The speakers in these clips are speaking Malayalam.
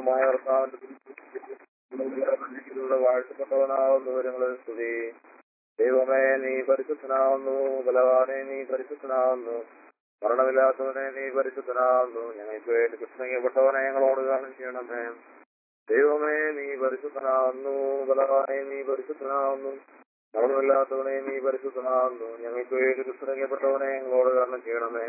ദൈവമായ വാഴ്ത്തപ്പെട്ടവനാവുന്ന വിവരങ്ങളിൽ സ്തുതി. ദൈവമേ നീ പരിശുദ്ധനാവുന്നു, ബലവാനെ നീ പരിശുദ്ധനാവുന്നു, മരണമില്ലാത്തവനെ നീ പരിശുദ്ധനാവുന്നു, ഞങ്ങൾക്ക് വേണ്ടി കൃഷ്ണപ്പെട്ടവനെ ഞങ്ങളോട് കാരണം ചെയ്യണമേ. ദൈവമേ നീ പരിശുദ്ധനാവുന്നു, ബലവാനെ നീ പരിശുദ്ധനാവുന്നു, മരണമില്ലാത്തവനെ നീ പരിശുദ്ധനാവുന്നു, ഞങ്ങൾക്ക് വേണ്ടി കൃഷ്ണപ്പെട്ടവനെ ഞങ്ങളോട് കാരണം ചെയ്യണമേ.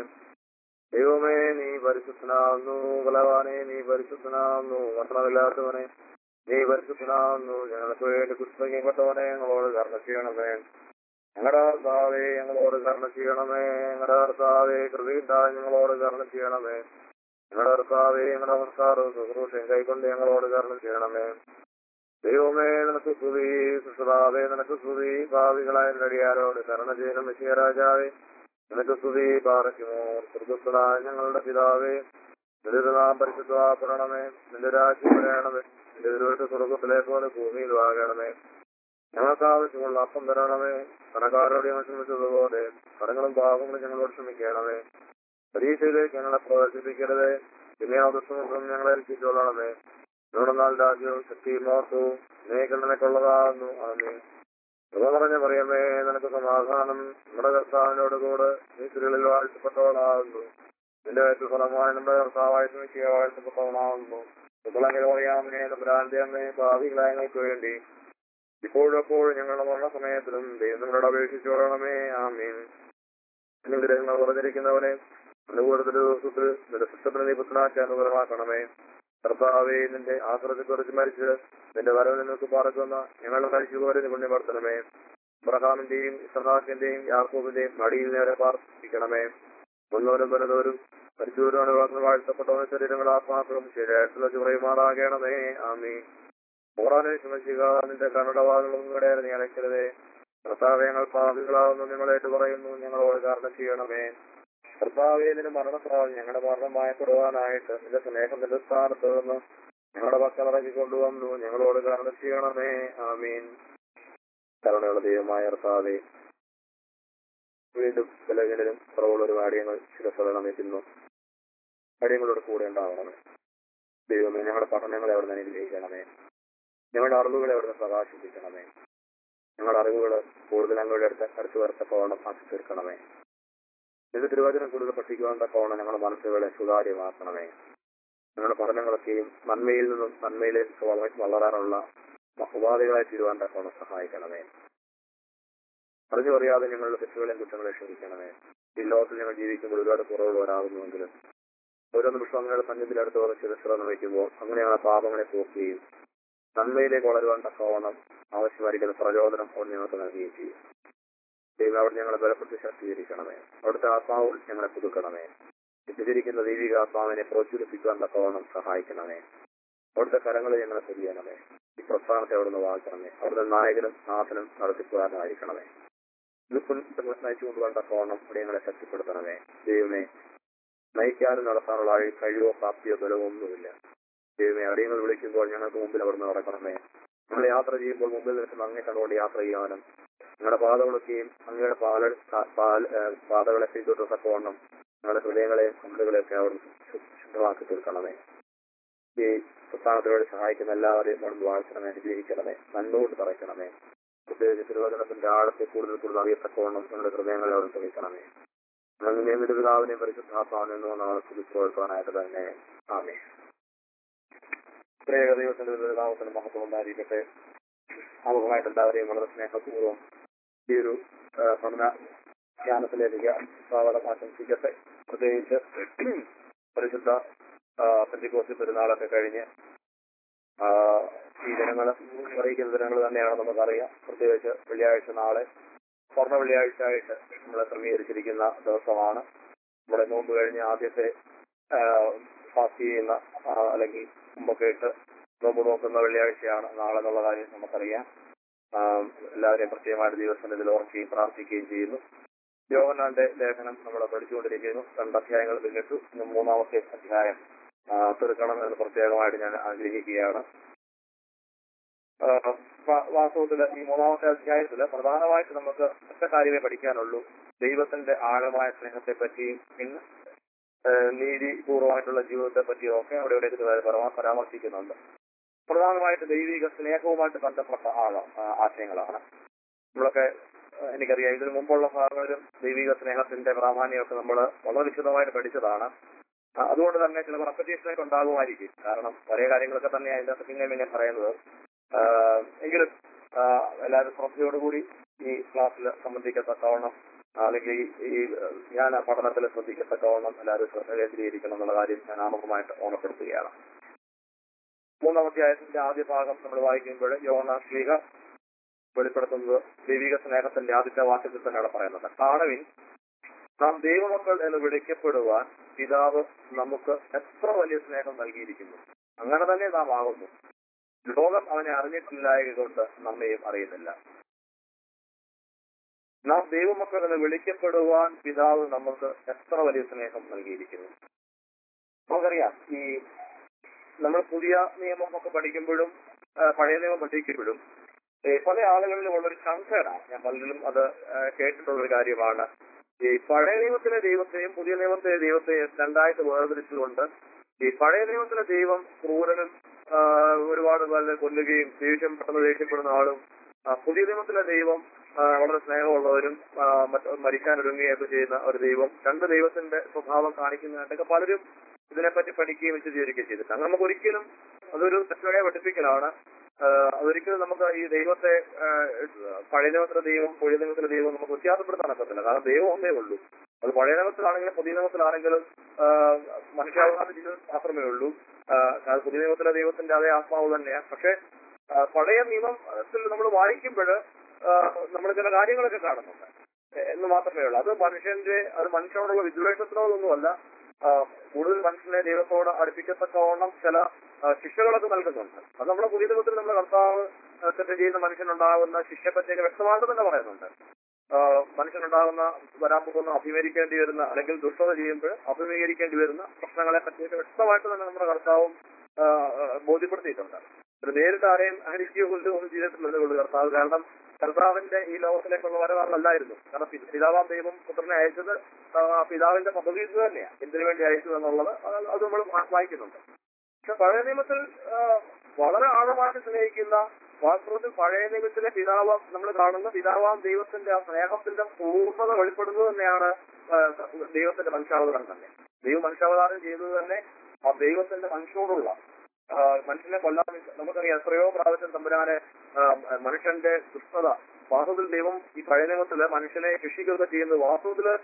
ദൈവമേ നീ പരിശുദ്ധനാവുന്നു, ബലവാനെ നീ പരിശുദ്ധനാവുന്നു, മരണമില്ലാത്തവനെ നീ പരിശുദ്ധനാവുന്നു, ഞങ്ങൾക്ക് വേണ്ടി കൃഷ്ണപ്പെട്ടവനെ ഞങ്ങളോട് കാരണം ചെയ്യണമേ. ഞങ്ങളുടെ കർത്താവേ ഞങ്ങളോട് കരുണ ചെയ്യണമേ. ഞങ്ങളുടെ കർത്താവേ കൃപയുണ്ടായി ഞങ്ങളോട് കരുണ ചെയ്യണമേ. ഞങ്ങളുടെ കർത്താവേ ഞങ്ങളുടെ നമസ്കാരവും ശുശ്രൂഷയും കൈക്കൊണ്ട് ഞങ്ങളോട് കരുണ ചെയ്യണമേ. ദൈവമേ നിനക്ക് സ്തുതി, സുഷതാവേ നിനക്ക് സ്തുതി, ഭാവികളായ നടിയാരോട് കരുണ ചെയ്യണം. രാജാവേ നിനക്ക് സ്തുതി, പാറയ്ക്കുമോ സ്വർഗസ്ഥനായ ഞങ്ങളുടെ പിതാവേ, നിന്റെ നാം പരിശുദ്ധപ്പെടണമേ, നിന്റെ രാജ്യം വരണമേ, നിന്റെ തിരുവഴുത്ത് സ്വർഗത്തിലെ പോലെ ഭൂമിയിലും ആകണമേ. ഞങ്ങൾക്ക് ആവശ്യമുള്ള അപ്പം തരണമേ. കടക്കാരോട് ഞങ്ങൾ ക്ഷമിച്ചതുപോലെ കടങ്ങളും പാപങ്ങളും ഞങ്ങളോട് ക്ഷമിക്കണമേ. പരീക്ഷയിലേക്ക് ഞങ്ങളെ പ്രവേശിപ്പിക്കരുതേ, പിന്നെ ആ ദുഷ്ടം ഞങ്ങളെ രക്ഷിച്ചുകൊള്ളണമേ. ഞങ്ങളുടെ നാൾ രാജ്യവും ശക്തിയും മോഹവും നിനക്കുള്ളതാകുന്നു. ആമേൻ. കൃപ നിറഞ്ഞ മറിയമേ നിനക്ക് സമാധാനം, നമ്മുടെ കർത്താവിനോട് കൂടെ നീ സ്ത്രീകളിൽ വാഴ്ത്തപ്പെട്ടവളാകുന്നു. നിന്റെ വയറ്റിൽ ഫലമായ നമ്മുടെ കർത്താവായിട്ട് മിക്ക വാഴ്ത്തപ്പെട്ടവനാകുന്നു. കുട്ടികളെങ്കിലും അറിയാമേ ഭ്രാന്തി അമ്മേ, ഭാവികളായ ഞങ്ങൾക്ക് വേണ്ടി ഇപ്പോഴും എപ്പോഴും ഞങ്ങളുടെ മരണ സമയത്തിലും ദൈവം നിങ്ങളോട് അപേക്ഷിച്ചു കൊള്ളണമേ. ആമീൻ. ഗ്രഹങ്ങൾ പറഞ്ഞിരിക്കുന്നവനെ അനുകൂലത്തിന്റെ ദിവസത്തിൽ നിന്റെ പുസ്തകത്തിന് നീ പുത്രനാക്കി അനുകൂലമാക്കണമേ. കർത്താവേ നിന്റെ ആശ്രയത്തെ കുറിച്ച് മരിച്ച് നിന്റെ വരവ് നിങ്ങൾക്ക് പാർക്കുന്ന ഞങ്ങളുടെ മരിച്ചുപോലെ നീ പുണ്യവർത്തനമേ. അബ്രഹാമിന്റെയും ഇസ്ഹാക്കിന്റെയും യാക്കോബിന്റെയും മടിയിൽ നേരെ പാർപ്പിക്കണമേ. മുന്നോരും വരുന്നവരും പരിശുദ്ധ വാഴ്ത്തപ്പെട്ടവരുടെ ശരീരങ്ങൾ ആത്മാക്കളും ശരിയായിട്ടുള്ള ചുറയുമാറാകണമേ. ആമീൻ. പോറാനെ ശ്രമിക്കുക, നിന്റെ കന്നഡവാദങ്ങളും കൂടെ നീ അടയ്ക്കരുതേ. കർത്താവേ ഞങ്ങൾ പാപികളാവുന്നു നിങ്ങളേറ്റ് പറയുന്നു, ഞങ്ങളോട് കാരണം ചെയ്യണമേ. കർത്താവേ നിന്റെ മരണത്താൽ ഞങ്ങളുടെ മരണമായ കുറവാനായിട്ട് നിന്റെ സ്നേഹം നിന്റെ സ്ഥാനത്ത് നിന്ന് ഞങ്ങളുടെ പക്കൽ ഇറക്കി കൊണ്ടുവന്നു, ഞങ്ങളോട് കാരണം ചെയ്യണമേ. ആമീൻ. കരുണയുള്ള ദൈവമായ കർത്താവേ, വീണ്ടും ബലഹീനരും കുറവുള്ളൊരു അടിയങ്ങൾ ശിരസടണമെത്തുന്നു. അടിയങ്ങളോട് കൂടെ ഉണ്ടാവണമേ. ദൈവമേ ഞങ്ങളുടെ പഠനങ്ങളെ അവിടെ നിന്ന് അനുഗ്രഹിക്കണമേ. ഞങ്ങളുടെ അറിവുകളെ അവിടുന്ന് പ്രകാശിപ്പിക്കണമേ. ഞങ്ങളുടെ അറിവുകൾ കൂടുതൽ ഞങ്ങളുടെ അടുത്ത് വരത്തക്കവണ്ണം ആക്കി തീർക്കണമേ. ഇത് തിരുവചനം കൂടുതൽ പഠിക്കുവാൻ തക്കവണ്ണം ഞങ്ങളുടെ മനസ്സുകളെ സുതാര്യമാക്കണമേ. ഞങ്ങളുടെ പഠനങ്ങളൊക്കെയും നന്മയിൽ നിന്നും നന്മയിലേക്ക് വളരാനുള്ള ഉപാധികളായി തീരുവാൻ തക്കവണ്ണം സഹായിക്കണമേ. അറിഞ്ഞു പറയാതെ ഞങ്ങളുടെ തെറ്റുകളെയും കുറ്റങ്ങളെ ക്ഷമിക്കണമേ. ഈ ലോകത്തിൽ ഞങ്ങൾ ജീവിക്കുമ്പോൾ ഒരുപാട് കുറവുള്ളവരാകുന്നുവെങ്കിലും ഓരോ നിമിഷം അങ്ങയുടെ സന്നിധിയിലടുത്ത് വന്ന് ശിരസ്ത്ര വയ്ക്കുമ്പോൾ അങ്ങനെ ഞങ്ങളുടെ പാപങ്ങളെ പോക്കുകയും നന്മയിലേക്ക് വളരുവാൻ തക്കവണ്ണം ആവശ്യമായിരിക്കുന്ന പ്രചോദനം അവിടെ ഞങ്ങൾക്ക് നൽകുകയും ചെയ്യും. ദൈവം അവിടെ ഞങ്ങളെ ബലപ്പെടുത്തി ശക്തീകരിക്കണമേ. അവിടുത്തെ ആത്മാവ് ഞങ്ങളെ പുതുക്കണമേ. എത്തിച്ചിരിക്കുന്ന ദൈവിക ആത്മാവിനെ പ്രോത്സാഹിപ്പിക്കുവാൻ തക്കവണ്ണം സഹായിക്കണമേ. അവിടുത്തെ കരങ്ങളെ ഞങ്ങളെ പൊതിയണമേ. ഈ പ്രസ്ഥാനത്തെ അവിടുന്ന് വാഴ്ത്തണമേ. അവിടുത്തെ നായകനും നാഥനും നടത്തിപ്പുകാരനായിരിക്കണമേ. ഇത് നയിച്ചുകൊണ്ടുപോകാൻ തക്കവണ്ണം അവിടെ ഞങ്ങളെ ശക്തിപ്പെടുത്തണമേ. ദൈവമേ നയിക്കാനും നടത്താനുള്ള കഴിവോ പ്രാപ്തിയോ ബലമോ ഒന്നുമില്ല. ദൈവമേ അടിയങ്ങൾ വിളിക്കുമ്പോൾ ഞങ്ങൾക്ക് മുമ്പിൽ അവിടുന്ന് നടക്കണമേ. ഞങ്ങൾ യാത്ര ചെയ്യുമ്പോൾ മുമ്പിൽ നിൽക്കുന്ന അങ്ങേ കണ്ടുകൊണ്ട് യാത്ര ചെയ്യാനും ഞങ്ങളുടെ പാതകളൊക്കെയും അങ്ങയുടെ പാതകളെ ചെയ്തിട്ട് തക്കവണ്ണം ഞങ്ങളുടെ ഹൃദയങ്ങളെയും കണ്ണുകളെയൊക്കെ അവിടുന്ന് ശുദ്ധമാക്കി തീർക്കണമേ. ഈ പ്രസ്ഥാനത്തിലൂടെ സഹായിക്കുന്ന എല്ലാവരെയും അവിടുന്ന് വാഴ്ത്തണമേ, അനുഗ്രഹിക്കണമേ, നന്മകൊണ്ട് തറയ്ക്കണമേ. പ്രത്യേകിച്ച് തിരുവചനത്തിന്റെ ആഴത്തെ കൂടുതൽ അറിയത്തക്കവണ്ണം ഞങ്ങളുടെ ഹൃദയങ്ങളെ അവിടുന്ന് തെളിയിക്കണമേ. അങ്ങനെ പിതാവിനെയും പരിശുദ്ധാത്മാവിനെയും നാളെ കുതിച്ചുകൊടുക്കാനായിട്ട് തന്നെ. ആമേൻ. പ്രത്യേക ദൈവത്തിന്റെ നാമത്തിന് മഹത്വം ഉണ്ടായിരിക്കട്ടെ. ആമുഖമായിട്ട് എല്ലാവരെയും വളരെ സ്നേഹപൂർവ്വം ഈ ഒരു പഠന ധ്യാനത്തിലേക്ക് സ്വാഗതം ആശംസിക്കട്ടെ. പ്രത്യേകിച്ച് പരിശുദ്ധ പെന്തിക്കോസ്ത് പെരുന്നാളൊക്കെ കഴിഞ്ഞ് ഈ ദിനങ്ങൾ അറിയിക്കുന്ന ദിനങ്ങൾ തന്നെയാണ് നമുക്കറിയാം. പ്രത്യേകിച്ച് വെള്ളിയാഴ്ച നാളെ സ്വർണ്ണ വെള്ളിയാഴ്ച ആയിട്ട് നമ്മൾ ക്രമീകരിച്ചിരിക്കുന്ന ദിവസമാണ്. നമ്മുടെ നോമ്പ് കഴിഞ്ഞ് ആദ്യത്തെ ഫാസ്റ്റ് ചെയ്യുന്ന അല്ലെങ്കിൽ മുമ്പൊക്കെ ഇട്ട് നോമ്പ് നോക്കുന്ന വെള്ളിയാഴ്ചയാണ് നാളെ എന്നുള്ള കാര്യം നമുക്കറിയാം. എല്ലാവരെയും പ്രത്യേകമായിട്ട് ദിവസം ഇതിൽ ഓർക്കുകയും പ്രാർത്ഥിക്കുകയും ചെയ്യുന്നു. യോഹന്നാന്റെ ലേഖനം നമ്മൾ പഠിച്ചുകൊണ്ടിരിക്കുന്നു. 2 അധ്യായങ്ങൾ പിന്നിട്ടു. ഇന്ന് 3-ാമത്തെ അധ്യായം തീർക്കണം എന്ന് പ്രത്യേകമായിട്ട് ഞാൻ ആഗ്രഹിക്കുകയാണ്. വാസ്തവത്തില് ഈ 3-ാമത്തെ അധ്യായത്തില് പ്രധാനമായിട്ട് നമുക്ക് ഒറ്റ കാര്യമേ പഠിക്കാനുള്ളൂ. ദൈവത്തിന്റെ ആഴമായ സ്നേഹത്തെ പറ്റിയും പിന്നെ നീതിപൂർവമായിട്ടുള്ള ജീവിതത്തെ പറ്റിയോ ഒക്കെ അവിടെ പരാമർശിക്കുന്നുണ്ട്. പ്രധാനമായിട്ട് ദൈവിക സ്നേഹവുമായിട്ട് ബന്ധപ്പെട്ട ആശയങ്ങളാണ്. നമ്മളൊക്കെ എനിക്കറിയാം, ഇതിനു മുമ്പുള്ള ഭാഗങ്ങളിലും ദൈവിക സ്നേഹത്തിന്റെ പ്രാധാന്യമൊക്കെ നമ്മൾ വളരെ വിശദമായിട്ട് പഠിച്ചതാണ്. അതുകൊണ്ട് തന്നെ ചില റെപ്പറ്റീഷനൊക്കെ ഉണ്ടാകുമായിരിക്കും. കാരണം പഴയ കാര്യങ്ങളൊക്കെ തന്നെ അതിന്റെ പിന്നെ പറയുന്നത്. എങ്കിലും എല്ലാവരും ശ്രദ്ധയോടുകൂടി ഈ ക്ലാസ്സിൽ സംബന്ധിക്കത്തക്കവണ്ണം അല്ലെങ്കിൽ ഈ ഞാൻ പഠനത്തിൽ ശ്രദ്ധിക്കത്തക്കവണ്ണം എല്ലാവരും ശ്രദ്ധ കേന്ദ്രീകരിക്കണം എന്നുള്ള കാര്യം ഞാൻ ആമുഖമായിട്ട് ഓർമ്മപ്പെടുത്തുകയാണ്. 3-ാം അധ്യായത്തിന്റെ ആദ്യ ഭാഗം നമ്മൾ വായിക്കുമ്പോൾ യോഹന്നാൻ ശ്ലീഹ വെളിപ്പെടുത്തുന്നത് ദൈവിക സ്നേഹത്തിന്റെ ആദ്യത്തെ വാക്യത്തിൽ തന്നെയാണ് പറയുന്നത്. കാണുവിൻ, നാം ദൈവമക്കൾ എന്ന് വിളിക്കപ്പെടുവാൻ പിതാവ് നമുക്ക് എത്ര വലിയ സ്നേഹം നൽകിയിരിക്കുന്നു. അങ്ങനെ തന്നെ നാം ആകുന്നു. ലോകം അവനെ അറിഞ്ഞിട്ടില്ലായതുകൊണ്ട് നമ്മയും അറിയുന്നില്ല. നാം ദൈവമക്കൾ എന്ന് വിളിക്കപ്പെടുവാൻ പിതാവ് നമുക്ക് എത്ര വലിയ സ്നേഹം നൽകിയിരിക്കുന്നു. നമുക്കറിയാം, ഈ നമ്മൾ പുതിയ നിയമമൊക്കെ പഠിക്കുമ്പോഴും പഴയ നിയമം പഠിക്കുമ്പോഴും പല ആളുകളിലും ഉള്ളൊരു കൺസേണാണ്. ഞാൻ പലരിലും അത് കേട്ടിട്ടുള്ളൊരു കാര്യമാണ്. ഈ പഴയ നിയമത്തിലെ ദൈവത്തെയും പുതിയ നിയമത്തിലെ ദൈവത്തെയും രണ്ടായിട്ട് വേർതിരിച്ചുകൊണ്ട് ഈ പഴയ നിയമത്തിലെ ദൈവം ക്രൂരനും ഒരുപാട് പേരെ കൊല്ലുകയും പെട്ടെന്ന് ദേഷ്യപ്പെടുന്ന ആളും, പുതിയ നിയമത്തിലെ ദൈവം വളരെ സ്നേഹമുള്ളവരും മരിക്കാൻ ഒരുങ്ങുകയൊക്കെ ചെയ്യുന്ന ഒരു ദൈവം, രണ്ട് ദൈവത്തിന്റെ സ്വഭാവം കാണിക്കുന്നതായിട്ടൊക്കെ പലരും ഇതിനെപ്പറ്റി പഠിക്കുകയും വിശദീകരിക്കുകയും ചെയ്തിട്ടുണ്ട്. അങ്ങനെ നമുക്കൊരിക്കലും അതൊരു തെറ്റായ പഠിപ്പിക്കലാണ്. അതൊരിക്കലും നമുക്ക് ഈ ദൈവത്തെ പഴയ നിയമത്തിലെ ദൈവം പുതിയ നിയമത്തിലെ ദൈവം നമുക്ക് വ്യത്യാസപ്പെടുത്താൻ ഒക്കത്തില്ല. കാരണം ദൈവം ഒന്നേ ഉള്ളൂ. അത് പഴയ നിയമത്തിലാണെങ്കിലും പുതിയ നിയമത്തിലാണെങ്കിലും മനുഷ്യാവകാശ ജീവിതം മാത്രമേ ഉള്ളൂ. പുതിയ നിയമത്തിലെ ദൈവത്തിന്റെ അതേ ആത്മാവ് തന്നെയാണ്. പക്ഷെ പഴയ നിയമത്തിൽ നമ്മൾ വായിക്കുമ്പോൾ നമ്മൾ ചില കാര്യങ്ങളൊക്കെ കാണുന്നുണ്ട് എന്ന് മാത്രമേ ഉള്ളൂ. അത് മനുഷ്യനോടുള്ള വിദ്വേഷത്തിനോടൊന്നുമല്ല. കൂടുതൽ മനുഷ്യനെ ദൈവത്തോട് അടുപ്പിക്കത്തക്കവണ്ണം ചില ശിക്ഷകളൊക്കെ നൽകുന്നുണ്ട്. അത് നമ്മുടെ പുതിയ നിയമത്തിൽ നമ്മുടെ കർത്താവ് തെറ്റ് ചെയ്യുന്ന മനുഷ്യനുണ്ടാകുന്ന ശിക്ഷയെപ്പറ്റിയൊക്കെ വ്യക്തമായിട്ട് തന്നെ പറയുന്നുണ്ട്. മനുഷ്യനുണ്ടാകുന്ന വരാൻ പോകുന്ന അഭിമുഖീകരിക്കേണ്ടി വരുന്ന അല്ലെങ്കിൽ ദുഷ്ടത ചെയ്യുമ്പോൾ അഭിമുഖീകരിക്കേണ്ടി വരുന്ന പ്രശ്നങ്ങളെ പറ്റിയൊക്കെ വ്യക്തമായിട്ട് തന്നെ നമ്മുടെ കർത്താവും ബോധ്യപ്പെടുത്തിയിട്ടുണ്ട്. ഒരു നേരിട്ട് ആരെയും അഹരിക്കുകയോ ഒന്നും ചെയ്തിട്ടില്ലെന്നുള്ളൂ കർത്താവ്. കാരണം കർത്താവിന്റെ ഈ ലോകത്തിലേക്കുള്ള വരവല്ലായിരുന്നു. കാരണം പിതാവാം ദൈവം പുത്രനെ അയച്ചത് പിതാവിന്റെ പദ്ധതി ഇത് തന്നെയാണ്. എന്തിനു വേണ്ടി അയച്ചു എന്നുള്ളത് അത് നമ്മൾ വായിക്കുന്നുണ്ട്. പക്ഷെ പഴയ നിയമത്തിൽ വളരെ ആഴമായിട്ട് സ്നേഹിക്കുന്ന, വാസ്തവത്തിൽ പഴയ നിയമത്തിലെ പിതാവ് നമ്മൾ കാണുന്ന പിതാവാം ദൈവത്തിന്റെ ആ സ്നേഹത്തിന്റെ പൂർണ്ണത വെളിപ്പെടുന്നത് തന്നെയാണ് ദൈവത്തിന്റെ മനുഷ്യാവതാരം തന്നെ. ദൈവം മനുഷ്യാവതാരം ചെയ്തത് തന്നെ ആ ദൈവത്തിന്റെ മനുഷ്യനോടുള്ള മനുഷ്യനെ കൊല്ലാൻ. നമുക്കറിയാം എത്രയോ പ്രാവശ്യം തമ്പുരാനെ മനുഷ്യന്റെ ദുഷ്ടത വാസ്തവത്തിൽ ദൈവം ഈ പഴയ നിയമത്തില് മനുഷ്യനെ ശിക്ഷിക്കുകയൊക്കെ ചെയ്യുന്നത് വാസ്തവത്തില്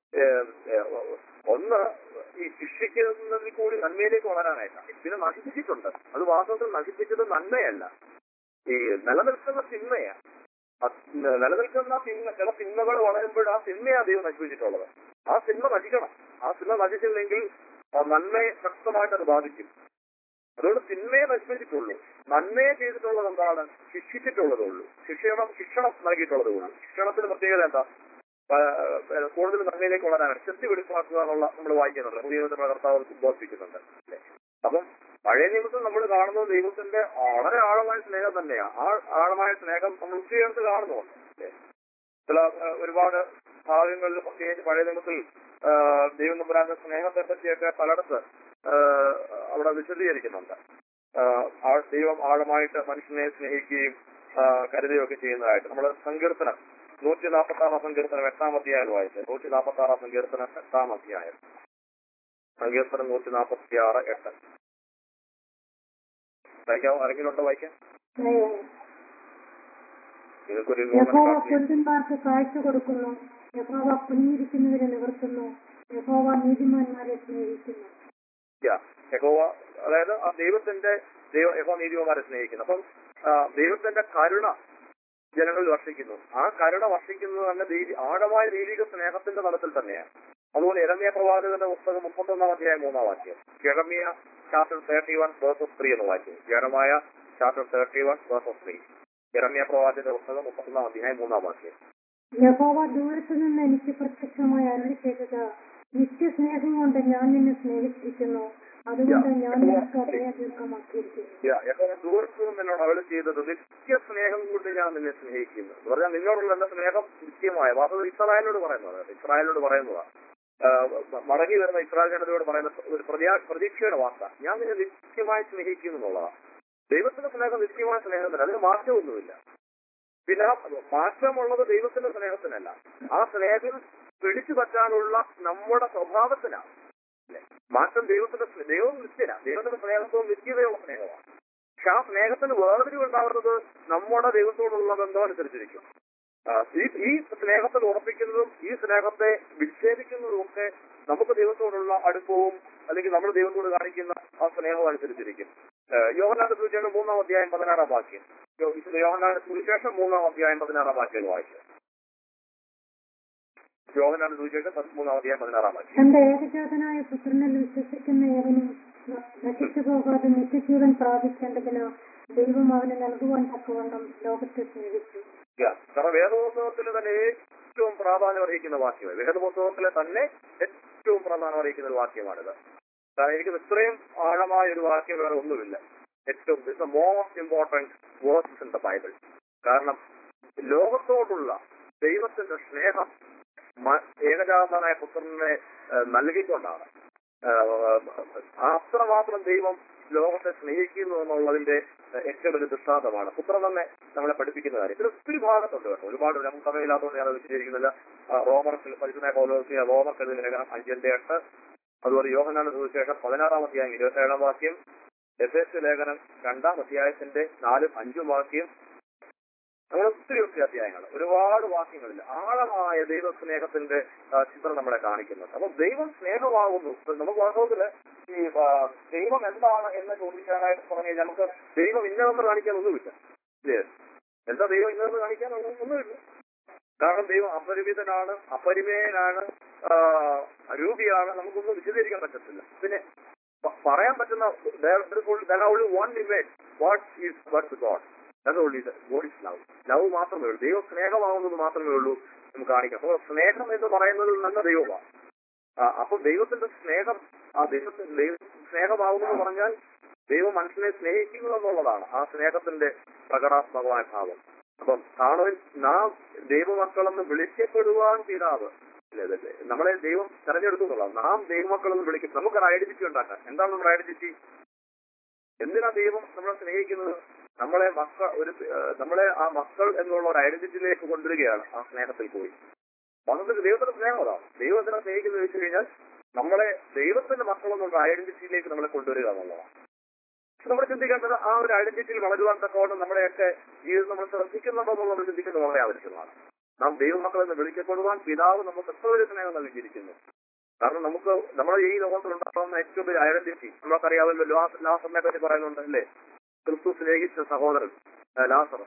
ഒന്ന് ഈ ശിക്ഷിക്കുന്നതിൽ കൂടി നന്മയിലേക്ക് വളരാനായിട്ടാണ്. പിന്നെ നശിപ്പിച്ചിട്ടുണ്ട്. അത് വാസ്തവത്തിൽ നശിപ്പിച്ചത് നന്മയല്ല, ഈ നിലനിൽക്കുന്ന തിന്മയാണ്. നിലനിൽക്കുന്ന ചില തിന്മകൾ വളരുമ്പോൾ ആ തിന്മയാണ് ദൈവം നശിപ്പിച്ചിട്ടുള്ളത്. ആ തിന്മ നശിക്കണം. ആ തിന്മ നശിച്ചില്ലെങ്കിൽ നന്മയെ ശക്തമായിട്ട് അത് ബാധിക്കും. അതുകൊണ്ട് തിന്മയെ നശിപ്പിച്ചിട്ടുള്ളൂ. നന്മയെ ചെയ്തിട്ടുള്ളത് എന്താണ്? ശിക്ഷിച്ചിട്ടുള്ളതുള്ളൂ. ശിക്ഷണം നൽകിയിട്ടുള്ളതേ ഉള്ളൂ. ശിക്ഷണത്തിന് പ്രത്യേകത എന്താ? കൂടുതൽ നന്മയിലേക്ക് വളരാനാണ്, ശക്തി വെളിപ്പാക്കുക എന്നുള്ള നമ്മൾ വായിക്കുന്നുണ്ട്. പുതിയ നിയമത്തിൽ കർത്താവ് ഉദ്ബോധിപ്പിക്കുന്നുണ്ട്. അപ്പം പഴയ നിയമത്തിൽ നമ്മൾ കാണുന്നത് ദൈവത്തിന്റെ വളരെ ആഴമായ സ്നേഹം തന്നെയാണ്. ആ ആഴമായ സ്നേഹം നമ്മൾ ഉച്ചയേർത്ത് കാണുന്നുണ്ട്. ചില ഒരുപാട് ഭാഗങ്ങളിൽ പ്രത്യേകിച്ച് പഴയ നിയമത്തിൽ ദൈവം തമ്പുരാന്റെ സ്നേഹത്തെ പറ്റിയൊക്കെ പലയിടത്ത് അവിടെ വിശദീകരിക്കുന്നുണ്ട്. ദൈവം ആഴമായിട്ട് മനുഷ്യനെ സ്നേഹിക്കുകയും കരുതുകയൊക്കെ ചെയ്യുന്നതായിട്ട് നമ്മൾ സങ്കീർത്തനം 146 സങ്കീർത്തനം 8-ാം അധ്യായം വായിച്ചത്. 146 സങ്കീർത്തനം 8-ാം അധ്യായം. സങ്കീർത്തനം 146:8 വായിക്കാമോ? ആരെങ്കിലും ഉണ്ടോ വായിക്കാൻ? യഹോവ പുരുഷന്മാർക്ക് കാഴ്ച കൊടുക്കുന്നു, യഹോവ കുനിഞ്ഞിരിക്കുന്നവരെ നിവർത്തുന്നു, യഹോവ നീതിമാന്മാരെ സ്നേഹിക്കുന്നു. യഹോവ, അതായത് ആ യഹോവ നീതിമാന്മാരെ സ്നേഹിക്കുന്നു. അപ്പം ദൈവത്തിന്റെ കരുണ ജനങ്ങളിൽ വർഷിക്കുന്നു. ആ കരുണ വർഷിക്കുന്നത് തന്നെ ആഴമായ ദൈവിക സ്നേഹത്തിന്റെ തലത്തിൽ തന്നെയാണ്. അതുപോലെ യെരമ്യാ പ്രവാചകന്റെ പുസ്തകം 31-ാം അധ്യായം 3-ാം വാക്യം. യെരമ്യാ ചാപ്റ്റർ 31:3 എന്ന് വായിക്കും. യെരമ്യാ ചാപ്റ്റർ 31:3. യെരമ്യാ പ്രവാചകന്റെ പുസ്തകം 31-ാം അധ്യായം 3-ാം വാക്യം. യഹോവ ദൂരത്തു നിന്ന് എനിക്ക് പ്രത്യക്ഷമായി അരുളി ചെയ്തത്, നിത്യസ്നേഹം കൊണ്ട് ഞാൻ നിന്നെ സ്നേഹിച്ചിരിക്കുന്നു, അതുകൊണ്ട് ഞാൻ നിനക്ക് അതേ ദീർഘമാക്കിയിരിക്കുന്നു. യഹോവ ദൂരത്തു നിന്ന് എന്നോട് അരുളി ചെയ്തത്, നിത്യസ്നേഹം കൊണ്ട് ഞാൻ നിന്നെ സ്നേഹിക്കുന്നു എന്ന് പറഞ്ഞാൽ നിന്നോടുള്ള എന്റെ സ്നേഹം നിത്യമായ. വാസ്തവത്തിൽ ഇസ്രായേലിനോട് പറയുന്നതാണ്. മടങ്ങി വരുന്ന ഇസ്രായേൽ ജനതയോട് പറയുന്ന ഒരു പ്രതീക്ഷയുടെ വാർത്ത, ഞാൻ നിന്നെ നിത്യമായി സ്നേഹിക്കുന്നു എന്നുള്ളതാണ്. ദൈവത്തിന്റെ സ്നേഹം നിത്യമായ സ്നേഹത്തിന്, അതിന് മാറ്റമൊന്നുമില്ല. പിന്നെ ആ മാറ്റമുള്ളത് ദൈവത്തിന്റെ സ്നേഹത്തിനല്ല, ആ സ്നേഹത്തിൽ പിടിച്ചു പറ്റാനുള്ള നമ്മുടെ സ്വഭാവത്തിനാണ്. മാറ്റം ദൈവം നിത്യന, ദൈവത്തിന്റെ സ്നേഹത്വം നിത്യതയുള്ള സ്നേഹമാണ്. പക്ഷെ ആ സ്നേഹത്തിന് വേർതിരിവുണ്ടാവുന്നത് നമ്മുടെ ദൈവത്തോടുള്ള ബന്ധം അനുസരിച്ചിരിക്കും. ഈ സ്നേഹത്തിൽ ഉറപ്പിക്കുന്നതും ഈ സ്നേഹത്തെ വിച്ഛേദിക്കുന്നതും ഒക്കെ നമുക്ക് ദൈവത്തോടുള്ള അടുപ്പവും അല്ലെങ്കിൽ നമ്മൾ ദൈവത്തോട് കാണിക്കുന്ന ആ സ്നേഹവും അനുസരിച്ചിരിക്കും. യോഹന്നാന്റെ സുവിശേഷം 3-ാം അധ്യായം 16-ാം വാക്യം, യോഹന്നാന്റെ സുവിശേഷം 3-ാം അധ്യായം 16-ാം വാക്യം വായിച്ചു. യോഹന്നാന്റെ സുവിശേഷം 3-ാം അധ്യായം 16-ാം വാക്യം. തന്റെ ഏകജാതനായ പുത്രനിൽ വിശ്വസിക്കുന്ന ഏവനും നശിച്ചു പോകാതെ നിത്യജീവൻ പ്രാപിക്കേണ്ടതിന് ദൈവം അവന് നൽകുവാൻ തക്കവണ്ണം ലോകത്തെ സ്നേഹിച്ചു. കാരണം വേദപുസ്തകത്തിൽ തന്നെ ഏറ്റവും പ്രാധാന്യം അർഹിക്കുന്ന വാക്യമാണ്. വേദപുസ്തകത്തിലെ തന്നെ ഏറ്റവും പ്രാധാന്യം അർഹിക്കുന്ന ഒരു വാക്യമാണിത്. കാരണം എനിക്ക് ഇത്രയും ആഴമായ ഒരു വാക്യം വേറെ ഒന്നുമില്ല. ഏറ്റവും most important verses in the bible. കാരണം ലോകത്തോടുള്ള ദൈവത്തിന്റെ സ്നേഹം ഏകജാതനായ പുത്രനെ നൽകിക്കൊണ്ടാണ്. അത്രമാത്രം ദൈവം ലോകത്തെ സ്നേഹിക്കുന്നു എന്നുള്ളതിന്റെ ഏറ്റവും വലിയ ദൃഷ്ടാന്തമാണ് പുത്രൻ തന്നെ നമ്മളെ പഠിപ്പിക്കുന്ന കാര്യം. ഇതിൽ ഒത്തിരി ഭാഗത്തുണ്ട് കേട്ടോ, ഒരുപാട്. നമുക്ക് സമയമില്ലാത്തതുകൊണ്ട് ഞാൻ വിശദീകരിക്കുന്നില്ല. റോമർക്കിൽ പരിശുദ്ധ പൗലോസിന്റെ റോമർക്ക് ലേഖനം 5:8, അതുപോലെ യോഹന്നാന്റെ സുവിശേഷം 16-ാം അധ്യായം 27-ാം വാക്യം, എഫേസ്യ ലേഖനം 2-ാം അധ്യായത്തിന്റെ 4-5 വാക്യം, അങ്ങനെ ഒത്തിരി അധ്യായങ്ങൾ, ഒരുപാട് വാക്യങ്ങളില്ല ആഴമായ ദൈവസ്നേഹത്തിന്റെ ചിത്രം നമ്മളെ കാണിക്കുന്നത്. അപ്പൊ ദൈവം സ്നേഹമാകുന്നു. നമുക്ക് വാസ്തവത്തില് ഈ ദൈവം എന്താണ് എന്ന് ചോദിക്കാനായിട്ട് പറഞ്ഞു കഴിഞ്ഞാൽ നമുക്ക് ദൈവം ഇന്നതെന്ന് കാണിക്കാൻ ഒന്നുമില്ല. എന്താ ദൈവം ഇന്നതെന്ന് കാണിക്കാൻ ഒന്നുമില്ല. കാരണം ദൈവം അപരിമിതനാണ്, അപരിമേയനാണ്, അരൂപിയാണ്. നമുക്കൊന്നും വിശദീകരിക്കാൻ പറ്റത്തില്ല. പിന്നെ പറയാൻ പറ്റുന്ന one image, what is God. Love മാത്രമേ ഉള്ളൂ. ദൈവം സ്നേഹമാവുന്നത് മാത്രമേ ഉള്ളൂ നമുക്ക് കാണിക്കാം. അപ്പൊ സ്നേഹം എന്ന് പറയുന്നത് നല്ല ദൈവമാണ്. അപ്പൊ ദൈവത്തിന്റെ സ്നേഹം, ആ ദൈവത്തിന്റെ സ്നേഹമാവുമെന്ന് പറഞ്ഞാൽ ദൈവം മനുഷ്യനെ സ്നേഹിക്കുന്നു എന്നുള്ളതാണ് ആ സ്നേഹത്തിന്റെ പ്രകടാത്മകമായ ഭാവം. അപ്പം കാണുവാൻ നാം ദൈവമക്കളെന്ന് വിളിക്കപ്പെടുവാൻ പിതാവ് നമ്മളെ ദൈവം തെരഞ്ഞെടുത്തു എന്നുള്ളതാണ്. നാം ദൈവമക്കളെന്ന് വിളിക്കും. നമുക്കൊരു ഐഡന്റിറ്റി ഉണ്ടാക്കാൻ. എന്താണ് നമ്മുടെ ഐഡന്റിറ്റി? എന്തിനാ ദൈവം നമ്മളെ സ്നേഹിക്കുന്നത്? നമ്മളെ ആ മക്കൾ എന്നുള്ള ഒരു ഐഡന്റിറ്റിയിലേക്ക് കൊണ്ടുവരികയാണ് ആ സ്നേഹത്തിൽ പോയി. വന്നതിന് ദൈവത്തിന്റെ സ്നേഹം അതാണ്. ദൈവത്തിനെ സ്നേഹിക്കുന്നത് വെച്ച് കഴിഞ്ഞാൽ നമ്മളെ ദൈവത്തിന്റെ മക്കൾ എന്നുള്ള ഐഡന്റിറ്റിയിലേക്ക് നമ്മളെ കൊണ്ടുവരിക എന്നുള്ളതാണ്. നമ്മൾ ചിന്തിക്കേണ്ടത് ആ ഒരു ഐഡന്റിറ്റിയിൽ വളരുവാൻ തക്കോണം നമ്മുടെയൊക്കെ ജീവിതം നമ്മൾ ശ്രദ്ധിക്കുന്നുണ്ടോ എന്ന് നമ്മൾ ചിന്തിക്കുന്നത് വളരെ ആവശ്യമാണ്. നാം ദൈവമക്കൾ എന്ന് വിളിക്കപ്പെടുവാൻ പിതാവ് നമുക്ക് എത്ര ഒരു സ്നേഹം നൽകിയിരിക്കുന്നു. കാരണം നമുക്ക് നമ്മുടെ ഈ ലോകത്തിൽ ഉണ്ടാകുന്ന ഏറ്റവും വലിയ ഐഡന്റിറ്റി നമുക്കറിയാമല്ലോ. ലാസറിനെ പറ്റി പറയുന്നുണ്ട് അല്ലേ? ക്രിസ്തു സ്നേഹിച്ച സഹോദരൻ ലാസർ,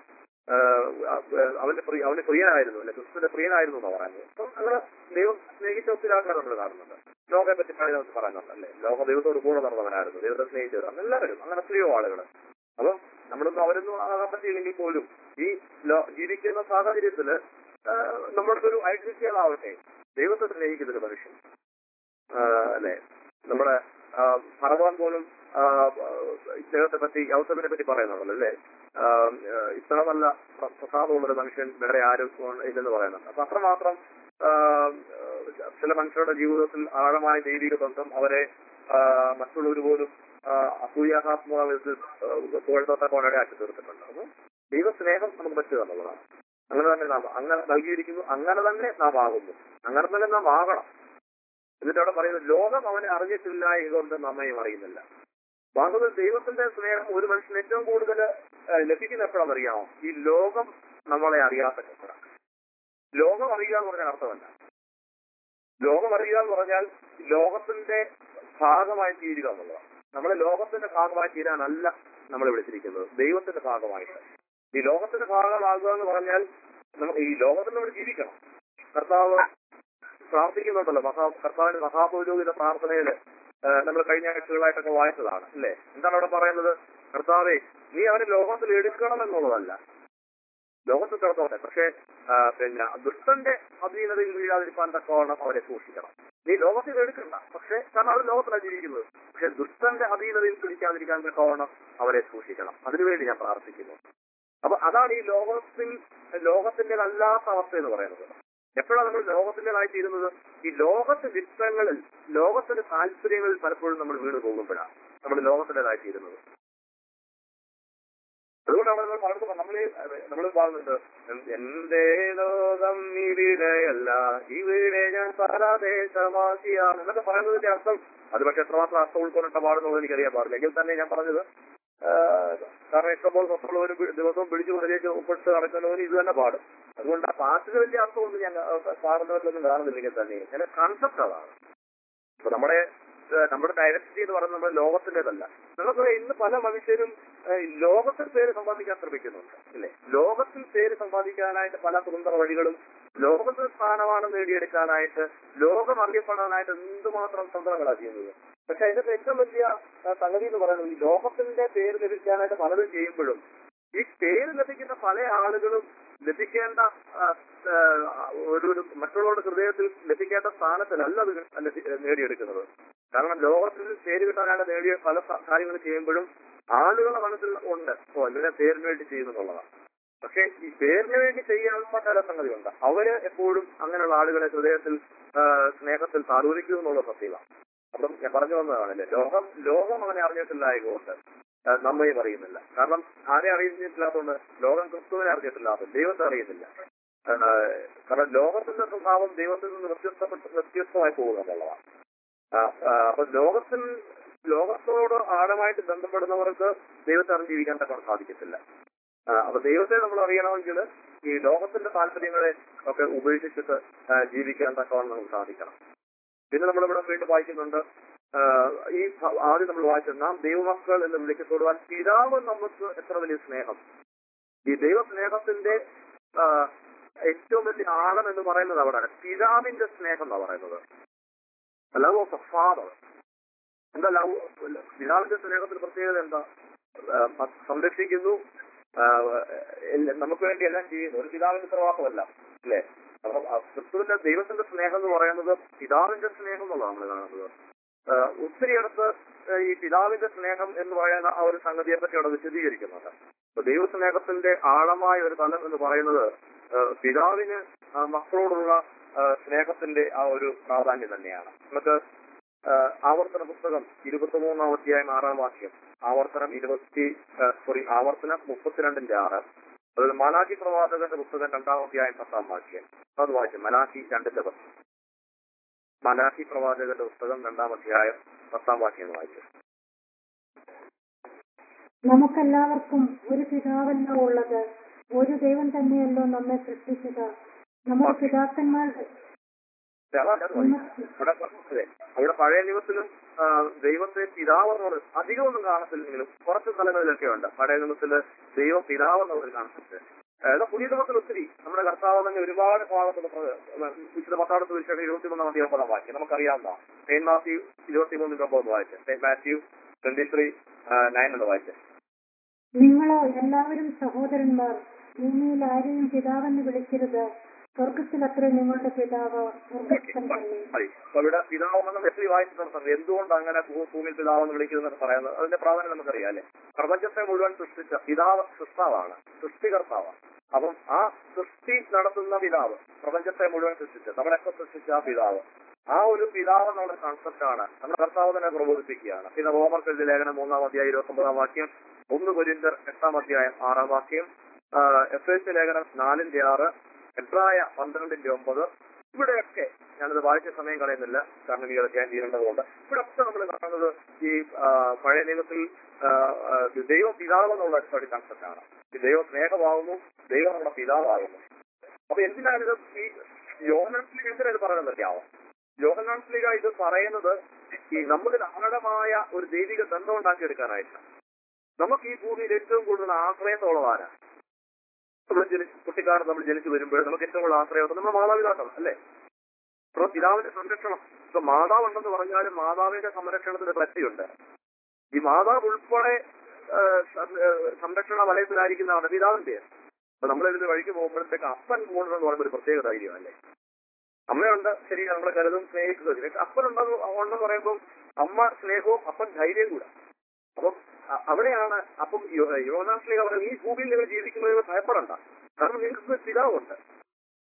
അവന്റെ പ്രിയനായിരുന്നു അല്ലെ, ക്രിസ്തുവിന്റെ പ്രിയനായിരുന്നു എന്നാണ് പറയുന്നത്. അപ്പം അങ്ങനെ ദൈവം സ്നേഹിച്ച ഒത്തിരി ആൾക്കാർ നമ്മൾ കാണുന്നുണ്ട്. ലോകത്തെ പറ്റി പറയുന്നുണ്ട് അല്ലെ, ലോക ദൈവത്തോട് കൂടെ നടന്നവനായിരുന്നു, ദൈവത്തെ സ്നേഹിച്ചവരാണ് എല്ലാവരും. അങ്ങനെ എത്രയോ ആളുകൾ. അപ്പം നമ്മളൊന്നും അവരൊന്നും ആകാൻ പറ്റിയില്ലെങ്കിൽ പോലും ഈ ജീവിക്കുന്ന സാഹചര്യത്തില് നമ്മൾക്ക് ഒരു ഐഡന്റിറ്റികളാവട്ടെ ദൈവത്തെ സ്നേഹിക്കുന്ന ഒരു മനുഷ്യൻ അല്ലെ. നമ്മുടെ ഫറവോൻ പോലും ഇദ്ദേഹത്തെ പറ്റി, യൗസഫിനെ പറ്റി പറയുന്നുണ്ടല്ലോ അല്ലെ, ഇത്ര നല്ല പ്രസാദമുള്ളൊരു മനുഷ്യൻ വേറെ ആരും ഇല്ലെന്ന് പറയുന്നുണ്ട്. അപ്പൊ അത്രമാത്രം ചില മനുഷ്യരുടെ ജീവിതത്തിൽ ആഴമായ ദൈവിക ബന്ധം അവരെ മറ്റുള്ളവർ പോലും അസൂയാത്മക വിധത്തിൽ പുകഴ്ത്തത്തക്കോടെ ആക്കി തീർത്തിട്ടുണ്ട്. അപ്പൊ ദൈവസ്നേഹം നമുക്ക് പറ്റുക എന്നുള്ളതാണ്. അങ്ങനെ തന്നെ നാം അങ്ങനെ നൽകിയിരിക്കുന്നു, അങ്ങനെ തന്നെ നാം ആകുന്നു, അങ്ങനെ തന്നെ നാം ആകണം. എന്നിട്ട് അവിടെ പറയുന്നത് ലോകം അവനെ അറിഞ്ഞിട്ടില്ല ഇതുകൊണ്ട് നമ്മയും അറിയുന്നില്ല. വാസ്തവത്തിൽ ദൈവത്തിന്റെ സ്നേഹം ഒരു മനുഷ്യന് ഏറ്റവും കൂടുതൽ ലഭിക്കുന്ന എപ്പോഴാണെന്ന് അറിയാമോ? ഈ ലോകം നമ്മളെ അറിയാത്തപ്പോഴാണ്. ലോകം അറിയുക എന്ന് പറഞ്ഞാൽ അർത്ഥമല്ല. ലോകം അറിയുക എന്ന് പറഞ്ഞാൽ ലോകത്തിന്റെ ഭാഗമായി തീരുക എന്നുള്ളതാണ്. നമ്മളെ ലോകത്തിന്റെ ഭാഗമായി തീരാനല്ല നമ്മളെ വിളിച്ചിരിക്കുന്നത്, ദൈവത്തിന്റെ ഭാഗമായിട്ട്. ഈ ലോകത്തിന്റെ ഭാഗമാകുക എന്ന് പറഞ്ഞാൽ ഈ ലോകത്തിൽ നമ്മൾ ജീവിക്കണം. കർത്താവ് പ്രാർത്ഥിക്കുന്നുണ്ടല്ലോ, കർത്താവിന്റെ മഹാപൗരോഹിത പ്രാർത്ഥനയില് നമ്മൾ കഴിഞ്ഞ ആഴ്ചകളായിട്ടൊക്കെ വായിച്ചതാണ് അല്ലേ. എന്താണ് അവിടെ പറയുന്നത്? കർത്താവേ, നീ അവനെ ലോകത്തിൽ എടുക്കണം എന്നുള്ളതല്ല, ലോകത്തിൽ കിടന്നോട്ടെ, പക്ഷെ പിന്നെ ദുഷ്ടന്റെ അധീനതയിൽ വീഴാതിരിക്കാൻ തക്കവണ്ണം അവരെ സൂക്ഷിക്കണം. നീ ലോകത്തിൽ എടുക്കണ്ട, പക്ഷെ കാരണം അവർ ലോകത്തിലാണ് ജീവിക്കുന്നത്, പക്ഷെ ദുഷ്ടന്റെ അധീനതയിൽ പിടിക്കാതിരിക്കാൻ തക്കവണ്ണം അവരെ സൂക്ഷിക്കണം. അതിനുവേണ്ടി ഞാൻ പ്രാർത്ഥിക്കുന്നു. അപ്പൊ അതാണ് ഈ ലോകത്തിന്റെ അല്ലാത്ത അവസ്ഥ എന്ന് പറയുന്നത്. എപ്പോഴാണ് നമ്മൾ ലോകത്തിൻ്റെതായി തീരുന്നത്? ഈ ലോകത്തിന്റെ ഇഷ്ടങ്ങളിൽ, ലോകത്തിന്റെ താല്പര്യങ്ങളിൽ പലപ്പോഴും നമ്മൾ വീണ് പോകുമ്പോഴാണ് നമ്മൾ ലോകത്തിൻ്റെതായി തീരുന്നത്. അതുകൊണ്ടാണ് നമ്മൾ പാടുന്നത്, നമ്മൾ പാടുന്നുണ്ട്, എന്റെ ലോകം ഇവിടെയല്ല, ഇവിടെ ഞാൻ പരദേശവാസിയാണ് എന്നൊക്കെ പറയുന്നതിന്റെ അർത്ഥം. അത് പക്ഷെ എത്രമാത്രം അർത്ഥം ഉൾക്കൊണ്ടിട്ട് പാടുന്നത് എനിക്കറിയാൻ പാടില്ല. എങ്കിൽ തന്നെ ഞാൻ പറഞ്ഞത്, കാരണം ഇഷ്ടംപോലെ സ്വത്തുള്ളവരും ദിവസവും പിടിച്ചു പ്രദേശം ഉൾപ്പെട്ട് നടക്കുന്നവരും ഇത് തന്നെ പാടും. അതുകൊണ്ട് ആ പാട്ടിന് വലിയ അർത്ഥമൊന്നും ഞാൻ പാടുന്നവരിലൊന്നും കാണുന്നില്ലെങ്കിൽ തന്നെ എന്റെ കൺസെപ്റ്റ് അതാണ്. അപ്പൊ നമ്മുടെ ഡയറക്റ്റിറ്റി എന്ന് പറയുന്നത് നമ്മുടെ ലോകത്തിൻ്റെതല്ല. നമുക്ക് ഇന്ന് പല മനുഷ്യരും ലോകത്തിൽ പേര് സമ്പാദിക്കാൻ ശ്രമിക്കുന്നുണ്ട്, അല്ലേ? ലോകത്തിൽ പേര് സമ്പാദിക്കാനായിട്ട് പല സ്വതന്ത്ര വഴികളും, ലോകത്തിൽ സ്ഥാനമാണ് നേടിയെടുക്കാനായിട്ട്, ലോകം അറിയപ്പെടാനായിട്ട് എന്തുമാത്രം തന്ത്രങ്ങളാണ് ചെയ്യുന്നത്. പക്ഷെ അതിന്റെ ഏറ്റവും വലിയ സംഗതി എന്ന് പറയുന്നത്, ഈ ലോകത്തിന്റെ പേര് ലഭിക്കാനായിട്ട് പലതും ചെയ്യുമ്പോഴും ഈ പേര് ലഭിക്കുന്ന പല ആളുകളും ലഭിക്കേണ്ട ഒരു മറ്റുള്ളവരുടെ ഹൃദയത്തിൽ ലഭിക്കേണ്ട സ്ഥാനത്തിലല്ല അത് നേടിയെടുക്കുന്നത്. കാരണം ലോകത്തിൽ പേര് കിട്ടാനായിട്ട് നേടിയ പല കാര്യങ്ങൾ ചെയ്യുമ്പോഴും ആളുകളുടെ മനസ്സിൽ ഉണ്ട്, ഇവരെ പേരിന് വേണ്ടി ചെയ്യുന്നുള്ളതാണ്. പക്ഷെ ഈ പേരിന് വേണ്ടി ചെയ്യാനുള്ള ചില സംഗതിയുണ്ട്. അവര് എപ്പോഴും അങ്ങനെയുള്ള ആളുകളെ ഹൃദയത്തിൽ സ്നേഹത്തിൽ താലോലിക്കുന്നു എന്നുള്ള സത്യമാണ്. അപ്പം ഞാൻ പറഞ്ഞു വന്നതാണല്ലേ, ലോകം അവനെ അറിഞ്ഞിട്ടില്ലായതുകൊണ്ട് നമ്മയും അറിയുന്നില്ല. കാരണം ആരെ അറിയിച്ചിട്ടില്ലാത്തതുകൊണ്ട്, ലോകം ക്രിസ്തുവിനെ അറിഞ്ഞിട്ടില്ലാത്തത് ദൈവത്തെ അറിയുന്നില്ല. കാരണം ലോകത്തിന്റെ സ്വഭാവം ദൈവത്തിൽ നിന്ന് വ്യത്യസ്തമായി പോകുക എന്നുള്ളതാണ്. അപ്പൊ ലോകത്തോട് ആഴമായിട്ട് ബന്ധപ്പെടുന്നവർക്ക് ദൈവത്തെ അറിഞ്ഞ് ജീവിക്കാൻ തക്ക സാധിക്കത്തില്ല. അപ്പൊ ദൈവത്തെ നമ്മൾ അറിയണമെങ്കിൽ ഈ ലോകത്തിന്റെ താല്പര്യങ്ങളെ ഒക്കെ ഉപേക്ഷിച്ചിട്ട് ജീവിക്കാൻ തക്കവണ്ണം നമുക്ക് സാധിക്കണം. പിന്നെ നമ്മളിവിടെ വീണ്ടും വായിക്കുന്നുണ്ട്, ഈ ആദ്യം നമ്മൾ വായിച്ചത്, നാം ദൈവമക്കൾ എന്ന് വിളിക്കപ്പെടുവാൻ പിതാവ് നമുക്ക് എത്ര വലിയ സ്നേഹം. ഈ ദൈവസ്നേഹത്തിന്റെ ഏറ്റവും വലിയ ആഴം എന്ന് പറയുന്നത് അവിടെയാണ്. പിതാവിന്റെ സ്നേഹം എന്നാ പറയുന്നത്. Love of a father. എന്താ ലവ്? പിതാവിന്റെ സ്നേഹത്തിന് പ്രത്യേകത എന്താ? സംരക്ഷിക്കുന്നു, നമുക്ക് വേണ്ടി എല്ലാം ചെയ്യുന്നു. ഒരു പിതാവിന്റെ ഉത്തരവാദിത്തമല്ല, അല്ലേ? അപ്പൊ ക്രിസ്തുവിന്റെ ദൈവത്തിന്റെ സ്നേഹം എന്ന് പറയുന്നത് പിതാവിന്റെ സ്നേഹം എന്നുള്ളതാണ് നമ്മൾ കാണുന്നത്. ഒത്തിരിയിടത്ത് ഈ പിതാവിന്റെ സ്നേഹം എന്ന് പറയുന്ന ആ ഒരു സംഗതിയെ പറ്റി അവിടെ വിശദീകരിക്കുന്നുണ്ട്. അപ്പൊ ദൈവസ്നേഹത്തിന്റെ ആഴമായ ഒരു തലം എന്ന് പറയുന്നത് പിതാവിന് മക്കളോടുള്ള സ്നേഹത്തിന്റെ ആ ഒരു പ്രാധാന്യം തന്നെയാണ്. നമുക്ക് ആവർത്തന പുസ്തകം 23-ാം അധ്യായം 6-ാം വാക്യം, ആവർത്തനം 32-6, അതുപോലെ മലാഖി പ്രവാചകന്റെ പുസ്തകം 2-ാം അധ്യായം 10-ാം വാക്യം അത് വായിച്ചു. മലാഖി 2:10. മലാഖി പ്രവാചകന്റെ പുസ്തകം 2-ാം അധ്യായം 10-ാം വാക്യം വായിച്ചു. നമുക്കെല്ലാവർക്കും ഒരു പിതാവല്ല ഉള്ളത്, ഒരു ദൈവം തന്നെയല്ലോ നമ്മെ സൃഷ്ടിച്ചത്. നമ്മുടെ പിതാക്കന്മാരുടെ അവിടെ പഴയ നിയമത്തിലും ദൈവത്തെ പിതാവെന്നത് അധികമൊന്നും കാണത്തില്ലെങ്കിലും കുറച്ച് സ്ഥലങ്ങളിലൊക്കെ ഉണ്ട്. പഴയ നിയമത്തില് ദൈവം പിതാവെന്നുള്ളൊരു കാണുന്നുണ്ട്. അതായത് പുതിയ നിയമത്തിൽ ഒത്തിരി നമ്മുടെ കർത്താവ് തന്നെ ഒരുപാട് ഭാഗത്തുള്ള വിശുദ്ധ പത്താമത്തെ സുവിശേഷം 23-ാം അധ്യായം വാക്യം നമുക്കറിയാവുന്ന. സെയിന്റ് മാത്യു 23:9 വായിച്ച്, സെയിന്റ് മാത്യു 23:9 വായിച്ച്. നിങ്ങളോ എല്ലാവരും സഹോദരന്മാർ, ഭൂമിയിൽ ആരെയും പിതാവെന്ന് വിളിക്കരുത്, സ്വർഗത്തിലത്രേ നിങ്ങളുടെ പിതാവ് സ്വർഗസ്ഥൻ തന്നെ. ഇവിടെ പിതാവെന്ന് വ്യക്തി വായിച്ചിട്ടുണ്ട്. എന്തുകൊണ്ട് അങ്ങനെ ഭൂമിയിൽ പിതാവെന്ന് വിളിക്കുന്നതെന്ന് പറയുന്നത് അതിന്റെ പ്രാധാന്യം നമുക്കറിയാം, അല്ലെ? പ്രപഞ്ചത്തെ മുഴുവൻ സൃഷ്ടിച്ച പിതാവ് സൃഷ്ടാവാണ്, സൃഷ്ടികർത്താവാണ്. അപ്പം ആ സൃഷ്ടി നടത്തുന്ന പിതാവ്, പ്രപഞ്ചത്തെ മുഴുവൻ സൃഷ്ടിച്ച് നമ്മളെയൊക്കെ സൃഷ്ടിച്ച ആ പിതാവ്, ആ ഒരു പിതാവ് എന്നുള്ള കൺസെപ്റ്റാണ് നമ്മുടെ കർത്താവ് തന്നെ പ്രബോധിപ്പിക്കുകയാണ്. പിന്നെ റോമർക്ക് എഴുതിയ ലേഖനം 3-ാം അധ്യായം 29-ാം വാക്യം, 1 കൊരിന്ത്യർ 8-ാം അധ്യായം 6-ാം വാക്യം, എഫേസ്യ ലേഖനം 4-6, എബ്രായ 12-9. ഇവിടെയൊക്കെ ഞാനത് വായിച്ച സമയം കളയുന്നില്ല, കാരണം ഈ അധ്യായം ചെയ്യേണ്ടതുകൊണ്ട്. ഇവിടെയൊക്കെ നമ്മൾ കാണുന്നത് ഈ പഴയ നിയമത്തിൽ ദൈവം പിതാവെന്നുള്ള ഒരു കൺസെപ്റ്റാണ്. ഈ ദൈവം സ്നേഹമാകുന്നു, ദൈവം നമ്മുടെ പിതാവാകുന്നു. അപ്പൊ എന്തിനാണിത് ഈ യോഹന്നാൻ സ്ലീഹ എന്തിനാണ് പറയുന്നതറിയാമോ? യോഹന്നാൻ സ്ലീഹ ഇത് പറയുന്നത് ഈ നമ്മുടെ ആഴമായ ഒരു ദൈവിക ബന്ധം ഉണ്ടാക്കിയെടുക്കാനായിട്ടാണ്. നമുക്ക് ഈ ഭൂമിയിൽ ഏറ്റവും കൂടുതൽ ആശ്രയത്തോളവാനാണ്. നമ്മൾ കുട്ടിക്കാലത്ത് നമ്മൾ ജനിച്ചു വരുമ്പോൾ നമുക്ക് ഏറ്റവും കൂടുതൽ ആശ്രയം നമ്മുടെ മാതാപിതാക്കൾ, അല്ലേ? അപ്പൊ പിതാവിന്റെ സംരക്ഷണം, ഇപ്പൊ മാതാവുണ്ടെന്ന് പറഞ്ഞാലും മാതാവിന്റെ സംരക്ഷണത്തിന് പറ്റിയുണ്ട്. ഈ മാതാവ് ഉൾപ്പെടെ സംരക്ഷണ വലയത്തിലായിരിക്കുന്നതാണ് പിതാവിന്റെ. അപ്പൊ നമ്മളിതിന് വഴിക്ക് പോകുമ്പോഴത്തേക്ക് അപ്പൻ പോകണമെന്ന് പറയുമ്പോൾ ഒരു പ്രത്യേക ധൈര്യം, അല്ലേ? അമ്മയുണ്ട്, ശരി, നമ്മളെ കരുതും സ്നേഹിക്കുന്നത്. അപ്പനുണ്ടെന്ന് പറയുമ്പോൾ അമ്മ സ്നേഹവും അപ്പൻ ധൈര്യം കൂടെ. അപ്പം അവിടെയാണ് അപ്പം യോഹന്നാൻ സ്ലീഹ പറയുന്നത്, ഈ ഭൂമിയിൽ നിങ്ങൾ ജീവിക്കുന്നതിന് ഭയപ്പെടണ്ട, കാരണം നിങ്ങൾക്ക് പിതാവുണ്ട്.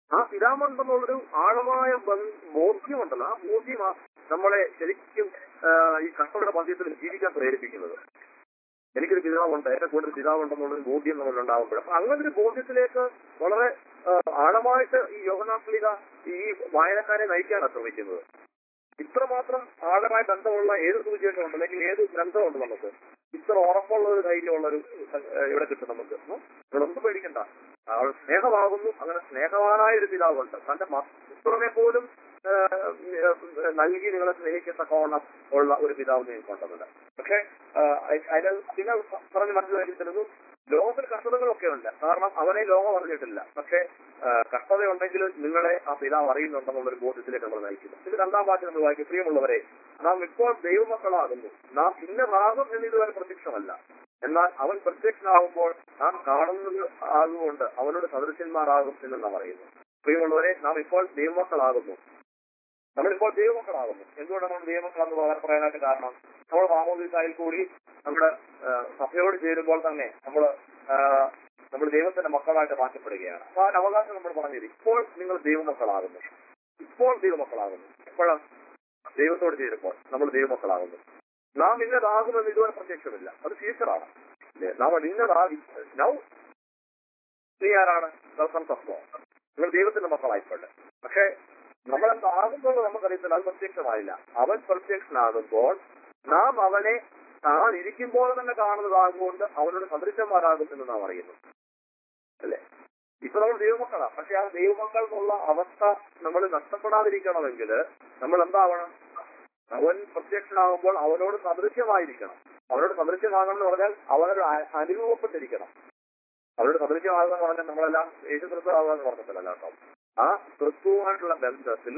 ആ പിതാവുണ്ടെന്നുള്ളൊരു ആഴമായ ബോധ്യമുണ്ടല്ലോ. ആ ബോധ്യമാ നമ്മളെ ശരിക്കും ഈ കർത്തവ്യ പദ്യത്തിൽ ജീവിക്കാൻ പ്രേരിപ്പിക്കുന്നത്. എനിക്കൊരു പിതാവുണ്ട്, എന്റെ കൂടെ ഒരു പിതാവുണ്ടെന്നുള്ളൊരു ബോധ്യം നമ്മളുണ്ടാകുമ്പോൾ, അപ്പൊ അങ്ങനെ ഒരു ബോധ്യത്തിലേക്ക് വളരെ ആഴമായിട്ട് ഈ യോഹന്നാൻ ശ്ലീഹ ഈ വായനക്കാരെ നയിക്കാനാണ് ശ്രമിക്കുന്നത്. ഇത്രമാത്രം ആഴമായ ബന്ധമുള്ള ഏത് സുവിശേഷമുണ്ട് അല്ലെങ്കിൽ ഏത് ഗ്രന്ഥമുണ്ട് നമുക്ക് ഇത്ര ഉറപ്പുള്ള ഒരു ധൈര്യമുള്ളൊരു ഇവിടെ കിട്ടും നമുക്ക്. നിങ്ങളൊന്നും പേടിക്കണ്ട. ആൾ സ്നേഹമാകുന്നു. അങ്ങനെ സ്നേഹവാനായ ഒരു പിതാവുണ്ട്. തന്റെ പുത്രനെ പോലും നൽകി നിങ്ങളെ സ്നേഹിക്കത്തക്കവണ്ണം ഉള്ള ഒരു പിതാവ് നിങ്ങൾക്ക് ഉണ്ടെന്നുണ്ട്. പക്ഷെ അതിന് നിങ്ങൾ പറഞ്ഞ് മനസ്സിലാക്കിയിട്ടുള്ളത് ലോകത്തിൽ കഷ്ടതകളൊക്കെ ഉണ്ട്. കാരണം അവനെ ലോകം അറിഞ്ഞിട്ടില്ല. പക്ഷെ കഷ്ടതയുണ്ടെങ്കിൽ നിങ്ങളെ ആ പിതാവ് അറിയുന്നുണ്ടെന്നുള്ളൊരു ബോധ്യത്തിലേക്ക് നമ്മൾ നയിക്കുന്നു. ഇത് രണ്ടാം വാക്യം നമ്മൾ വായിക്കും. പ്രിയമുള്ളവരെ, നാം ഇപ്പോൾ ദൈവമക്കളാകുന്നു. നാം ഇന്നതാകും എന്നിതുവരെ പ്രത്യക്ഷമല്ല. എന്നാൽ അവൻ പ്രത്യക്ഷനാകുമ്പോൾ നാം കാണുന്നത് ആകുകൊണ്ട് അവനോട് സദൃശ്യന്മാരാകും എന്ന് നാം അറിയുന്നു. പ്രിയമുള്ളവരെ, നാം ഇപ്പോൾ ദൈവമക്കളാകുന്നു. നമ്മളിപ്പോൾ ദൈവമക്കളാകുന്നു. എന്തുകൊണ്ടാണ് നമ്മൾ ദൈവമക്കളെന്ന് പറയാനായിട്ട് കാരണം, നമ്മൾ മാമോദീസായിൽ കൂടി നമ്മുടെ സഭയോട് ചേരുമ്പോൾ തന്നെ നമ്മൾ ദൈവത്തിന്റെ മക്കളായിട്ട് മാറ്റപ്പെടുകയാണ്. അപ്പൊ ആ അവകാശം നമ്മൾ പറഞ്ഞത് ഇപ്പോൾ നിങ്ങൾ ദൈവമക്കളാകുന്നു. ഇപ്പോൾ ദൈവമക്കളാകുന്നു. എപ്പോഴാണ്? ദൈവത്തോട് ചേരുമ്പോൾ നമ്മൾ ദൈവമക്കളാകുന്നു. നാം ഇന്നതാകുമെന്ന് ഇതുവരെ പ്രത്യക്ഷമില്ല. അത് ഫ്യൂച്ചറാണ്. നാം ഇന്നതാകും. നൗ നീ ആരാണ്? തത്വം. നിങ്ങൾ ദൈവത്തിന്റെ മക്കളായിക്കൊണ്ട്. പക്ഷെ നമ്മളെന്താകുമ്പോൾ നമുക്കറിയത്തില്ല. അത് പ്രത്യക്ഷമായില്ല. അവൻ പ്രത്യക്ഷനാകുമ്പോൾ നാം അവനെ താൻ ഇരിക്കുമ്പോൾ തന്നെ കാണുന്നതാകുകൊണ്ട് അവനോട് സദൃശന്മാരാകും എന്ന് നാം അറിയുന്നു. അല്ലെ? ഇപ്പൊ നമ്മൾ ദൈവമക്കളാണ്. പക്ഷെ ആ ദൈവമക്കൾ എന്നുള്ള അവസ്ഥ നമ്മൾ നഷ്ടപ്പെടാതിരിക്കണമെങ്കിൽ നമ്മൾ എന്താവണം? അവൻ പ്രത്യക്ഷനാകുമ്പോൾ അവനോട് സദൃശ്യമായിരിക്കണം. അവനോട് സദൃശ്യമാകണം എന്ന് പറഞ്ഞാൽ അവനോട് അനുരൂപപ്പെട്ടിരിക്കണം. അവനോട് സദൃശ്യമാകുക എന്ന് പറഞ്ഞാൽ നമ്മളെല്ലാം യേശു ക്രിസ്തു ആകുക പറഞ്ഞിട്ടില്ല കേട്ടോ. ആ ക്രിസ്തുവുമായിട്ടുള്ള ബന്ധത്തിൽ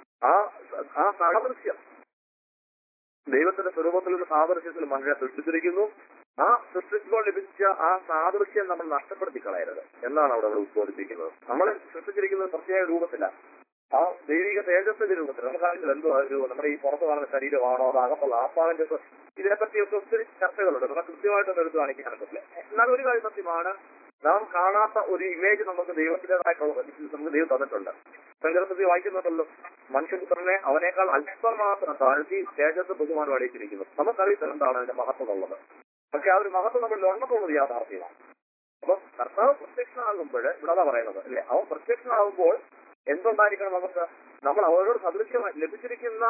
ആ സാദൃശ്യം, ദൈവത്തിന്റെ സ്വരൂപത്തിലുള്ള സാദൃശ്യത്തിൽ മനുഷ്യനെ സൃഷ്ടിച്ചിരിക്കുന്നു. ആ സൃഷ്ടിക്കുമ്പോൾ ലഭിച്ച ആ സാദൃശ്യം നമ്മൾ നഷ്ടപ്പെടുത്തി കളയരുത് എന്നാണ് അവിടെ ഉദ്ബോധിപ്പിക്കുന്നത്. നമ്മൾ സൃഷ്ടിച്ചിരിക്കുന്നത് പ്രത്യേക രൂപത്തിലാണ്. ആ ദൈവിക തേജസ്സിന്റെ രൂപത്തിൽ. നമുക്കറിയില്ല എന്തോ രൂപം, നമ്മുടെ ഈ പുറത്ത് കാണുന്ന ശരീരമാണോ, അത് അകത്തുള്ള ആത്മാവിന്റെ ഇതിനെപ്പറ്റിയൊക്കെ ഒത്തിരി ചർച്ചകളുണ്ട്. നമ്മൾ കൃത്യമായിട്ടൊന്നും എടുത്ത് കാണിക്കാനൊക്കില്ല. എന്നാൽ ഒരു കാര്യം സത്യമാണ്, നാം കാണാത്ത ഒരു ഇമേജ് നമുക്ക് ദൈവത്തിൻ്റെതായിട്ടുള്ള നമുക്ക് ദൈവം തന്നിട്ടുണ്ട്. സങ്കല്പത്തിൽ വായിക്കുന്നുണ്ടല്ലോ, മനുഷ്യപുത്രനെ അവനേക്കാൾ അല്പം മാത്രം താഴ്ത്തി തേജസ് ബഹുമാനം അടിയിച്ചിരിക്കുന്നു. നമുക്കറിയത്തില്ല എന്താണ് അതിന്റെ മഹത്വം ഉള്ളത്. പക്ഷെ ആ ഒരു മഹത്വം നമ്മൾ ഉണ്ടെന്നുള്ളത് യാഥാർത്ഥ്യമാണ്. അപ്പൊ കർത്താവ് പ്രത്യക്ഷനാകുമ്പോൾ ഇവിടെ അതാ പറയുന്നത് അല്ലെ, അവൻ പ്രത്യക്ഷനാകുമ്പോൾ എന്തുണ്ടായിരിക്കണം നമുക്ക്? നമ്മൾ അവരോട് സദൃശ്യമായി ലഭിച്ചിരിക്കുന്ന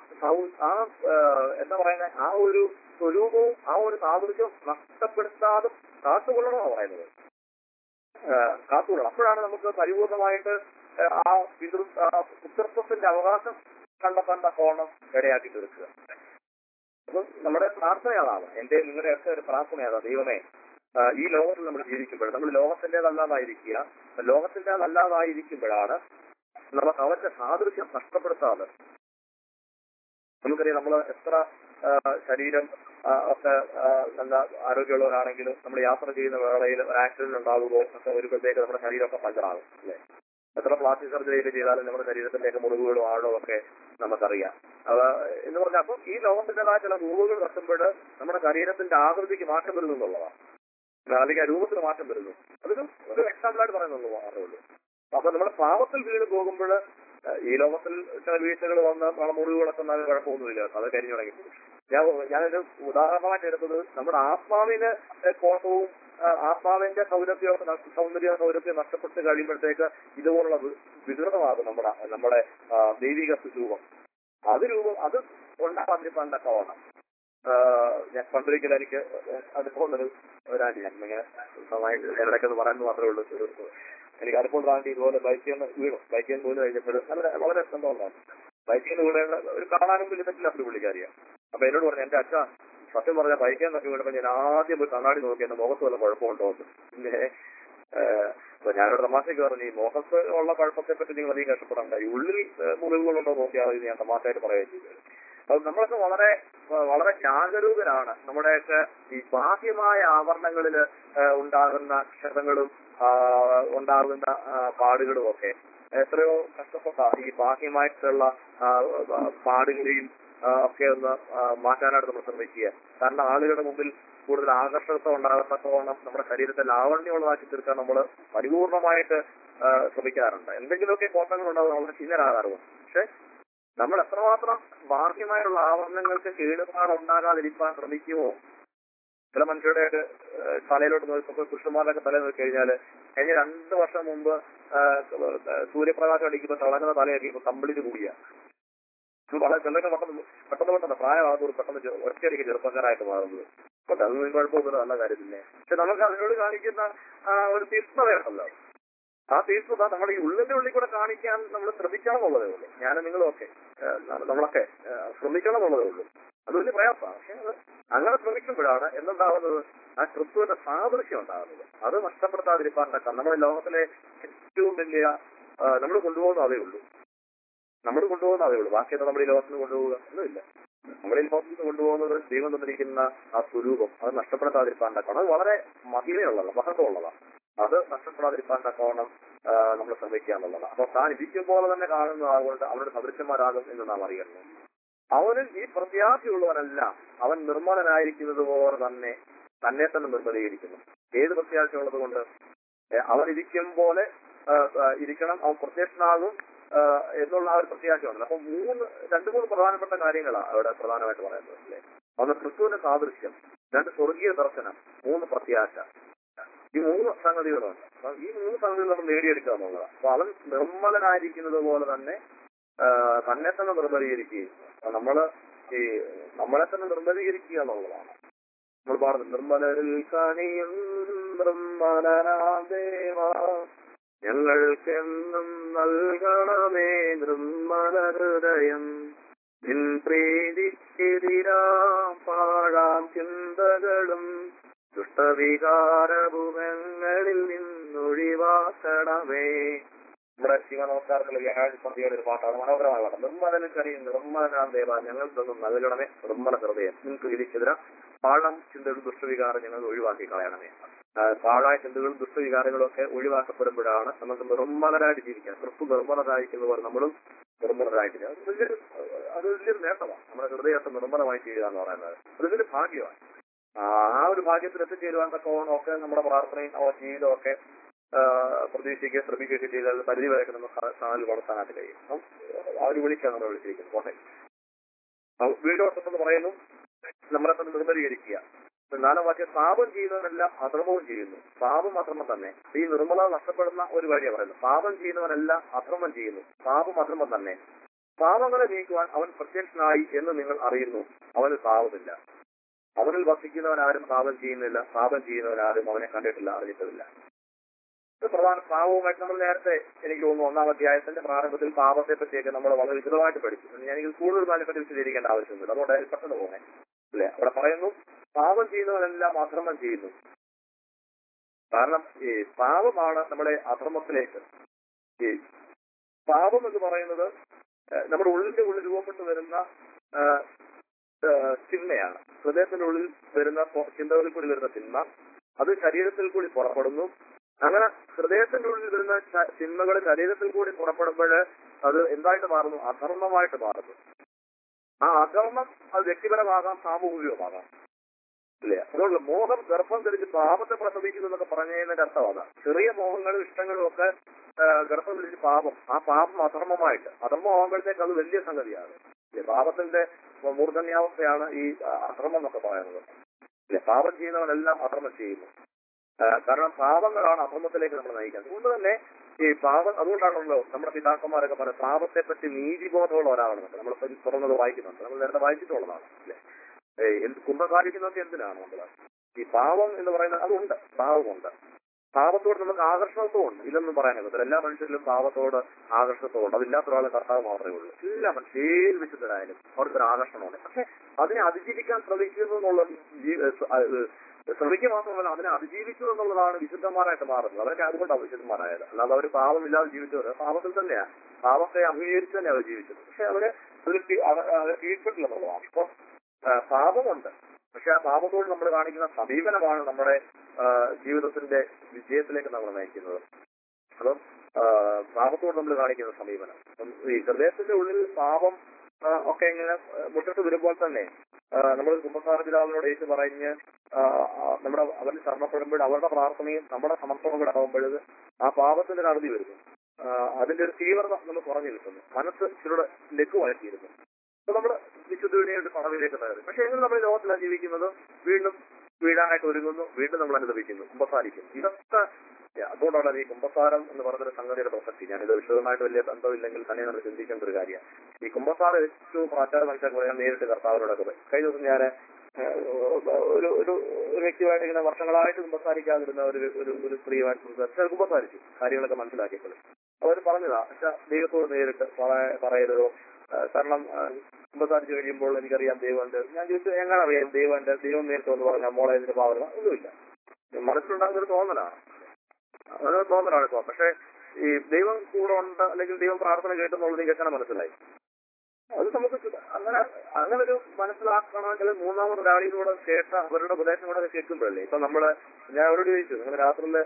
എന്താ പറയുന്നത്, ആ ഒരു സ്വരൂപവും ആ ഒരു സാദൃശ്യവും നഷ്ടപ്പെടുത്താതെ കാത്തുകൊള്ളണമെന്നാണ് പറയുന്നത്. കാത്തുകൊള്ളണം. അപ്പോഴാണ് നമുക്ക് പരിപൂർണമായിട്ട് ആ പുത്രത്വത്തിന്റെ അവകാശം കണ്ടെത്താൻ തക്കവണ്ണം ഇടയാക്കി തീർക്കുക. അപ്പൊ നമ്മുടെ പ്രാർത്ഥന അതാണ്. എന്റെ നിങ്ങളുടെയൊക്കെ ഒരു പ്രാർത്ഥന അതാണ്, ദൈവമേ ഈ ലോകത്തിൽ നമ്മൾ ജീവിക്കുമ്പോൾ നമ്മൾ ലോകത്തിൻ്റെതല്ലാതായിരിക്കുക. ലോകത്തിൻ്റെതല്ലാതായിരിക്കുമ്പോഴാണ് നമുക്ക് അവന്റെ സാദൃശ്യം നഷ്ടപ്പെടുത്താതെ. നമുക്കറിയാം, നമ്മൾ എത്ര ശരീരം ഒക്കെ നല്ല ആരോഗ്യമുള്ളവരാണെങ്കിലും നമ്മൾ യാത്ര ചെയ്യുന്ന വേളയിൽ ഒരു ആക്സിഡന്റ് ഉണ്ടാകുമ്പോൾ ഒക്കെ വരുമ്പോഴത്തേക്ക് നമ്മുടെ ശരീരമൊക്കെ പഞ്ചറാകും അല്ലെ. എത്ര പ്ലാസ്റ്റിക് സർജറി ചെയ്താലും നമ്മുടെ ശരീരത്തിലേക്ക് മുറിവുകളും ആഴവും ഒക്കെ നമുക്കറിയാം. എന്ന് പറഞ്ഞാൽ അപ്പം ഈ ലോകത്തിൻ്റെതായ ചില മുറിവുകൾ തട്ടുമ്പോൾ നമ്മുടെ ശരീരത്തിന്റെ ആകൃതിക്ക് മാറ്റം വരുന്നു എന്നുള്ളതാണ്. അല്ലെങ്കിൽ ആ രൂപത്തിന് മാറ്റം വരുന്നു. ഒരു എക്സാമ്പിളായിട്ട് പറയുന്നുള്ളൂ മാത്രമേ ഉള്ളൂ. അപ്പൊ നമ്മുടെ പാപത്തിൽ വീണ് പോകുമ്പോൾ ഈ ലോകത്തിൽ ചില വീഴ്ചകൾ വന്ന് നമ്മളെ മുറിവുകളൊക്കെ നല്ല കുഴപ്പമൊന്നുമില്ല, അത് കരിഞ്ഞു തുടങ്ങി. ഞാനൊരു ഉദാഹരണമായിട്ട് എടുത്തത് നമ്മുടെ ആത്മാവിന് കോട്ടവും ആത്മാവിന്റെ സൗന്ദര്യം നഷ്ടപ്പെട്ട് കഴിയുമ്പോഴത്തേക്ക് ഇതുപോലുള്ള വികൃതമാകും നമ്മുടെ ദൈവിക രൂപം. അത് ഉണ്ടാകാതിരിക്കാൻ തക്കവണ്ണം ഞാൻ പണ്ടൊരിക്കലും എനിക്ക് അതുപോലൊരു ഒരാണ്ടി ഞാനിങ്ങനെ ഇടയ്ക്കെന്ന് പറയാൻ മാത്രമേ ഉള്ളൂ. എനിക്ക് അതുപോലെ താണ്ടി ഇതുപോലെ ബൈക്കിൽ നിന്ന് വീണു. ബൈക്കിൽ നിന്ന് വീണ് കഴിഞ്ഞപ്പോൾ വളരെ സന്തോഷമാണ്. ബൈക്കിൽ നിന്ന് വീണ ഒരു കാണാനും വലിയ പറ്റില്ലാത്ത പുള്ളിക്കാരിയാണ്. അപ്പൊ എന്നോട് പറഞ്ഞു, എന്റെ അച്ഛ സത്യം പറഞ്ഞ ബൈക്കിൽ നിന്നൊക്കെ വീണപ്പോൾ ഞാൻ ആദ്യം പോയി കണ്ണാടി നോക്കി എന്റെ മുഖത്ത് വല്ല കുഴപ്പമുണ്ടോ എന്ന്. പിന്നെ അപ്പൊ ഞാനൊരു തമാശയ്ക്ക് പറഞ്ഞു, ഈ മുഖത്ത് ഉള്ള കുഴപ്പത്തെ പറ്റി നിങ്ങൾ അധികം കഷ്ടപ്പെടണ്ട, ഈ ഉള്ളിൽ മുറിവുകളുണ്ടോ നോക്കിയാൽ മതി ഞാൻ തമാശയായിട്ട് പറയുകയും ചെയ്തു. അപ്പൊ നമ്മളൊക്കെ വളരെ വളരെ ജാഗരൂകരാണ്. നമ്മുടെയൊക്കെ ഈ ബാഹ്യമായ ആവരണങ്ങളിൽ ഉണ്ടാകുന്ന ക്ഷതങ്ങളും ഉണ്ടാകുന്ന പാടുകളും ഒക്കെ എത്രയോ കഷ്ടപ്പെട്ട ഈ ബാഹ്യമായിട്ടുള്ള പാടുകളെയും ഒക്കെ ഒന്ന് മാറ്റാനായിട്ട് നമ്മൾ ശ്രമിക്കുക. കാരണം ആളുകളുടെ മുമ്പിൽ കൂടുതൽ ആകർഷകത്വം ഉണ്ടാകത്തക്കവണ്ണം നമ്മുടെ ശരീരത്തെ ലാവണ്യമുള്ളതാക്കി തീർക്കാൻ നമ്മൾ പരിപൂർണമായിട്ട് ശ്രമിക്കാറുണ്ട്. എന്തെങ്കിലുമൊക്കെ കോട്ടങ്ങൾ ഉണ്ടാവും, നമ്മൾ ചിഹ്നരാകാറുണ്ട്. പക്ഷെ നമ്മൾ എത്രമാത്രം ബാഹ്യമായുള്ള ആവരണങ്ങൾക്ക് കേടുപാട് ഉണ്ടാകാതിരിക്കാൻ ശ്രമിക്കുമോ? ചില മനുഷ്യരുടെയൊക്കെ തലയിലോട്ട് നോക്കുമ്പോൾ പുരുഷന്മാരുടെയൊക്കെ തല നോക്കി കഴിഞ്ഞാൽ കഴിഞ്ഞ 2 വർഷം മുമ്പ് സൂര്യപ്രകാശം അടിക്കുമ്പോൾ തിളങ്ങുന്ന തലയൊക്കെ ഇപ്പൊ കംപ്ലീറ്റ് കൂടിയ വളരെ ചിലരൊക്കെ പെട്ടെന്ന് പ്രായമാകുമ്പോൾ പെട്ടെന്ന് ഒറ്റയടിക്ക് ചെറുപ്പക്കാരായിട്ട് മാറുന്നത്. പക്ഷെ അതൊന്നും കുഴപ്പമൊന്നും നല്ല കാര്യമില്ലേ. പക്ഷെ നമുക്ക് അതിനോട് കാണിക്കുന്ന ഒരു തീക്ഷ്ണതയുണ്ടല്ലോ, ആ തീക്ഷ്ണത നമ്മുടെ ഈ ഉള്ളിന്റെ ഉള്ളിൽ കൂടെ കാണിക്കാൻ നമ്മൾ ശ്രമിക്കണം എന്നുള്ളതേ ഉള്ളൂ. ഞാനും നിങ്ങളും ഒക്കെ നമ്മളൊക്കെ ശ്രമിക്കണം എന്നുള്ളതേ ഉള്ളൂ. അത് വലിയ പ്രയാസമാണ്. പക്ഷെ അത് അങ്ങനെ ശ്രമിക്കുമ്പോഴാണ് എന്തുണ്ടാവുന്നത്, ആ ക്രിസ്തുവിന്റെ സാദൃശ്യം ഉണ്ടാകുന്നത്. അത് നഷ്ടപ്പെടുത്താതിരിക്കാൻ തക്ക നമ്മുടെ ലോകത്തിലെ ഏറ്റവും വലിയ നമ്മൾ കൊണ്ടുപോകുന്ന അതേ ഉള്ളൂ. ബാക്കിയൊക്കെ നമ്മുടെ ഈ ലോകത്തിന് കൊണ്ടുപോകുക ഒന്നുമില്ല. നമ്മുടെ ഈ ലോകത്തിന് കൊണ്ടുപോകുന്നത് ദൈവം തന്നിരിക്കുന്ന ആ സ്വരൂപം അത് നഷ്ടപ്പെടുത്താതിരിക്കാൻ തക്കണം. അത് വളരെ മഹിമയുള്ളതാണ്, മഹത്വമുള്ളതാണ്. അത് നഷ്ടപ്പെടാതിരിക്കാൻ തക്കവണ്ണം നമ്മൾ ശ്രമിക്കുക എന്നുള്ളതാണ്. അപ്പൊ താൻ ഇരിക്കുമ്പോൾ തന്നെ കാണുന്ന ആളുകൊണ്ട് അവരുടെ സദൃശ്യന്മാരാകും എന്ന് നാം അറിയുന്നു. അവനിൽ ഈ പ്രത്യാശയുള്ളവനെല്ലാം അവൻ നിർമ്മലനായിരിക്കുന്നത് പോലെ തന്നെ തന്നെ നിർമ്മലീകരിക്കുന്നു. ഏത് പ്രത്യാശയുള്ളത് കൊണ്ട്? അവൻ ഇരിക്കും പോലെ ഇരിക്കണം, അവൻ പ്രത്യക്ഷനാകും എന്നുള്ള ആ ഒരു പ്രത്യാശയുണ്ട്. അപ്പൊ 2-3 പ്രധാനപ്പെട്ട കാര്യങ്ങളാണ് അവിടെ പ്രധാനമായിട്ട് പറയുന്നത് അല്ലേ. ഒന്ന് ക്രിസ്തുവിന്റെ സാദൃശ്യം, 2 സ്വർഗീയ ദർശനം, 3 പ്രത്യാശ. ഈ 3 സംഗതികളുണ്ട്. അപ്പൊ ഈ 3 സംഗതികൾ നമ്മൾ നേടിയെടുക്കുക എന്നുള്ളതാണ്. അപ്പൊ അവൻ നിർമ്മലനായിരിക്കുന്നത് പോലെ തന്നെ തന്നെ നിർമ്മലീകരിക്കുകയും നമ്മളെ തന്നെ നിർമ്മലീകരിക്കുക എന്നുള്ളതാണ്. നമ്മൾ പാടുന്നത് നിർമ്മലരിൽ കണിയും നിർമ്മലനാദേവ ഞങ്ങൾക്കെന്നും നൽകണമേ നിർമ്മല ഹൃദയം. നിൻ പ്രീതിക്കെതിരാ പാഴാം ചിന്തകളും ദുഷ്ടവികാരഭൂമങ്ങളിൽ നിന്നൊഴിവാക്കണമേ. നമ്മുടെ ശിവനമസ്കാരത്തിലെ വ്യാഴാഴ്ച സന്ധ്യയുടെ ഒരു പാട്ടാണ്, മനോഹരമായ പാട്ട്. നിർമ്മലന് കണിയും നിർമ്മലനാം ദേവ ഞങ്ങൾക്കൊന്നും നൽകണമേ നിർമ്മല ഹൃദയം. നിൻ പ്രീതിക്കെതിരാ പാഴാം ചിന്തകളും ദുഷ്ടവികാരം ഞങ്ങൾ ഒഴിവാക്കി കളയണമേ. പാഴായ ചിന്തകളും ദുഷ്ടവികാരങ്ങളും ഒക്കെ ഒഴിവാക്കപ്പെടുമ്പോഴാണ് നമുക്ക് നിർമ്മലരായിട്ട് ജീവിക്കാൻ. ക്രിസ്തു നിർമ്മലരായിരിക്കുന്ന പോലെ നമ്മളും നിർമ്മലരായിട്ടില്ല. അത് വലിയൊരു നേട്ടമാണ്. നമ്മുടെ ഹൃദയത്തെ നിർമ്മലമായി ചെയ്യുക എന്ന് പറയുന്നത് അത് വലിയൊരു ഭാഗ്യമാണ്. ആ ഒരു ഭാഗ്യത്തിൽ എത്തിച്ചേരുവാൻ തക്കവണ്ണം ഒക്കെ നമ്മുടെ പ്രാർത്ഥനയും ജീവിതവും ഒക്കെ പ്രതീക്ഷിക്കുക ശ്രമിക്കുകയൊക്കെ ചെയ്താൽ പരിധി വരെയൊക്കെ നമുക്ക് സ്ഥാനത്തിൽ വളർത്താനായിട്ട് കഴിയും. ആ ഒരു വിളിക്കാണ് നമ്മൾ വിളിച്ചിരിക്കുന്നത്. കോട്ടെ വീടോട്ടത്തിൽ പറയുന്നു നമ്മളെ തന്നെ നിർമ്മലീകരിക്കുക. 4 വാക്യം പാപം ചെയ്യുന്നവനെല്ലാം അധർമ്മവും ചെയ്യുന്നു. പാപം അധർമ്മം തന്നെ. ഈ നിർമ്മല നഷ്ടപ്പെടുന്ന ഒരു വഴിയാണ് പറയുന്നത്. പാപം ചെയ്യുന്നവനെല്ലാം അധർമ്മം ചെയ്യുന്നു. പാപം അധർമ്മം തന്നെ. പാപങ്ങളെ നീക്കുവാൻ അവൻ പ്രത്യക്ഷനായി എന്ന് നിങ്ങൾ അറിയുന്നു. അവന് പാപമില്ല. അവനിൽ വസിക്കുന്നവനാരും പാപം ചെയ്യുന്നില്ല. പാപം ചെയ്യുന്നവനാരും അവനെ കണ്ടിട്ടില്ല, അറിഞ്ഞിട്ടില്ല. ഇത് പ്രധാന പാപവുമായിട്ട് നമ്മൾ നേരത്തെ എനിക്ക് തോന്നുന്നു 1-ാം അധ്യായത്തിന്റെ പ്രാരംഭത്തിൽ പാപത്തെ പറ്റിയൊക്കെ നമ്മൾ വളരെ വിശദമായിട്ട് പഠിച്ചു. എനിക്ക് കൂടുതൽ അതിനെപ്പറ്റി വിശദീകരിക്കേണ്ട ആവശ്യമില്ല. അതുകൊണ്ട് പെട്ടെന്ന് പോകണേ അല്ലെ. അവിടെ പറയുന്നു പാപം ചെയ്യുന്നവരെല്ലാം അധർമ്മം ചെയ്യുന്നു. കാരണം ഈ പാപമാണ് നമ്മുടെ അധർമ്മത്തിലേക്ക്. ഈ പാപം എന്ന് പറയുന്നത് നമ്മുടെ ഉള്ളിന്റെ ഉള്ളിൽ രൂപപ്പെട്ടു വരുന്ന തിന്മയാണ്. ഹൃദയത്തിന്റെ ഉള്ളിൽ വരുന്ന ചിന്തകളിൽ കൂടി വരുന്ന തിന്മ അത് ശരീരത്തിൽ കൂടി പുറപ്പെടുന്നു. അങ്ങനെ ഹൃദയത്തിന്റെ ഉള്ളിൽ വരുന്ന തിന്മകൾ ശരീരത്തിൽ കൂടി പുറപ്പെടുമ്പോൾ അത് എന്തായിട്ട് മാറുന്നു? അധർമ്മമായിട്ട് മാറുന്നു. ആ അധർമ്മം അത് വ്യക്തിപരമാകാം, സാമൂഹികമാകാം അല്ലേ. അതുകൊണ്ട് മോഹം ഗർഭം ധരിച്ച് പാപത്തെ പ്രസവിക്കുന്നു എന്നൊക്കെ പറഞ്ഞതിന്റെ അർത്ഥമാണ്. ചെറിയ മോഹങ്ങളും ഇഷ്ടങ്ങളും ഒക്കെ ഗർഭം ധരിച്ച് പാപം, ആ പാപം അധർമ്മമായിട്ട് അധർമ്മമാകുമ്പോഴത്തേക്ക് അത് വലിയ സംഗതിയാണ്. പാപത്തിന്റെ മൂർധന്യാവസ്ഥയാണ് ഈ അധർമ്മം എന്നൊക്കെ പറയുന്നത് അല്ലെ. പാപം ചെയ്യുന്നവനെല്ലാം അധർമ്മം ചെയ്യുന്നു. കാരണം പാപങ്ങളാണ് അധർമ്മത്തിലേക്ക് നമ്മൾ നയിക്കുന്നത്. അതുകൊണ്ട് തന്നെ ഈ പാപം, അതുകൊണ്ടാണല്ലോ നമ്മുടെ പിതാക്കന്മാരൊക്കെ പറയുന്നത് പാപത്തെ പറ്റി നീതിബോധമുള്ള ഒരാളാണെന്നൊക്കെ നമ്മൾ തുറന്നത് വായിക്കുന്നുണ്ട്. നമ്മൾ നേരത്തെ വായിച്ചിട്ടുള്ളതാണ് അല്ലെ. കുംഭകാരിക്കുന്നതൊക്കെ എന്തിനാണ് നമ്മൾ ഈ പാപം എന്ന് പറയുന്നത്? അതുണ്ട്, പാപമുണ്ട്. പാപത്തോട് നമുക്ക് ആകർഷണത്വമുണ്ട്, ഇല്ലെന്നും പറയാനൊക്കെ. എല്ലാ മനുഷ്യരിലും പാപത്തോട് ആകർഷണത്വമുണ്ട്. അതില്ലാത്ത ഒരാളെ കർത്താവ് മാത്രമേ ഉള്ളൂ. എല്ലാ മനുഷ്യരും ഏത് വിശുദ്ധരായാലും അവർക്കൊരു ആകർഷണമുണ്ട്. പക്ഷെ അതിനെ അതിജീവിക്കാൻ ശ്രമിക്കുന്നു എന്നുള്ള ശ്രമിക്കുക മാത്രമല്ല, അതിനെ അതിജീവിച്ചു എന്നുള്ളതാണ് വിശുദ്ധന്മാരായിട്ട് മാറുന്നത്. അവരൊക്കെ അതുകൊണ്ടാണ് വിശുദ്ധന്മാരായത്. അല്ലാതെ അവർ പാപമില്ലാതെ ജീവിച്ചവർ പാപത്തിൽ തന്നെയാണ്, പാപത്തെ അംഗീകരിച്ച് തന്നെ അവർ ജീവിച്ചത്. പക്ഷെ അവരെ കീഴ്പ്പെട്ടില്ലെന്നുള്ളതാണ്. ഇപ്പൊ പാപമുണ്ട്, പക്ഷെ ആ പാപത്തോട് നമ്മൾ കാണിക്കുന്ന സമീപനമാണ് നമ്മുടെ ജീവിതത്തിന്റെ വിജയത്തിലേക്ക് നമ്മൾ നയിക്കുന്നത്. അപ്പം പാപത്തോട് നമ്മൾ കാണിക്കുന്ന സമീപനം, ഈ ഹൃദയത്തിന്റെ ഉള്ളിൽ പാപം ഒക്കെ ഇങ്ങനെ മുറ്റത്ത് വരുമ്പോൾ തന്നെ നമ്മൾ കുമ്പസാര പിതാവിനോട് യേശു പറഞ്ഞ് നമ്മുടെ അവരിൽ ശരണപ്പെടുമ്പോൾ അവരുടെ പ്രാർത്ഥനയും നമ്മുടെ സമർപ്പണവും കൂടെ ആകുമ്പോൾ ആ പാപത്തിന്റെ ഒരു അറുതി വരുന്നു. അതിന്റെ ഒരു തീവ്രത നമ്മൾ കുറഞ്ഞു കിട്ടുന്നു. മനസ്സ് ഇച്ചിരൂടെ ലഘുവായിത്തീരുന്നു. അപ്പൊ നമ്മൾ വിശുദ്ധിയുടെ പദവിയിലേക്ക് കയറി. പക്ഷെ എങ്ങനെ നമ്മൾ ലോകത്തിലാണ് ജീവിക്കുന്നത്? വീണ്ടും വീഴാനായിട്ട് ഒരുങ്ങുന്നു, വീണ്ടും നമ്മൾ അനുഭവിക്കുന്നു, കുമ്പസാരിക്കുന്നു. ഇതൊക്കെ അതുകൊണ്ടാണ് ഈ കുമ്പസാരം എന്ന് പറഞ്ഞൊരു സംഗതിയുടെ പ്രസക്തി. ഞാനിത് വിശദമായിട്ട് വലിയ ബന്ധമില്ലെങ്കിൽ തന്നെ നമ്മൾ ചിന്തിക്കേണ്ട ഒരു കാര്യമാണ്. ഈ കുമ്പസാരം ഏറ്റവും പ്രാചാര മനുഷ്യർക്ക് പറയാൻ നേരിട്ട് കർത്താവിനോടൊക്കെ പോയി. കഴിഞ്ഞ ദിവസം ഞാൻ ഒരു വ്യക്തിയുമായിട്ട് ഇങ്ങനെ വർഷങ്ങളായിട്ട് കുമ്പസാരിക്കാതിരുന്ന ഒരു സ്ത്രീയുമായിട്ട് കുമ്പസാരിച്ചു, കാര്യങ്ങളൊക്കെ മനസ്സിലാക്കിയപ്പോൾ അവർ പറഞ്ഞതാ, പക്ഷെ ദൈവത്തോട് നേരിട്ട് പറയരുതോ, കാരണം കുമ്പസാരിച്ചു കഴിയുമ്പോൾ എനിക്കറിയാം ദൈവമുണ്ട്. ഞാൻ ചോദിച്ചു എങ്ങനെ അറിയാം ദൈവമുണ്ട്? ദൈവം നേരിട്ട് എന്ന് പറഞ്ഞാൽ മോളെ ഇതിന്റെ പാവന ഒന്നുമില്ല, മനസ്സിലുണ്ടാകുന്ന ഒരു തോന്നലാണ്. അതൊരു തോന്നലാണ് ഇപ്പൊ. പക്ഷെ ഈ ദൈവം കൂടെ ഉണ്ട് അല്ലെങ്കിൽ ദൈവം പ്രാർത്ഥന കേട്ടെന്നുള്ളത് എനിക്ക് എങ്ങനെ മനസ്സിലായി? അത് നമുക്ക് അങ്ങനെ ഒരു മനസ്സിലാക്കണമെങ്കിൽ മൂന്നാമത് ഒരാളിലൂടെ കേട്ട അവരുടെ ഉപദേശം കൂടെ കേൾക്കുമ്പോഴല്ലേ. ഇപ്പൊ ഞാൻ അവരോട് ചോദിച്ചു, നിങ്ങൾ രാത്രിയില്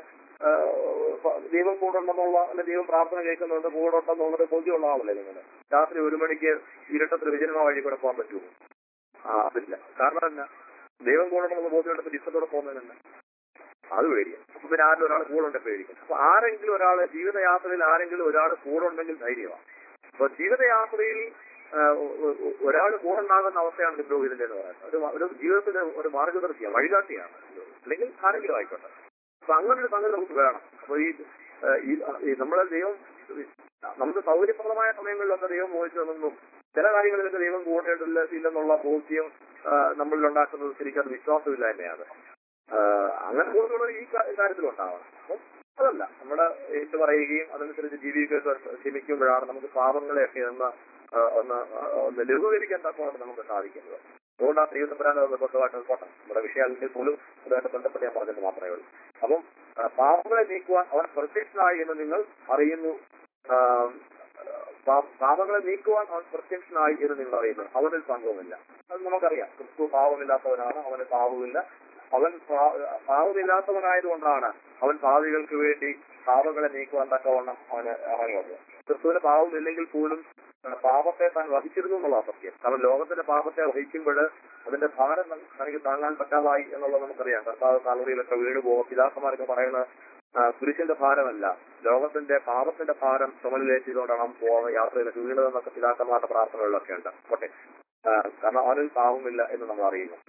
ദൈവം കൂടെ ഉണ്ടെന്നുള്ള അല്ലെ ദൈവം പ്രാർത്ഥന കേൾക്കുന്നുണ്ട് കൂടെ ഉണ്ടെന്നുള്ളത് ബോധ്യമുള്ള ആളല്ലേ നിങ്ങൾ? രാത്രി 1 മണിക്ക് ഇരുട്ടത്തിൽ വിജയന വഴി കൂടെ പോകാൻ പറ്റുമോ? അതില്ല. കാരണം എന്നാ? ദൈവം കൂടെ ഉണ്ടെന്നുള്ള ബോധ്യമുണ്ട് ഇഷ്ടത്തോടെ പോകുന്നതിന് അത് പേടിയാണ്. അപ്പൊ പിന്നെ ആരും ഒരാൾ കൂടെ ഉണ്ട് പേടിക്കണം. അപ്പൊ ആരെങ്കിലും ഒരാൾ ജീവിതയാത്രയിൽ ആരെങ്കിലും ഒരാൾ കൂടെ ഉണ്ടെങ്കിൽ ധൈര്യമാണ്. അപ്പൊ ജീവിതയാത്രയിൽ ഒരാൾ കൂടെ ഉണ്ടാകുന്ന അവസ്ഥയാണ് പുരോഹിതന്റെ എന്ന് പറയുന്നത്. ഒരു ജീവിതത്തിന്റെ ഒരു മാർഗദർശിയാണ്, വഴികാട്ടിയാണ്, അല്ലെങ്കിൽ ആരെങ്കിലും ആയിക്കോട്ടെ. അപ്പൊ അങ്ങനെ ഒരു സംഗതി നമുക്ക് വേണം. അപ്പൊ ഈ നമ്മളെ ദൈവം നമുക്ക് സൗകര്യപ്രദമായ സമയങ്ങളിലൊക്കെ ദൈവം മോഹിച്ചു തന്നെന്നും ചില കാര്യങ്ങളിലൊക്കെ ദൈവം കൂടെയില്ലെന്നുള്ള ബോധ്യം നമ്മളിൽ ഉണ്ടാക്കുന്നത് ശരിക്കും അത് വിശ്വാസമില്ലായ്മയാണ്. അങ്ങനെ കൂടുതലുള്ള ഈ കാര്യത്തിലുണ്ടാവണം. അപ്പം അതല്ല, നമ്മുടെ ഏറ്റു പറയുകയും അതനുസരിച്ച് ജീവിക്കുകയൊക്കെ ക്ഷമിക്കുമ്പോഴാണ് നമുക്ക് പാപങ്ങളെയൊക്കെ ഒന്ന് ലഘൂകരിക്കാൻ തക്കമാണ് നമുക്ക് സാധിക്കുന്നത്. അതുകൊണ്ട് ആ ദൈവത്തപ്പരാൻ ബന്ധമായിട്ട് പോട്ടെ, നമ്മുടെ വിഷയത്തിൽ പോലും അതുമായിട്ട് ബന്ധപ്പെട്ട് ഞാൻ പറഞ്ഞത് മാത്രമേ ഉള്ളൂ. അപ്പം പാപങ്ങളെ നീക്കുവാൻ അവൻ പ്രത്യക്ഷനായി എന്ന് നിങ്ങൾ അറിയുന്നു. പാപങ്ങളെ നീക്കുവാൻ അവൻ പ്രത്യക്ഷനായി എന്ന് നിങ്ങൾ അറിയുന്നു. അവനിൽ സംഭവമില്ല. അത് നമുക്കറിയാം. ക്രിസ്തു പാപമില്ലാത്തവനാണ്, അവന് പാപമില്ല. അവൻ പാപമില്ലാത്തവനായതുകൊണ്ടാണ് അവൻ പാപികൾക്ക് വേണ്ടി പാപങ്ങളെ നീക്കുവാൻ തക്കവണ്ണം അവന് ഇറങ്ങി വന്നത്. ക്രിസ്തുവിന് പാപമില്ലെങ്കിൽ പോലും പാപത്തെ താൻ വഹിച്ചിരുന്നു എന്നുള്ള സത്യം. കാരണം ലോകത്തിന്റെ പാപത്തെ വഹിക്കുമ്പോൾ അതിന്റെ ഭാരം തനിക്ക് താങ്ങാൻ പറ്റാതായി എന്നുള്ളത് നമുക്കറിയാം. കർത്താവ് കാലറിയിലൊക്കെ വീണ് പോകും. പിതാക്കന്മാരൊക്കെ പറയുന്ന കുരിശിന്റെ ഭാരമല്ല, ലോകത്തിന്റെ പാപത്തിന്റെ ഭാരം ചുമലിലേറ്റിക്കൊണ്ടാണ് പോകുന്ന യാത്രയിലൊക്കെ വീണതെന്നൊക്കെ പിതാക്കന്മാരുടെ പ്രാർത്ഥനകളിലൊക്കെ ഉണ്ട്. ഓട്ടെ, കാരണം അവനിൽ പാപമില്ല എന്ന് നമ്മൾ അറിയുന്നു.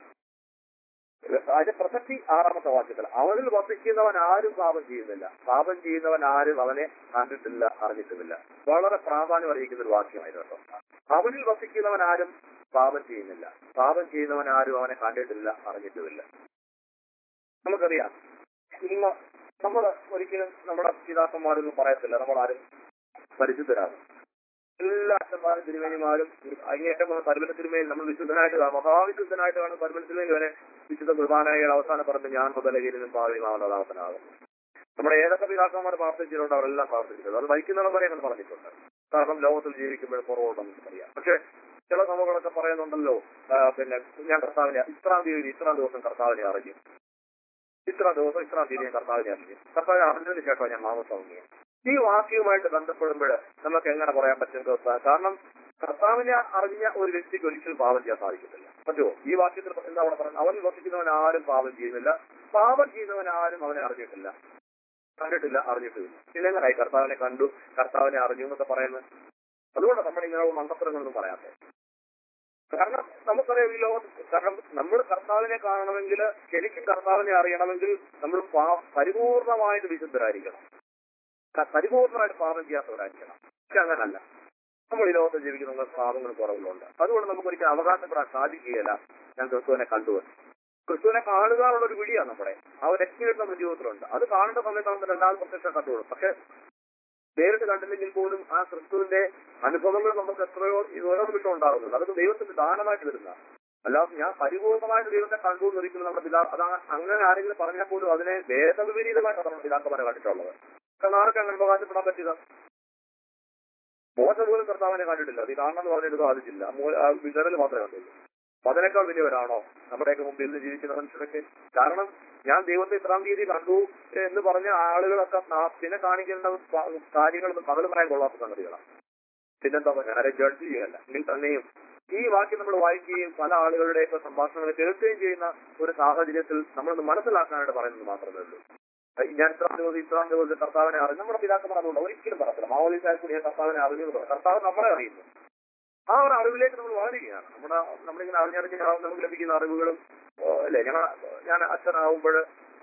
അതിന്റെ പ്രസക്തി 6-ാമത്തെ വാക്യത്തിൽ, അവനിൽ വസിക്കുന്നവൻ ആരും പാപം ചെയ്യുന്നില്ല, പാപം ചെയ്യുന്നവൻ ആരും അവനെ കണ്ടിട്ടില്ല അറിഞ്ഞിട്ടുമില്ല. വളരെ പ്രാധാന്യം അറിയിക്കുന്ന ഒരു വാക്യമായിരുന്നു കേട്ടോ. അവനിൽ വസിക്കുന്നവൻ ആരും പാപം ചെയ്യുന്നില്ല, പാപം ചെയ്യുന്നവൻ ആരും അവനെ കണ്ടിട്ടില്ല അറിഞ്ഞിട്ടുമില്ല. നമുക്കറിയാം, ഇന്ന് നമ്മൾ ഒരിക്കലും നമ്മുടെ പിതാക്കന്മാരൊന്നും പറയത്തില്ല നമ്മളാരും പരിശുദ്ധരാണ്. എല്ലാ അച്ഛന്മാരും തിരുമേനിമാരും അങ്ങേറ്റം പരിമല തിരുമേനി നമ്മൾ വിശുദ്ധനായിട്ട് മഹാവിശുദ്ധനായിട്ട് കാണുന്ന പരിമല തിരുമേനി വരെ വിശുദ്ധ കുർബാനയുടെ അവസാനം പറഞ്ഞ് ഞാൻ മുതലകീരിനും പാവിമാവനാഥനാകും. നമ്മുടെ ഏതൊക്കെ പിതാക്കന്മാർ പ്രാർത്ഥിച്ചിട്ടുണ്ട് അവരെല്ലാം പ്രാർത്ഥിച്ചിട്ടുണ്ട്. അത് മരിക്കുന്നിടം വരെ അങ്ങനെ പറഞ്ഞിട്ടുണ്ട്. കാരണം ലോകത്തിൽ ജീവിക്കുമ്പോൾ കുറവുണ്ടെന്ന് അറിയാം. പക്ഷെ ചില സഭകളൊക്കെ പറയുന്നുണ്ടല്ലോ, പിന്നെ ഞാൻ കർത്താവിനെ ഇത്രാം ദിവസം കർത്താവിനെ അറിഞ്ഞു, ഇത്രാം തീയതി ഞാൻ കർത്താവിനെ അറിഞ്ഞു, കർത്താവിനെ അറിഞ്ഞതിന് ശേഷം ഞാൻ മാമസമില്ല. ഈ വാക്യവുമായിട്ട് ബന്ധപ്പെടുമ്പോൾ നമുക്ക് എങ്ങനെ പറയാൻ പറ്റും? കാരണം കർത്താവിനെ അറിഞ്ഞ ഒരു വ്യക്തിക്ക് ഒരിക്കലും പാപം ചെയ്യാൻ സാധിക്കത്തില്ല. പറ്റുമോ? ഈ വാക്യത്തിൽ എന്താ അവിടെ പറയുന്നത്? അവൻ വസിക്കുന്നവൻ ആരും പാപം ചെയ്യുന്നില്ല, പാപം ചെയ്യുന്നവൻ ആരും അവനെ അറിഞ്ഞിട്ടില്ല, കണ്ടിട്ടില്ല, അറിഞ്ഞിട്ടില്ല. ഇല്ലെങ്ങനായി കർത്താവിനെ കണ്ടു, കർത്താവിനെ അറിഞ്ഞു എന്നൊക്കെ പറയുന്നത്? അതുകൊണ്ട് നമ്മൾ ഇങ്ങനെയുള്ള മണ്ടത്തരങ്ങളൊന്നും പറയാത്തത്. കാരണം നമുക്കറിയാം ഈ ലോകത്ത്, കാരണം നമ്മൾ കർത്താവിനെ കാണണമെങ്കിൽ, ശരിക്കും കർത്താവിനെ അറിയണമെങ്കിൽ നമ്മൾ പരിപൂർണമായിട്ട് വിശുദ്ധരായിരിക്കണം, പരിപൂർണമായിട്ട് പാപം ചെയ്യാത്തവരായിരിക്കണം. പക്ഷെ അങ്ങനല്ല. നമ്മൾ ഈ ലോകത്ത് ജീവിക്കുന്ന പാപങ്ങൾ കുറവുകളുണ്ട്. അതുകൊണ്ട് നമുക്ക് ഒരിക്കലും അവകാശപ്പെടാൻ സാധിക്കുകയില്ല ഞാൻ ക്രിസ്തുവിനെ കണ്ടുവന്നു. ക്രിസ്തുവിനെ കാണുക എന്നുള്ളൊരു വിളിയാണ് നമ്മുടെ ആ ഒരു എക്സ്പീരിയൻസ് നമ്മുടെ ജീവിതത്തിലുണ്ട്. അത് കാണേണ്ട സമയത്ത് നമ്മൾ രണ്ടാമത് പ്രത്യക്ഷം കണ്ടുകൊള്ളും. പക്ഷെ നേരിട്ട് കണ്ടില്ലെങ്കിൽ പോലും ആ ക്രിസ്തുവിന്റെ അനുഭവങ്ങൾ നമുക്ക് എത്രയോ ഓരോ നിമിഷം ഉണ്ടാകുന്നുണ്ട്. അതൊക്കെ ദൈവത്തിന്റെ ദാനമായിട്ട് വരുന്ന, അല്ലാതെ ഞാൻ പരിപൂർണമായിട്ട് ദൈവത്തെ കണ്ടു എന്നൊരിക്കലും നമ്മുടെ പിതാ അങ്ങനെ ആരെങ്കിലും പറഞ്ഞാൽ പോലും അതിനെ വേദവിപരീതമായിട്ടാണ് നമ്മുടെ പിതാക്കന്മാരെ കണ്ടിട്ടുള്ളത്. കാരണം ആർക്കും അങ്ങനെ അവകാശപ്പെടാൻ പറ്റുക? മോശ പോലും കർത്താവിനെ കണ്ടിട്ടില്ല. അത് കാണണമെന്ന് പറഞ്ഞിട്ട് സാധിച്ചില്ല. വിതരൽ മാത്രമേ കണ്ടുള്ളൂ. അപ്പൊ അതിനേക്കാൾ വലിയവരാണോ നമ്മുടെയൊക്കെ മുമ്പിൽ നിന്ന് ജീവിക്കുന്ന മനുഷ്യരൊക്കെ? കാരണം ഞാൻ ദൈവത്തെ ഇത്രാം തീയതി കണ്ടു എന്ന് പറഞ്ഞ ആളുകളൊക്കെ പിന്നെ കാണിക്കേണ്ട കാര്യങ്ങളൊന്നും പകൽ പറയാൻ കൊള്ളാത്ത സംഗതികളാണ്. പിന്നെന്താ പറയുക, ആരെ ജഡ്ജ് ചെയ്യല്ല. എങ്കിൽ തന്നെയും ഈ വാക്യം നമ്മൾ വായിക്കുകയും പല ആളുകളുടെയൊക്കെ സംഭാഷണങ്ങൾ കേൾക്കുകയും ചെയ്യുന്ന ഒരു സാഹചര്യത്തിൽ നമ്മളൊന്ന് മനസ്സിലാക്കാനായിട്ട് പറയുന്നത് മാത്രമേ ഉള്ളൂ. ഞാൻ ഇത്രാം ദിവസം കർത്താവിനെ അറിഞ്ഞു. നമ്മുടെ പിതാക്കന്മാർ അതുകൊണ്ട് ഒരിക്കലും പറയത്തില്ല. മാവോലിസായ കൂടിയ കർത്താവിനെ അറിഞ്ഞു. കർത്താവ് നമ്മളെ അറിയുന്നു. ആ ഒരു അറിവിലേക്ക് നമ്മൾ വളരുകയാണ്. നമ്മളിങ്ങനെ അറിഞ്ഞറിഞ്ഞ് നമുക്ക് ലഭിക്കുന്ന അറിവുകളും അല്ലെ. ഞാൻ അച്ഛനാവുമ്പോൾ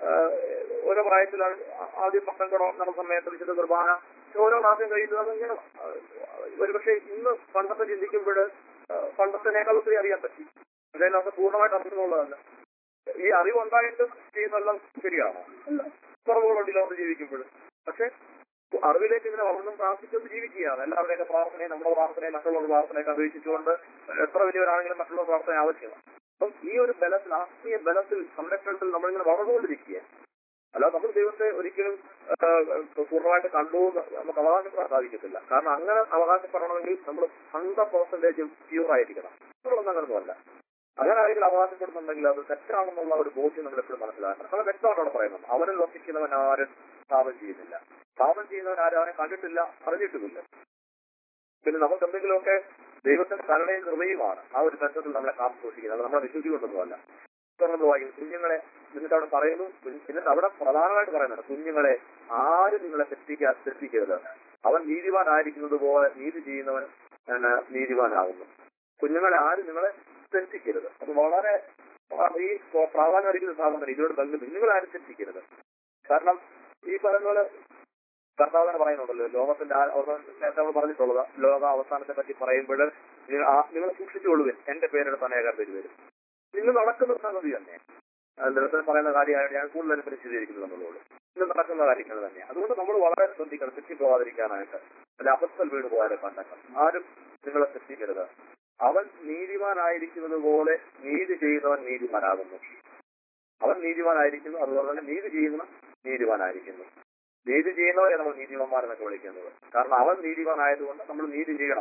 ഓരോ പ്രായത്തിലാണ് ആദ്യം പട്ടംകടം നടന്ന സമയത്ത് വിശുദ്ധ കുർബാന ഓരോ മാസം കഴിയുന്നത് ഇങ്ങനെ ഒരുപക്ഷെ ഇന്ന് പണ്ടത്തെ ചിന്തിക്കുമ്പോൾ പണ്ടത്തിനേക്കാൾ ഒത്തിരി അറിയാൻ പറ്റി. അതായത് നമുക്ക് പൂർണ്ണമായിട്ട് അറിയുന്നുള്ളതല്ല. ഈ അറിവുണ്ടായിട്ടും ചെയ്യുന്നതെല്ലാം ശരിയാണോ? അല്ല, കുറവുകളുണ്ട് ലോകത്ത് ജീവിക്കുമ്പോൾ. പക്ഷെ അറിവിലേക്ക് ഇങ്ങനെ വളർന്നും പ്രാർത്ഥിച്ചുകൊണ്ട് ജീവിക്കുകയാണ്. എല്ലാവരുടെയൊക്കെ പ്രാർത്ഥനയെ, നമ്മുടെ പ്രാർത്ഥനയെ മറ്റുള്ളവരുടെ പ്രാർത്ഥനയൊക്കെ അപേക്ഷിച്ചുകൊണ്ട് എത്ര വലിയവരാണെങ്കിലും മറ്റുള്ള പ്രാർത്ഥന ആവശ്യമാണ്. അപ്പം ഈ ഒരു ബലത്തിൽ, ആത്മീയ ബലത്തിൽ, സംരക്ഷണത്തിൽ നമ്മളിങ്ങനെ വളർന്നുകൊണ്ടിരിക്കുക. അല്ലാതെ നമ്മൾ ദൈവത്തെ ഒരിക്കലും പൂർണ്ണമായിട്ട് കണ്ടു നമുക്ക് അവകാശപ്പെടാൻ സാധിക്കത്തില്ല. കാരണം അങ്ങനെ അവകാശപ്പെടണമെങ്കിൽ നമ്മൾ 100% പ്യൂർ ആയിരിക്കണം. നമ്മളൊന്നും അങ്ങനൊന്നുമല്ല. അങ്ങനെ ആരെങ്കിലും അവകാശപ്പെടുന്നുണ്ടെങ്കിൽ അത് തെറ്റാണെന്നുള്ള ഒരു ബോധ്യം നമ്മൾ എപ്പോഴും മനസ്സിലാക്കണം. നമ്മൾ വ്യക്തമായിട്ടാണ് പറയുന്നത്. അവനിൽ വസിക്കുന്നവൻ ആരും പാപം ചെയ്യുന്നില്ല. പാപം ചെയ്യുന്നവൻ ആരും അവനെ കണ്ടിട്ടില്ല, അറിഞ്ഞിട്ടുമില്ല. പിന്നെ നമുക്ക് എന്തെങ്കിലുമൊക്കെ ദൈവത്തിന്റെ കരുണയും കൃപയുമാണ് ആ ഒരു ബന്ധത്തിൽ നമ്മളെ കാത്തു സൂക്ഷിക്കുന്നത്. നമ്മളെ വിശുദ്ധി കൊണ്ടൊന്നുമല്ല. വായിക്കും കുഞ്ഞുങ്ങളെ എന്നിട്ട് അവിടെ പറയുന്നു. എന്നിട്ട് അവിടെ പ്രധാനമായിട്ട് പറയുന്നുണ്ട്, കുഞ്ഞുങ്ങളെ ആരും നിങ്ങളെ തെറ്റിക്കരുത്. അവൻ നീതിമാനായിരിക്കുന്നത് പോലെ നീതി ചെയ്യുന്നവൻ നീതിമാനാകുന്നു. കുഞ്ഞുങ്ങളെ ആരും നിങ്ങളെ തെറ്റിക്കരുത്. അത് വളരെ ഈ പ്രാധാന്യം അറിയിക്കുന്ന സാധനം ഇതിനോട് ബന്ധം. നിങ്ങളാരും തെറ്റിക്കരുത്. കാരണം ഈ പറയുന്ന പോലെ കർത്താവിനെ പറയുന്നുണ്ടല്ലോ, ലോകത്തിന്റെ നേരത്തെ നമ്മൾ പറഞ്ഞിട്ടുള്ളത് ലോക അവസാനത്തെ പറ്റി പറയുമ്പോൾ നിങ്ങൾ സൂക്ഷിച്ചുകൊള്ളുവിൻ, എന്റെ പേരെടുത്ത് അനേകം പേര് വരും. ഇന്ന് നടക്കുന്ന സംഗതി തന്നെ ദിവസം പറയുന്ന കാര്യമായിട്ട് ഞാൻ കൂടുതലും പരിശീലിക്കുന്നത് നമ്മളോട്. ഇന്ന് നടക്കുന്ന കാര്യങ്ങൾ തന്നെ. അതുകൊണ്ട് നമ്മൾ വളരെ ശ്രദ്ധിക്കണം തെറ്റിപ്പോകാതിരിക്കാനായിട്ട്. അല്ലെ അബദ്ധത്തിൽ വീണ് പോയാലും കണ്ടേക്കാം. ആരും നിങ്ങളെ തെറ്റിക്കരുത്. അവൻ നീതിമാനായിരിക്കുന്നത് പോലെ നീതി ചെയ്യുന്നവൻ നീതിമാനാകുന്നു. അവൻ നീതിമാനായിരിക്കുന്നു, അതുപോലെ തന്നെ നീതി ചെയ്യുന്നവൻ നീതിമാനായിരിക്കുന്നു. നീതി ചെയ്യുന്നവരെ നമ്മൾ നീതിമാന്മാരെന്നൊക്കെ വിളിക്കുന്നത്. കാരണം അവൻ നീതിമാനായതുകൊണ്ട് നമ്മൾ നീതി ചെയ്യണം.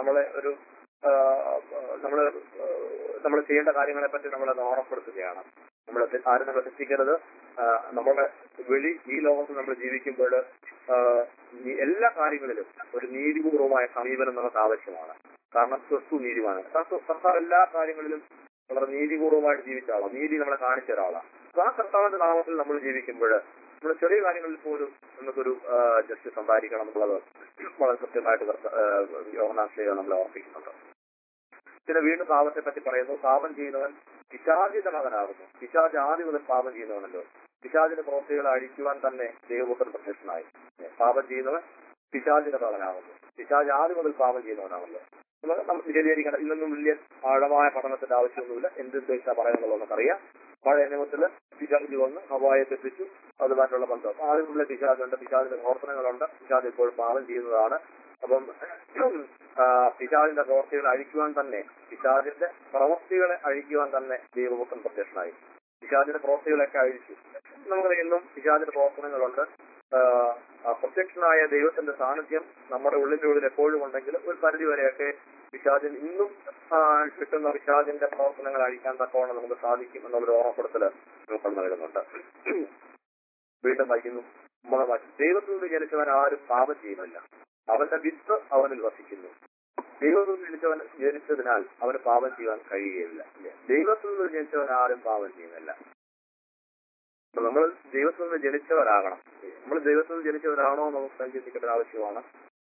നമ്മൾ ചെയ്യേണ്ട കാര്യങ്ങളെ പറ്റി നമ്മളത് ഓർമ്മപ്പെടുത്തുകയാണ്. ആരും നമ്മളെ തെറ്റിക്കരുത്. നമ്മുടെ ഈ ലോകത്ത് നമ്മൾ ജീവിക്കുമ്പോൾ എല്ലാ കാര്യങ്ങളിലും ഒരു നീതിപൂർവമായ സമീപനം നമുക്ക് ആവശ്യമാണ്. കാരണം ക്രിസ്തു നീതിമാനാണ്. കർത്താവ് എല്ലാ കാര്യങ്ങളിലും വളരെ നീതിപൂർവമായിട്ട് ജീവിച്ച ആളാണ്. നീതി നമ്മളെ കാണിച്ച ഒരാളാണ്. ആ കർത്താവിന്റെ നാമത്തിൽ നമ്മൾ ജീവിക്കുമ്പോൾ നമ്മൾ ചെറിയ കാര്യങ്ങളിൽ പോലും നമുക്കൊരു ജസ്റ്റിസ് ഉണ്ടായിരിക്കണം എന്നുള്ളത് വളരെ കൃത്യമായിട്ട് യോഹന്നാൻ നമ്മളെ ഓർപ്പിക്കുന്നുണ്ട്. പിന്നെ വീണ്ടും പാപത്തെ പറ്റി പറയുന്നു. പാപം ചെയ്യുന്നവൻ പിശാചിന്റെ മകനാകുന്നു. പിശാച് ആദ്യം മുതൽ പാപം ചെയ്യുന്നവനല്ലോ. പിശാചിന്റെ പ്രവൃത്തികളെ അഴിക്കുവാൻ തന്നെ ദൈവപുത്രൻ പ്രത്യക്ഷനായി. പാപം ചെയ്യുന്നവൻ പിശാചിന്റെ മകനാകുന്നു. പിശാച് ആദ്യം മുതൽ പാപം ചെയ്യുന്നവനാണല്ലോ. നമുക്ക് വിശദീകരിക്കണം. ഇന്നൊന്നും വലിയ ആഴമായ പഠനത്തിന്റെ ആവശ്യമൊന്നുമില്ല. എന്തുദ്ദേശിച്ചാ പറയുന്നുള്ളത് നമുക്കറിയാം. പഴയ നിയമത്തില് പിശാച് വന്ന് ഹവ്വായെ തെറ്റിച്ചു. അതുമായിട്ടുള്ള ബന്ധം ആദ്യമുള്ള പിശാചുണ്ട്. പിശാചിന്റെ പ്രവർത്തനങ്ങളുണ്ട്. പിശാച് ഇപ്പോൾ പാപം ചെയ്യുന്നതാണ്. അപ്പം പിശാചിന്റെ പ്രവൃത്തികളെ അഴിക്കുവാൻ തന്നെ, പിശാചിന്റെ പ്രവൃത്തികളെ അഴിക്കുവാൻ തന്നെ ദൈവപുത്രൻ പ്രത്യക്ഷനായി. പിശാചിന്റെ പ്രവൃത്തികളൊക്കെ അഴിച്ചു. നമുക്ക് ഇന്നും പിശാചിന്റെ പ്രവർത്തനങ്ങളുണ്ട്. പ്രത്യക്ഷനായ ദൈവത്തിന്റെ സാന്നിധ്യം നമ്മുടെ ഉള്ളിന്റെ ഉള്ളിൽ എപ്പോഴും ഉണ്ടെങ്കിലും ഒരു പരിധി വരെയൊക്കെ പിശാചിന് ഇന്നും കിട്ടുന്ന പിശാചിന്റെ പ്രവർത്തനങ്ങൾ അഴിക്കാൻ തക്കവണ്ണം നമുക്ക് സാധിക്കും എന്നുള്ളൊരു ഓർമ്മപ്പെടുത്തൽ നമുക്ക് നൽകുന്നുണ്ട്. വീണ്ടും വായിക്കുന്നു. ദൈവത്തിൽ നിന്ന് ജനിച്ചവൻ ആരും പാപം ചെയ്യുന്നില്ല. അവന്റെ വിത്ത് അവനിൽ വസിക്കുന്നു. ദൈവത്തിൽ നിന്ന് ജനിച്ചതിനാൽ അവന് പാപം ചെയ്യാൻ കഴിയുകയില്ല. ദൈവത്തിൽ നിന്ന് ജനിച്ചവൻ ആരും പാപം ചെയ്യുന്നില്ല. നമ്മൾ ദൈവത്തിൽ നിന്ന് ജനിച്ചവരാകണം. നമ്മൾ ദൈവത്തിൽ നിന്ന് ജനിച്ചവരാണോ നമുക്ക് സഞ്ചരിക്കേണ്ട ആവശ്യമാണ്.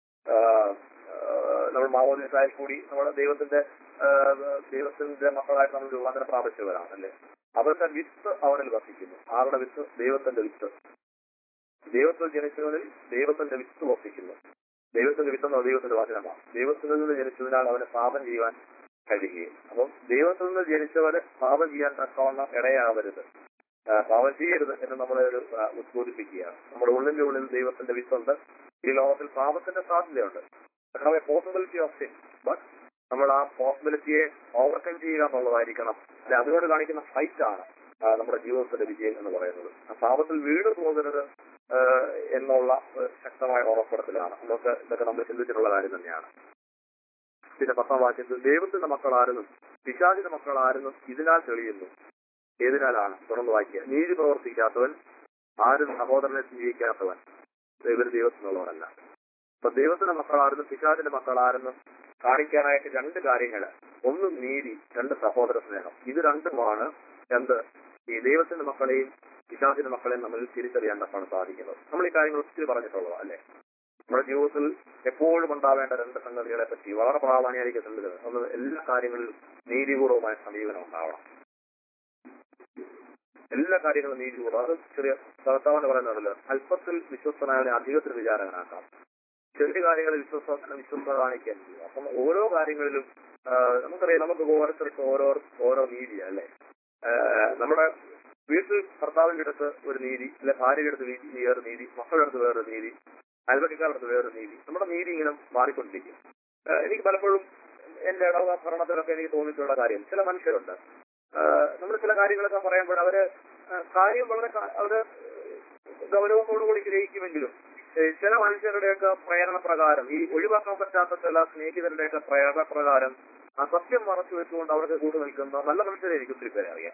നമ്മൾ മാമോദിസായിൽ കൂടി നമ്മുടെ ദൈവത്തിന്റെ മക്കളായിട്ട് നമ്മൾ രൂപാന്തരം പ്രാപിച്ചവരാണ് അല്ലേ. അവരുടെ വിത്ത് അവനിൽ വസിക്കുന്നു. ആരുടെ വിത്ത്? ദൈവത്തിന്റെ വിത്ത്. ദൈവത്തിൽ ജനിച്ചവനിൽ ദൈവത്തിന്റെ വിത്ത് വസിക്കുന്നു. ദൈവത്തിന്റെ വിത്ത് എന്ന ദൈവത്തിന്റെ വചനമാണ്. ദൈവത്തിൽ നിന്ന് ജനിച്ചതിനാൽ അവന് പാപം ചെയ്യുവാൻ കഴിയുകയും. അപ്പം ദൈവത്തിൽ നിന്ന് ജനിച്ചവന് പാപം ചെയ്യാൻ തക്കവണ്ണം ഇടയാവരുത്, പാപം ചെയ്യരുത് എന്ന് നമ്മളെ ഉദ്ബോധിപ്പിക്കുകയാണ്. നമ്മുടെ ഉള്ളിന്റെ ഉള്ളിൽ ദൈവത്തിന്റെ വിത്തുണ്ട്. ഈ ലോകത്തിൽ പാപത്തിന്റെ സാധ്യതയുണ്ട്. Possibility of sin. ബട്ട് നമ്മൾ ആ പോസിബിലിറ്റിയെ ഓവർകം ചെയ്യുക എന്നുള്ളതായിരിക്കണം. അല്ലെ, അതിനോട് കാണിക്കുന്ന ഫൈറ്റ് ആണ് നമ്മുടെ ജീവിതത്തിന്റെ വിജയം എന്ന് പറയുന്നത്. ആ പാപത്തിൽ വീട് പോകരുത് എന്നുള്ള ശക്തമായ ഓർമ്മപ്പെടുത്തലാണ്. ഇതൊക്കെ നമ്മൾ ചിന്തിച്ചിട്ടുള്ള കാര്യം തന്നെയാണ്. പിന്നെ 10ാം വാക്യത്തിൽ ദൈവത്തിന്റെ മക്കളാരെന്നും പിശാചിന്റെ മക്കളാരെന്നും ഇതിനാൽ തെളിയുന്നു. ഏതിനാലാണ്? തുറന്നു വായിക്കുക. നീതി പ്രവർത്തിക്കാത്തവൻ, ആരും സഹോദരനെ സ്നേഹിക്കാത്തവൻ ഇവർ ദൈവത്തിനുള്ളവരല്ല. അപ്പൊ ദൈവത്തിന്റെ മക്കളാരെന്നും പിശാചിന്റെ മക്കളാരെന്നും കാണിക്കാനായിട്ട് 2 കാര്യങ്ങൾ ഒന്ന് നീതി, രണ്ട് സഹോദര സ്നേഹം. ഇത് രണ്ടുമാണ് എന്ത് ഈ ദൈവത്തിന്റെ മക്കളെയും പിശാചിന്റെ മക്കളെയും നമ്മൾ തിരിച്ചറിയാൻ തപ്പാണ് സാധിക്കുന്നത്. നമ്മൾ ഈ കാര്യങ്ങൾ ഒത്തിരി പറഞ്ഞിട്ടുള്ളത് അല്ലെ. നമ്മുടെ ജീവിതത്തിൽ എപ്പോഴും ഉണ്ടാവേണ്ട രണ്ട് സംഗതികളെ പറ്റി വളരെ പ്രാധാന്യമായിരിക്കുന്നുണ്ട്. ഒന്ന്, എല്ലാ കാര്യങ്ങളിലും നീതിപൂർവമായ സമീപനം ഉണ്ടാവണം. എല്ലാ കാര്യങ്ങളും നീതിപൂർവ്വം. അത് ചെറിയ കർത്താവെന്ന് പറയുന്നുണ്ടല്ലോ, അല്പത്തിൽ വിശ്വസ്തനായവനെ അധികത്തിൽ വിചാരകനാക്കാം. ചെറിയ കാര്യങ്ങളിൽ വിശ്വസ്ത കാണിക്കാൻ. അപ്പം ഓരോ കാര്യങ്ങളിലും നമുക്കറിയാം, നമുക്ക് ഓരോരുത്തർക്കും ഓരോ നീതിയാണ് അല്ലെ. നമ്മുടെ വീട്ടിൽ ഭർത്താവിന്റെ അടുത്ത് ഒരു നീതി, അല്ലെ ഭാര്യയുടെ അടുത്ത് വേറൊരു നീതി, മക്കളുടെ അടുത്ത് വേറൊരു നീതി, അയൽപക്കക്കാരുടെ അടുത്ത് വേറൊരു നീതി. നമ്മുടെ നീതി ഇങ്ങനെ മാറിക്കൊണ്ടിരിക്കും. എനിക്ക് പലപ്പോഴും എന്റെ ഇടവ ഭരണത്തിലൊക്കെ എനിക്ക് തോന്നിയിട്ടുള്ള കാര്യം, ചില മനുഷ്യരുണ്ട്, നമ്മൾ ചില കാര്യങ്ങളൊക്കെ പറയുമ്പോൾ അവര് കാര്യം വളരെ അവര് ഗൗരവത്തോടുകൂടി ഗ്രഹിക്കുമെങ്കിലും ചില മനുഷ്യരുടെയൊക്കെ പ്രേരണ പ്രകാരം, ഈ ഒഴിവാക്കാൻ പറ്റാത്ത ചില സ്നേഹിതരുടെയൊക്കെ പ്രേരണ പ്രകാരം ആ സത്യം മറച്ചു വെച്ചുകൊണ്ട് അവർക്ക് കൂട്ടു നിൽക്കുന്ന നല്ല മനുഷ്യരെ എനിക്ക് ഒത്തിരി പേരെ അറിയാം.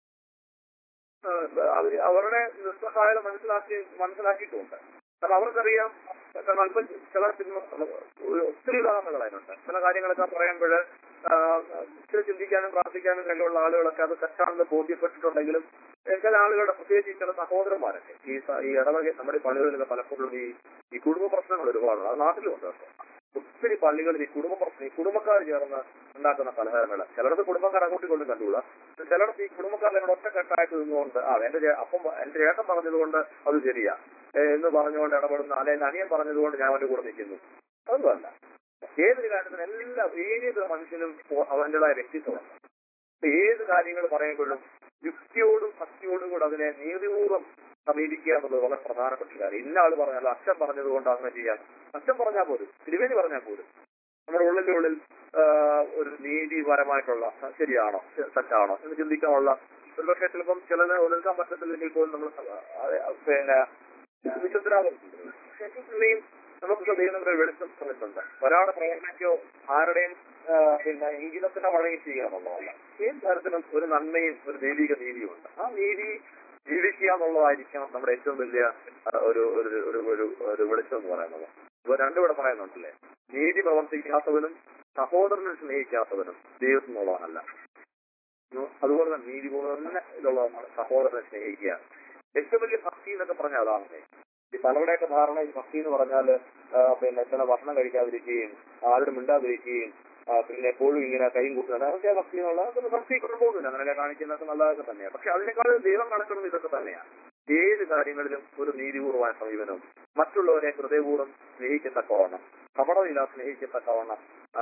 അവരുടെ നിസ്സഹായത മനസ്സിലാക്കിയിട്ടുണ്ട്. കാരണം അവർക്കറിയാം, കാരണം അല്പം ചില ഒത്തിരി ഉദാഹരണങ്ങൾ അതിനുണ്ട്. ചില കാര്യങ്ങളൊക്കെ പറയുമ്പോൾ ഇച്ചിരി ചിന്തിക്കാനും പ്രാർത്ഥിക്കാനും കഴിവുള്ള ആളുകളൊക്കെ അത് തെറ്റാണെന്ന് ബോധ്യപ്പെട്ടിട്ടുണ്ടെങ്കിലും ചില ആളുകളുടെ, പ്രത്യേകിച്ച് ചില സഹോദരന്മാരൊക്കെ ഈ ഇടവക നമ്മുടെ പള്ളികളിലൊക്കെ പലപ്പോഴും ഈ കുടുംബ പ്രശ്നങ്ങൾ ഒരുപാടുണ്ട്. അത് നാട്ടിലുണ്ട്. ഒത്തിരി പള്ളികളിൽ ഈ കുടുംബ പ്രശ്നം, ഈ കുടുംബക്കാർ ചേർന്ന് ഉണ്ടാക്കുന്ന പലഹാരങ്ങൾ, ചിലർക്ക് കുടുംബക്കാർ അങ്ങോട്ടും കണ്ടുകൂടാ, ചിലർക്ക് ഈ കുടുംബക്കാരുടെ ഒറ്റക്കെട്ടായിട്ട് നിന്നുകൊണ്ട് എന്റെ ചേട്ടൻ പറഞ്ഞതുകൊണ്ട് അത് ശരിയാ എന്ന് പറഞ്ഞുകൊണ്ട് ഇടപെടുന്ന, അല്ലെങ്കിൽ അനിയൻ പറഞ്ഞതുകൊണ്ട് ഞാൻ അവന്റെ കൂടെ നിൽക്കുന്നു. അതൊന്നുമല്ല. ഏതൊരു കാര്യത്തിനും ഏത് മനുഷ്യനും അവന്റേതായ വ്യക്തിത്വമാണ്. ഏത് കാര്യങ്ങൾ പറയുമ്പോഴും യുക്തിയോടും ഭക്തിയോടും കൂടെ അതിനെ നീതിപൂർവ്വം സമീപിക്കുക എന്നുള്ളത് വളരെ പ്രധാനപ്പെട്ട കാര്യം. ഇന്ന ആള് പറഞ്ഞാൽ അച്ഛൻ പറഞ്ഞതുകൊണ്ട് അങ്ങനെ ചെയ്യാൻ, അച്ഛൻ പറഞ്ഞാൽ പോലും, തിരുവേനി പറഞ്ഞാൽ പോലും നമ്മുടെ ഉള്ളിൽ ഒരു നീതിപരമായിട്ടുള്ള ശരിയാണോ തെറ്റാണോ എന്ന് ചിന്തിക്കാനുള്ള ഒരുപക്ഷെ ചിലപ്പം ചിലത് ഒതുക്കാൻ പറ്റത്തില്ലെങ്കിൽ പോലും നമ്മൾ പിന്നെ വിശുദ്ധരാകുന്നുണ്ട്. ശരിക്കും നമുക്ക് ദൈവങ്ങളുടെ വെളിച്ചം തന്നിട്ടുണ്ട്. ഒരാളുടെ പ്രേരണയ്ക്കോ ആരുടെയും പിന്നെ ഇംഗിതത്തിന്റെ വഴങ്ങി ചെയ്യുക എന്നുള്ളതല്ല. ഏത് തരത്തിലും ഒരു നന്മയും ഒരു ദൈവിക നീതിയും ഉണ്ട്. ആ നീതി ജീവിക്കുക എന്നുള്ളതായിരിക്കണം നമ്മുടെ ഏറ്റവും വലിയ ഒരു വെളിച്ചം എന്ന് പറയുന്നത്. ഇപ്പൊ രണ്ടുകൂടെ പറയുന്നുണ്ടല്ലേ, നീതി പ്രവർത്തിക്കാത്തവനും സഹോദരനെ സ്നേഹിക്കാത്തവനും ദൈവത്തിനുള്ളവനല്ല. അതുപോലെ തന്നെ നീതി പോലെ തന്നെ ഇതുള്ളതാണ് സഹോദരനെ സ്നേഹിക്കുക. ഏറ്റവും വലിയ ഭക്തി എന്നൊക്കെ പറഞ്ഞാൽ അതാണ്. ഈ പലരുടെയൊക്കെ ധാരണ ഈ ഭക്തി എന്ന് പറഞ്ഞാൽ പിന്നെ ചില ഭക്ഷണം കഴിക്കാതിരിക്കുകയും ആരുടെ മിണ്ടാതിരിക്കുകയും പിന്നെ എപ്പോഴും ഇങ്ങനെ കൈയും കൂട്ടുന്നത്, അതൊക്കെ ഭക്തി എന്നുള്ള ഭക്തി കുഴപ്പമൊന്നുമില്ല, അങ്ങനെയൊക്കെ കാണിക്കുന്നതൊക്കെ നല്ലതൊക്കെ തന്നെയാണ്. പക്ഷെ അതിനേക്കാൾ ദൈവം കാണിക്കുന്നത് ഇതൊക്കെ തന്നെയാണ്. ഏത് കാര്യങ്ങളിലും ഒരു നീതിപൂർവമായ സമീപനവും, മറ്റുള്ളവരെ ഹൃദയപൂർവ്വം സ്നേഹിക്കത്തക്കവണ്ണം, കപടമില്ല സ്നേഹിക്കത്തക്കവണ്ണം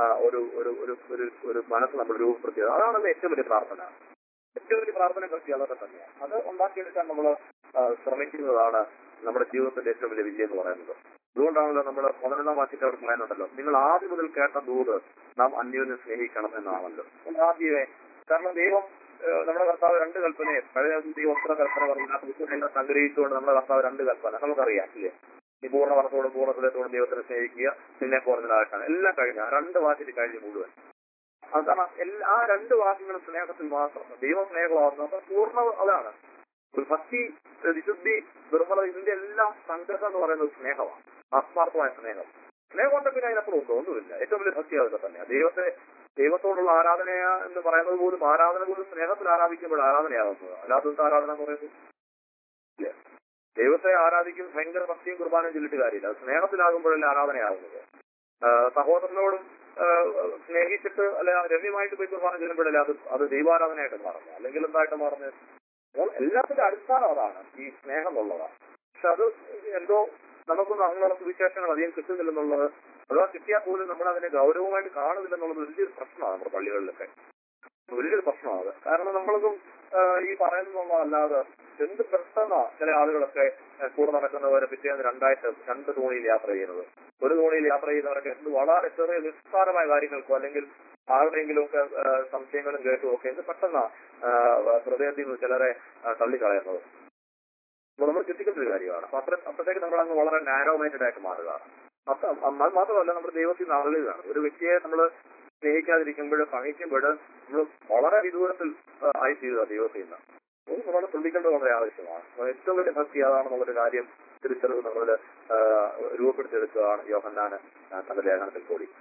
ഒരു മനസ്സ് നമ്മൾ രൂപപ്പെടുത്തിയത്. അതാണ് ഏറ്റവും വലിയ പ്രാർത്ഥന. ഏറ്റവും വലിയ പ്രാർത്ഥന കൃഷി അതൊക്കെ തന്നെയാണ്. അത് ഉണ്ടാക്കിയെടുക്കാൻ നമ്മൾ ശ്രമിക്കുന്നതാണ് നമ്മുടെ ജീവിതത്തിന്റെ ഏറ്റവും വലിയ വിജയം എന്ന് പറയുന്നത്. അതുകൊണ്ടാണല്ലോ നമ്മൾ 11-ാം വാക്യത്തിൽ അവിടെ പറയുന്നുണ്ടല്ലോ, നിങ്ങൾ ആദ്യം മുതൽ കേട്ട ദൂത് നാം അന്യോന്യം സ്നേഹിക്കണം എന്നാണല്ലോ. ആദ്യമേ, കാരണം ദൈവം നമ്മുടെ കർത്താവ് 2 കൽപ്പനയെ, പഴയ ഒത്ര കൽപ്പന പറഞ്ഞാൽ സംഗ്രഹിച്ചുകൊണ്ട് നമ്മുടെ കർത്താവ് 2 കൽപ്പന നമുക്കറിയാം ഇല്ലേ. ഈ പൂർണ്ണ മനത്തോടും പൂർണ്ണ ഹൃദയത്തോടും ദൈവത്തിനെ സ്നേഹിക്കുക, നിന്നെ കുറഞ്ഞതായിട്ടാണ് എല്ലാം കഴിഞ്ഞ 2 വാക്യത്തിൽ കഴിഞ്ഞ് മുഴുവൻ. കാരണം ആ 2 വാക്യങ്ങളും സ്നേഹത്തിൽ മാത്രം. ദൈവം സ്നേഹമാകുന്നു, അപ്പൊ പൂർണ്ണ അതാണ്. ഒരു ഭക്തി, വിശുദ്ധി, നിർമ്മല, ഇതിന്റെ എല്ലാം സംഗ്രഹം എന്ന് പറയുന്നത് സ്നേഹമാണ്. ആത്മാർത്ഥമായ സ്നേഹം. സ്നേഹം കൊണ്ട് പിന്നെ അതിനപ്പുറം ഒന്നുമില്ല. ഏറ്റവും വലിയ ഭക്തി അതൊക്കെ തന്നെയാണ്. ദൈവത്തോടുള്ള ആരാധന എന്ന് പറയുന്നത് പോലും, ആരാധന പോലും സ്നേഹത്തിൽ ആരാധിക്കുമ്പോൾ ആരാധനയാകുന്നത്. അല്ലാത്ത ആരാധന എന്ന് പറയുന്നത് ഇല്ല. ദൈവത്തെ ആരാധിക്കും ഭയങ്കര ഭക്തിയും കുർബാനയും ചൊല്ലിട്ട് കാര്യമില്ല. അത് സ്നേഹത്തിലാകുമ്പോഴല്ലേ ആരാധനയാകുന്നത്. സഹോദരനോടും സ്നേഹിച്ചിട്ട് അല്ലെ രമ്യമായിട്ട് പോയി കുർബാന ചൊല്ലുമ്പോഴല്ലേ അത് ദൈവാരാധനയായിട്ട് മാറുന്നത്. അല്ലെങ്കിൽ എന്തായിട്ട് മാറുന്നത്? എല്ലാത്തിന്റെ അടിസ്ഥാനം അതാണ്, ഈ സ്നേഹം എന്നുള്ളതാണ്. പക്ഷെ അത് എന്തോ നമുക്കൊന്നും അങ്ങനെയുള്ള സുവിശേഷങ്ങൾ അധികം കിട്ടുന്നില്ലെന്നുള്ളത്, അഥവാ കിട്ടിയാൽ പോലും നമ്മൾ അതിനെ ഗൗരവമായിട്ട് കാണുന്നില്ലെന്നുള്ളത് വലിയൊരു പ്രശ്നമാണ് നമ്മുടെ പള്ളികളിലൊക്കെ. വലിയൊരു പ്രശ്നമാണ്. കാരണം നമ്മളൊന്നും ഈ പറയുന്നതല്ലാതെ എന്ത് പെട്ടെന്നാ ചില ആളുകളൊക്കെ കൂടെ നടക്കുന്നവരെ പിറ്റേന്ന് 2 തോണിയിൽ യാത്ര ചെയ്യുന്നത്. ഒരു തോണിയിൽ യാത്ര ചെയ്യുന്നവരൊക്കെ എന്ത് വളരെ ചെറിയ നിസ്സാരമായ കാര്യങ്ങൾക്കോ അല്ലെങ്കിൽ ആരുടെയെങ്കിലും ഒക്കെ സംശയങ്ങളും കേട്ടുമൊക്കെ എന്ത് പെട്ടെന്നാ ഹൃദയത്തിൽ നിന്ന് ചിലരെ തള്ളിക്കളയുന്നത്. അപ്പോൾ നമ്മൾ ചിന്തിക്കുന്ന ഒരു കാര്യമാണ്. അപ്പൊ അപ്പോഴത്തേക്ക് നമ്മളങ്ങ് വളരെ നാരോ മൈൻഡഡ് ആയിട്ട് മാറുക. മാത്രമല്ല, നമ്മുടെ ദൈവത്തിൽ നിന്ന് അകലുകയാണ്. ഒരു വ്യക്തിയെ നമ്മൾ സ്നേഹിക്കാതിരിക്കുമ്പോൾ പണിക്കുമ്പോൾ നമ്മൾ വളരെ വിദൂരത്തിൽ ആയി ചെയ്യുക ദൈവത്തിൽ നിന്ന്. നമ്മൾ ശ്രദ്ധിക്കേണ്ടത് വളരെ ആവശ്യമാണ്. ഏറ്റവും വലിയ ഭക്തി അതാണെന്നുള്ളൊരു കാര്യം തിരിച്ചറിവ് നമ്മൾ രൂപപ്പെടുത്തിയെടുക്കുകയാണ് യോഹന്നാന് തന്റെ ലേഖനത്തിൽ കൂടി.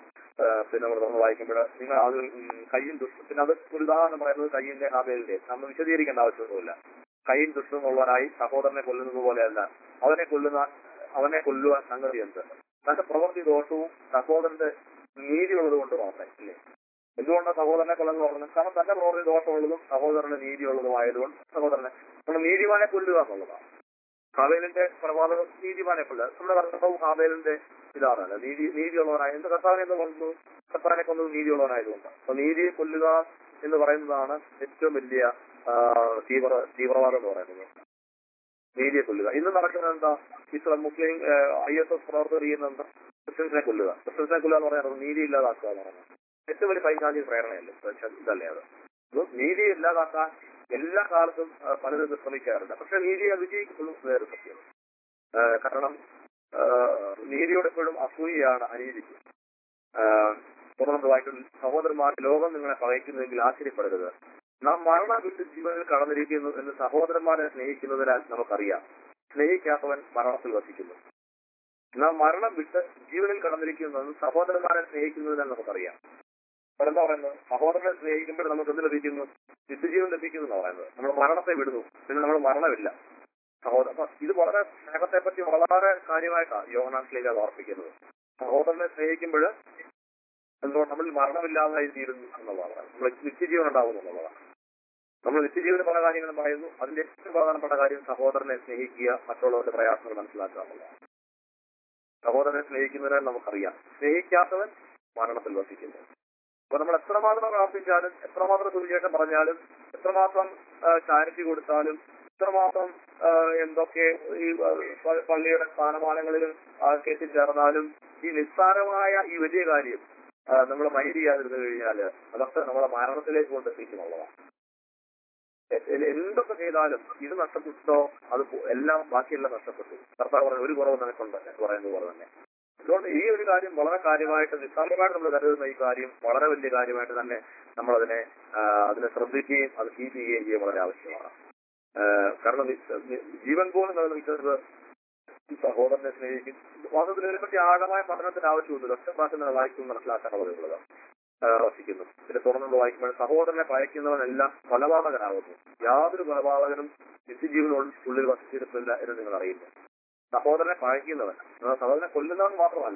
പിന്നെ നമ്മൾ വായിക്കുമ്പോൾ നിങ്ങൾ അത് കയ്യും ദുഷ്ടം, പിന്നെ അത് ഒരു ഉദാഹരണം പറയുന്നത് കയ്യിന്റെ ഹാബേലിന്റെ, നമ്മൾ വിശദീകരിക്കേണ്ട ആവശ്യമൊന്നുമില്ല. കയ്യും ദുഷ്ടമുള്ളവനായി സഹോദരനെ കൊല്ലുന്നത് പോലെയല്ല, അവനെ കൊല്ലുവാൻ സംഗതി എന്ത്? തന്റെ പ്രവൃത്തി ദോഷവും സഹോദരന്റെ നീതിയുള്ളത് കൊണ്ട് മാത്രമേ ഇല്ലേ? എന്തുകൊണ്ടാണ് സഹോദരനെ കൊല്ലുന്നത് പറഞ്ഞത്? കാരണം തന്റെ പ്രവൃത്തി ദോഷമുള്ളതും സഹോദരന് നീതിയുള്ളതുമായതുകൊണ്ട് സഹോദരനെ നമ്മൾ നീതിമാനെ കൊല്ലുക എന്നുള്ളതാണ്. ഹാബേലിന്റെ കൊലപാതകം നീതിമാനെ കൊല്ലുക. നമ്മുടെ കർത്താവും ഹാബേലിന്റെ ഇതാണല്ലോ, നീതിയുള്ളവനായ എന്ത് കർത്താവിനെ കൊല്ലുന്നു? കർത്താവിനെ കൊന്നത് നീതിയുള്ളവനായതുകൊണ്ട്. അപ്പൊ നീതിയെ കൊല്ലുക എന്ന് പറയുന്നതാണ് ഏറ്റവും വലിയ തീവ്രവാദം എന്ന് പറയുന്നത്. നീതിയെ കൊല്ലുക. ഇന്ന് നടക്കുന്നത് എന്താ? മുസ്ലിം ISS പ്രവർത്തകർ ചെയ്യുന്ന എന്താ? ക്രിസ്ത്യൻസിനെ കൊല്ലുക. ക്രിസ്ത്യൻസിനെ കൊല്ലുക എന്ന് പറയുന്നത് നീതി ഇല്ലാതാക്കുക എന്ന് പറയുന്നത് ഏറ്റവും വലിയ പൈശാചിക പ്രേരണയല്ലേ? ഇതല്ലേ അത്? നീതി ഇല്ലാതാക്കാൻ എല്ലാ കാലത്തും പലരും ശ്രമിക്കാറുണ്ട്. പക്ഷെ നീതിയെ വിജയിക്കുള്ളൂ വേറെ സത്യം. കാരണം നീതിയോട് എപ്പോഴും അസൂയയാണ് അനീതിക്ക്. തുറന്നു വായിക്കുന്ന സഹോദരന്മാർ, ലോകം നിങ്ങളെ പകയ്ക്കുന്നുവെങ്കിൽ ആശ്ചര്യപ്പെടരുത്. നാം മരണം വിട്ട് ജീവനിൽ കടന്നിരിക്കുന്നു എന്ന് സഹോദരന്മാരെ സ്നേഹിക്കുന്നതിനാൽ നമുക്കറിയാം. സ്നേഹിക്കാത്തവൻ മരണത്തിൽ വസിക്കുന്നു. നാം മരണം വിട്ട് ജീവനിൽ കടന്നിരിക്കുന്നു എന്ന് സഹോദരന്മാരെ സ്നേഹിക്കുന്നതിനാൽ നമുക്കറിയാം. അപ്പോൾ എന്താ പറയുന്നത്? സഹോദരനെ സ്നേഹിക്കുമ്പോൾ നമുക്ക് എന്ത് ലഭിക്കുന്നു? നിത്യജീവൻ ലഭിക്കുന്നു എന്നാണ് പറയുന്നത്. നമ്മൾ മരണത്തെ വിടുന്നു, പിന്നെ നമ്മൾ മരണമില്ല. സഹോദരൻ ഇത് വളരെ സ്നേഹത്തെ പറ്റി വളരെ കാര്യമായിട്ടാണ് യോഹന്നാനിലേക്ക് അത് ഓർപ്പിക്കുന്നത്. സഹോദരനെ സ്നേഹിക്കുമ്പോൾ എന്തുകൊണ്ട് നമ്മൾ മരണമില്ലാതായി തീരുന്നു എന്നുള്ളതാണ്. നമ്മൾ നിത്യജീവൻ ഉണ്ടാകുന്നു എന്നുള്ളതാണ്. നമ്മൾ നിത്യജീവന് പല കാര്യങ്ങളും പറയുന്നു. അതിന്റെ ഏറ്റവും പ്രധാനപ്പെട്ട കാര്യം സഹോദരനെ സ്നേഹിക്കുക, മറ്റുള്ളവരുടെ പ്രയാസങ്ങൾ മനസ്സിലാക്കുക എന്നുള്ളതാണ്. സഹോദരനെ സ്നേഹിക്കുന്നതിനാൽ നമുക്കറിയാം, സ്നേഹിക്കാത്തവൻ മരണത്തിൽ വസിക്കുന്നു. അപ്പൊ നമ്മൾ എത്രമാത്രം പ്രാർത്ഥിച്ചാലും, എത്രമാത്രം സുവിശേഷം പറഞ്ഞാലും, എത്രമാത്രം ചാരിറ്റി കൊടുത്താലും, എത്രമാത്രം എന്തൊക്കെ ഈ പള്ളിയുടെ സ്ഥാനമാനങ്ങളിലും എത്തിച്ചേർന്നാലും, ഈ നിസ്സാരമായ ഈ വലിയ കാര്യം നമ്മൾ മൈൻഡ് ചെയ്യാതിരുന്നു കഴിഞ്ഞാല് അതൊക്കെ നമ്മളെ മരണത്തിലേക്ക് കൊണ്ടെത്തിക്കുന്നുള്ളതാണ്. എന്തൊക്കെ ചെയ്താലും ഇത് നഷ്ടപ്പെട്ടോ അത് എല്ലാം ബാക്കിയെല്ലാം നഷ്ടപ്പെട്ടു. കർത്താവ് പറഞ്ഞ ഒരു കുറവ് നിനക്കുണ്ട് എന്ന് പറയുന്നത് പോലെ തന്നെ. അതുകൊണ്ട് ഈ ഒരു കാര്യം വളരെ കാര്യമായിട്ട്, നിസ്സാരമായിട്ട് നമ്മൾ കരുതുന്ന ഈ കാര്യം വളരെ വലിയ കാര്യമായിട്ട് തന്നെ നമ്മൾ അതിനെ ശ്രദ്ധിക്കുകയും അത് കീപ്പ് ചെയ്യുകയും ചെയ്യുക വളരെ ആവശ്യമാണ്. കാരണം ജീവൻ പോലും നിലനിൽക്കുന്നത് സഹോദരനെ സ്നേഹിക്കും. വാസ്തവത്തിൽ ഇതിനെപ്പറ്റി ആഴമായ പഠനത്തിന് ആവശ്യമൊന്നുമില്ല. ഒറ്റ പ്രാവശ്യം വായിക്കും മനസ്സിലാക്കാനുള്ളത് വസിക്കുന്നു. പിന്നെ തുറന്നത് വായിക്കുമ്പോൾ സഹോദരനെ പയക്കുന്നവനെല്ലാം കൊലപാതകനാകുന്നു. യാതൊരു കൊലപാതകനും നിത്യജീവനുള്ളിൽ വസിച്ചിരുന്നില്ല എന്ന് നിങ്ങൾ അറിയുന്നു. സഹോദരനെ പഴയ്ക്കുന്നവൻ, സഹോദരനെ കൊല്ലുന്നവൻ മാത്രമല്ല,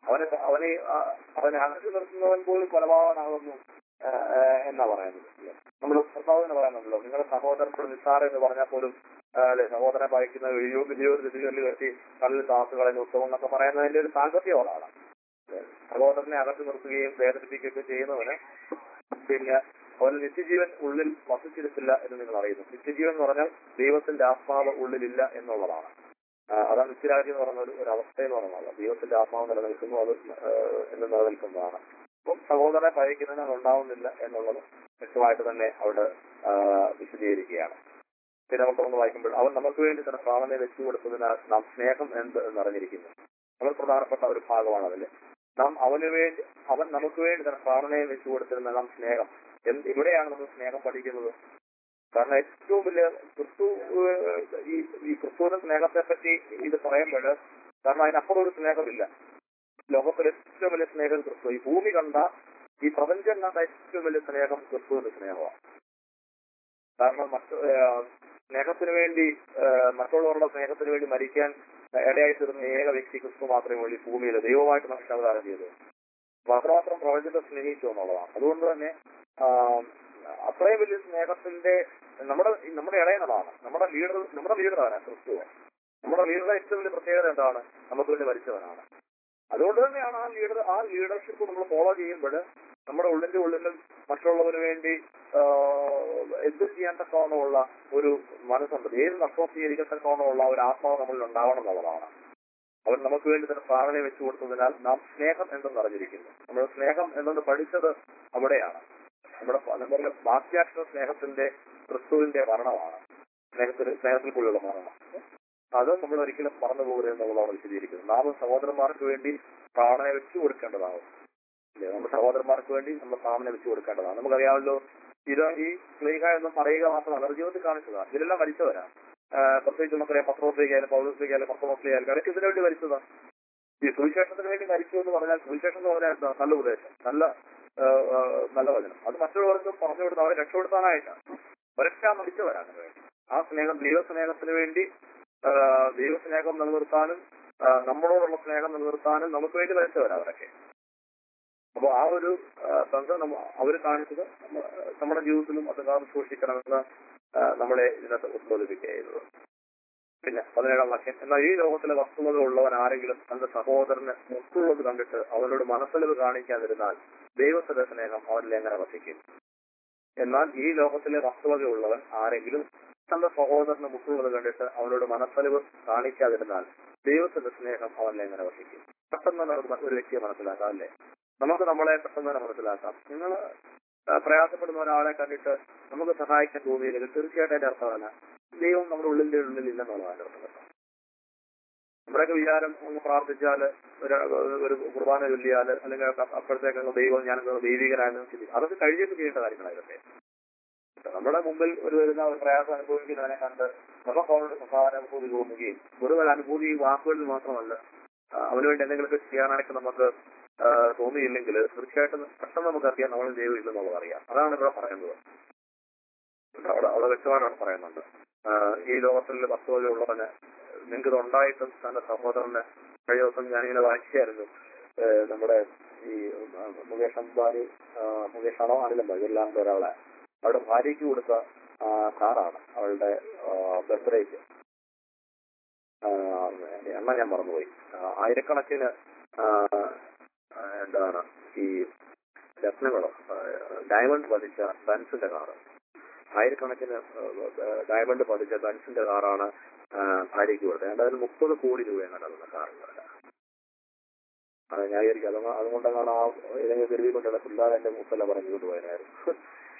അവനെ അകറ്റി നിർത്തുന്നവൻ പോലും കൊലപാതകനാകുന്നു എന്നാ പറയുന്നത്. നമ്മൾ കർത്താവിന് പറയുന്നുണ്ടല്ലോ, നിങ്ങളുടെ സഹോദരനോട് നിസ്സാരം എന്ന് പറഞ്ഞാൽ പോലും അല്ലെ, സഹോദരനെ പയക്കുന്ന ഗതികളിൽ കെട്ടി കല്ലിൽ താസുകളെ ഉത്തമം എന്നൊക്കെ പറയുന്നതിന്റെ ഒരു സാങ്കത്യമാണ്. സഹോദരനെ അകറ്റി നിർത്തുകയും വേദനിപ്പിക്കുകയൊക്കെ ചെയ്യുന്നവന് പിന്നെ അവന് നിത്യജീവൻ ഉള്ളിൽ വസിച്ചിരുത്തില്ല എന്ന് നിങ്ങൾ അറിയുന്നു. നിത്യജീവൻ എന്ന് പറഞ്ഞാൽ ദൈവത്തിന്റെ ആത്മാവ് ഉള്ളിലില്ല എന്നുള്ളതാണ്. അതാണ് നിത്യരാജ്യം എന്ന് പറഞ്ഞ ഒരു അവസ്ഥയെന്ന് പറയുന്നത്. ദൈവത്തിന്റെ ആത്മാവ് നിലനിൽക്കുന്നു, അത് എന്ന് നിലനിൽക്കുന്നതാണ്. അപ്പം സഹോദരനെ പയക്കുന്നതിന് ഉണ്ടാവുന്നില്ല എന്നുള്ളത് വ്യക്തമായിട്ട് തന്നെ അവിടെ വിശദീകരിക്കുകയാണ്. പിന്നെ നമുക്കൊന്ന് വായിക്കുമ്പോൾ അവൻ നമുക്ക് വേണ്ടി തന്നെ പ്രാണനെ വെച്ചു കൊടുത്തതിനാൽ നാം സ്നേഹം എന്ത് എന്നറിഞ്ഞിരിക്കുന്നു. വളരെ പ്രധാനപ്പെട്ട ഒരു ഭാഗമാണ് അതിൽ. അവൻ നമുക്ക് വേണ്ടി തന്നെ പ്രാണനെ വെച്ചു കൊടുത്തിരുന്ന നാം സ്നേഹം ഇവിടെയാണ് നമ്മൾ സ്നേഹം പഠിക്കുന്നത്. കാരണം ഏറ്റവും വലിയ ഈ ക്രിസ്തുവിന്റെ സ്നേഹത്തെ പറ്റി ഇത് പറയുമ്പോൾ, കാരണം അതിനപ്പുറം ഒരു സ്നേഹമില്ല. ലോകത്തിലെ ഏറ്റവും വലിയ സ്നേഹം ക്രിസ്തു. ഈ ഭൂമി കണ്ട, ഈ പ്രപഞ്ചം കണ്ട ഏറ്റവും വലിയ സ്നേഹം ക്രിസ്തുവിന്റെ സ്നേഹമാണ്. കാരണം സ്നേഹത്തിന് വേണ്ടി, മറ്റുള്ളവരുടെ സ്നേഹത്തിന് വേണ്ടി മരിക്കാൻ ഇടയായി തീർന്ന ഏക വ്യക്തി ക്രിസ്തു മാത്രമേ ഉള്ളൂ ഈ ഭൂമിയിൽ ദൈവമായിട്ട് മനുഷ്യാവതാരം ചെയ്തത്. മാത്രമാത്രം പ്രപഞ്ചത്തെ സ്നേഹിച്ചു എന്നുള്ളതാണ്. അതുകൊണ്ട് തന്നെ അത്രയും വലിയ സ്നേഹത്തിന്റെ നമ്മുടെ ഇടയനാണ്, നമ്മുടെ ലീഡറാണ് ക്രിസ്തു. നമ്മുടെ ലീഡറുടെ ഏറ്റവും വലിയ പ്രത്യേകത എന്താണ്? നമുക്ക് വേണ്ടി മരിച്ചവനാണ്. അതുകൊണ്ട് തന്നെയാണ് ആ ലീഡർഷിപ്പ് നമ്മൾ ഫോളോ ചെയ്യുമ്പോൾ നമ്മുടെ ഉള്ളിലും മറ്റുള്ളവന് വേണ്ടി എന്ത് ചെയ്യാൻ തക്കവണ്ണമുള്ള ഒരു മനസ്സുണ്ട്. ഏത് നഷ്ടം സ്വീകരിക്കത്തക്കവണ്ണമുള്ള ഒരു ആത്മാവ് നമ്മളിൽ ഉണ്ടാവണം എന്നുള്ളതാണ്. അവൻ നമുക്ക് വേണ്ടി തന്നെ പ്രാണനെ വെച്ചു കൊടുത്തതിനാൽ നാം സ്നേഹം എന്തെന്ന് അറിഞ്ഞിരിക്കുന്നു. നമ്മൾ സ്നേഹം എന്നത് പഠിച്ചത് അവിടെയാണ്. നമ്മുടെ ബാക്കിയാക്ഷ സ്നേഹത്തിന്റെ ക്രിസ്തുവിന്റെ മരണമാണ്. സ്നേഹത്തിൽക്കുള്ളിലുള്ള മരണം. അത് നമ്മൾ ഒരിക്കലും മറന്നു പോകരുത് എന്നുള്ളതാണ് വിശദീകരിക്കുന്നത്. നാം സഹോദരന്മാർക്ക് വേണ്ടി പ്രാണനെ വെച്ചു കൊടുക്കേണ്ടതാകും. നമ്മുടെ സഹോദരന്മാർക്ക് വേണ്ടി നമ്മൾ പ്രാണനെ വെച്ചു കൊടുക്കേണ്ടതാണ്. നമുക്കറിയാമല്ലോ, ഈ സ്ലീഹ എന്നും പറയുക മാത്രമല്ല, അവർ ജീവിതത്തിൽ കാണിച്ചതാണ്. ഇതിലെല്ലാം മരിച്ചവരാണ്. പ്രത്യേകിച്ച് നമുക്കറിയാം, പത്രോസ്ലീഹയായാലും പൗലോസ്ലീഹയായാലും പർത്തമോസ്ലീഹയായാലും അവരൊക്കെ ഇതിനു വേണ്ടി മരിച്ചതാണ്. ഈ സുവിശേഷത്തിന് വേണ്ടി മരിച്ചു എന്ന് പറഞ്ഞാൽ സുവിശേഷം എന്ന് പറഞ്ഞാൽ എന്താ? നല്ല ഉപദേശം, നല്ല വചനം. അത് മറ്റുള്ളവർക്ക് പറഞ്ഞു കൊടുത്ത് അവരെ രക്ഷപ്പെടുത്താനായിട്ടാണ്. ഒരൊക്കെ മരിച്ചവരാണ് വേണ്ടി. ആ സ്നേഹം, ദൈവസ്നേഹത്തിന് വേണ്ടി, ദൈവസ്നേഹം നിലനിർത്താനും നമ്മളോടുള്ള സ്നേഹം നിലനിർത്താനും നമുക്ക് വേണ്ടി മരിച്ചവരാ അവരൊക്കെ. അപ്പോൾ ആ ഒരു ബന്ധം അവർ കാണിച്ചത് നമ്മുടെ ജീവിതത്തിലും അത് കാലം സൂക്ഷിക്കണമെന്ന് നമ്മളെ ഇതിനകത്ത് ഉദ്ബോധിപ്പിക്കുന്നത്. പിന്നെ 17-ാം വാക്യം, എന്നാൽ ഈ ലോകത്തിലെ വസ്തുതകൾ ഉള്ളവൻ ആരെങ്കിലും തന്റെ സഹോദരന് മുട്ടുള്ളത് കണ്ടിട്ട് അവനോട് മനസ്സലിവ് കാണിക്കാതിരുന്നാൽ ദൈവത്തിന്റെ സ്നേഹം അവരിൽ എങ്ങനെ വസിക്കും? എന്നാൽ ഈ ലോകത്തിലെ വസ്തുതകളുള്ളവൻ ആരെങ്കിലും തന്റെ സഹോദരന് മുട്ടുള്ളത് കണ്ടിട്ട് അവനോട് മനസ്സലിവ് കാണിക്കാതിരുന്നാൽ ദൈവത്തിന്റെ സ്നേഹം അവരിൽ എങ്ങനെ വസിക്കും? പെട്ടെന്ന് നമുക്ക് ഒരു വ്യക്തിയെ മനസ്സിലാക്കാം, അല്ലേ? നമുക്ക് നമ്മളെ പെട്ടെന്ന് തന്നെ മനസ്സിലാക്കാം. നിങ്ങൾ പ്രയാസപ്പെടുന്ന ഒരാളെ കണ്ടിട്ട് നമുക്ക് സഹായിക്കാൻ തോന്നിയില്ലെങ്കിൽ തീർച്ചയായിട്ടും അതിന്റെ അർത്ഥമല്ല ദൈവം നമ്മുടെ ഉള്ളിൽ ഇല്ലെന്നുള്ളതാണ് അർത്ഥം. നമ്മുടെയൊക്കെ വിചാരം ഒന്ന് പ്രാർത്ഥിച്ചാല്, ഒരു കുർബാന ചൊല്ലിയാല്, അല്ലെങ്കിൽ അപ്പോഴത്തേക്ക് ദൈവം ഞാൻ ദൈവികനാണെന്ന് ചിന്തിക്കും. അതൊക്കെ കഴിഞ്ഞിട്ട് ചെയ്യേണ്ട കാര്യങ്ങളാണ് ഇതൊക്കെ. നമ്മുടെ മുമ്പിൽ വരുന്ന ഒരു പ്രയാസം അനുഭവിക്കുന്നതിനെ കണ്ട് നമുക്ക് അവരുടെ സഹാനുഭൂതി തോന്നുകയും വെറുതെ അനുഭൂതി വാക്കുകളിൽ മാത്രമല്ല അവന് വേണ്ടി എന്തെങ്കിലുമൊക്കെ ചെയ്യാനായിട്ട് നമുക്ക് തോന്നിയില്ലെങ്കിൽ തീർച്ചയായിട്ടും പെട്ടെന്ന് നമുക്കറിയാം നമ്മൾ ദൈവം ഇല്ലെന്നുള്ളത് അറിയാം. അതാണ് ഇവിടെ പറയുന്നത്. അവിടെ വ്യക്തമായിട്ടാണ് പറയുന്നുണ്ട്. ഈ ലോകത്തിൽ വസ്തുതയുള്ളവന് നിങ്ങൾക്ക് ഇതുണ്ടായിട്ടും തന്റെ സഹോദരന്, കഴിഞ്ഞ ദിവസം ഞാനിങ്ങനെ വായിച്ചായിരുന്നു, നമ്മുടെ ഈ മുകേഷ് അംബാനി, മുകേഷാണോ അനിലംബാനി, ഇവരില്ലാത്ത ഒരാളെ അവരുടെ ഭാര്യയ്ക്ക് കൊടുത്ത കാറാണ് അവളുടെ ബർത്ത്ഡേക്ക്. എണ്ണ ഞാൻ മറന്നുപോയി. ആയിരക്കണക്കിന് എന്താണ് ഈ രത്നങ്ങളോ ഡയമണ്ട് പതിച്ച ബെൻസിന്റെ കാറ്, ആയിരക്കണക്കിന് ഡയമണ്ട് പതിച്ച ബെൻസിന്റെ കാറാണ് ഭാര്യയ്ക്ക് കൊടുത്തത്. അതിന് 30 കോടി രൂപയാണ് നടന്ന കാറിന്. ഞാൻ വിചാരിക്കും അതുകൊണ്ടാണ് ആ ഏതെങ്കിലും കരുതി കൊണ്ടുള്ള പിള്ളേർ എന്റെ മുത്തല്ല പറഞ്ഞുകൊണ്ട് പോയതായിരുന്നു.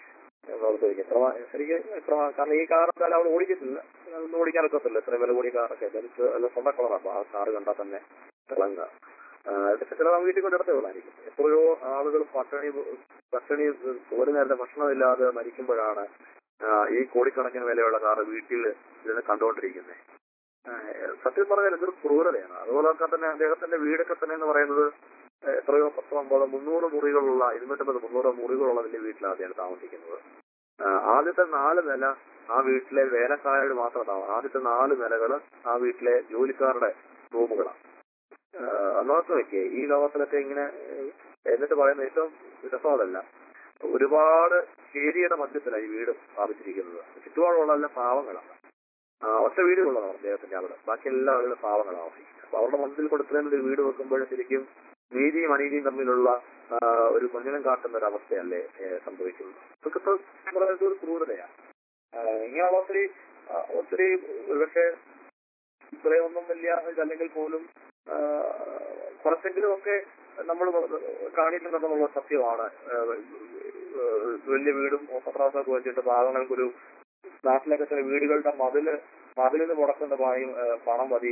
കാരണം ഈ കാറൊക്കെ അവൾ ഓടിക്കത്തില്ല, അതൊന്നും ഓടിക്കാനൊക്കത്തില്ല. ഇത്രയും വില കൂടിയ കാറൊക്കെ ബെൻസ് അല്ല സ്വന്തം കളറാണ്. അപ്പൊ ആ കാറ് കണ്ടാൽ തന്നെ തിളങ്ങുക. ചില വീട്ടിൽ കൊണ്ടിടത്തേ ഉള്ളായിരിക്കും. എപ്പോഴോ ആളുകൾ പട്ടിണി ഒരു നേരത്തെ ഭക്ഷണമില്ലാതെ മരിക്കുമ്പോഴാണ് ഈ കോടിക്കണക്കിന് വിലയുള്ള കാറ് വീട്ടിൽ ഇതിനെ കണ്ടുകൊണ്ടിരിക്കുന്നത്. സത്യം പറഞ്ഞാൽ ഇതൊരു ക്രൂരതയാണ്. അതുപോലൊക്കെ തന്നെ അദ്ദേഹത്തിന്റെ വീടൊക്കെ തന്നെ എന്ന് പറയുന്നത് എത്രയോ 300 മുറികളുള്ള 250-300 മുറികളുള്ള വലിയ വീട്ടിലാണ് അദ്ദേഹം താമസിക്കുന്നത്. ആദ്യത്തെ 4 നില ആ വീട്ടിലെ വേലക്കാരോട് മാത്രം ആദ്യത്തെ 4 നിലകള് ആ വീട്ടിലെ ജോലിക്കാരുടെ റൂമുകളാണ്. നോക്കി വെക്കേ ഈ ലോകത്തിലൊക്കെ ഇങ്ങനെ. എന്നിട്ട് പറയുന്ന ഏറ്റവും രസമല്ല, ഒരുപാട് ശേരിയുടെ മധ്യത്തിലാണ് ഈ വീട് സ്ഥാപിച്ചിരിക്കുന്നത്. ചുറ്റുപാടുള്ള പാവങ്ങളാണ്. ഒറ്റ വീടുകളുള്ളതാണ് അദ്ദേഹത്തിന്റെ അവിടെ. ബാക്കി എല്ലാ ആളുകളും പാവങ്ങളാണ്. അപ്പൊ അവരുടെ മധ്യത്തിൽ കൊടുത്തതിന് ഒരു വീട് വെക്കുമ്പോൾ ശരിക്കും നീതിയും അനീതിയും തമ്മിലുള്ള ഒരു കുഞ്ഞനം കാട്ടുന്ന ഒരു അവസ്ഥയല്ലേ സംഭവിക്കുന്നത്. ഇതൊക്കെ ഒരു ക്രൂരതയാണ്. ഇങ്ങനെയുള്ള ഒത്തിരി പക്ഷേ ഇത്രയൊന്നും വലിയ ഇതല്ലെങ്കിൽ പോലും കുറച്ചെങ്കിലും ഒക്കെ നമ്മൾ കാണിക്കുന്നുണ്ടെന്നുള്ള സത്യമാണ്. വലിയ വീടും പത്രാസൊക്കെ വെച്ചിട്ട് പാവങ്ങൾക്കൊരു നാട്ടിലൊക്കെ ചില വീടുകളുടെ മതിലിന് മുടക്കുന്ന പണം മതി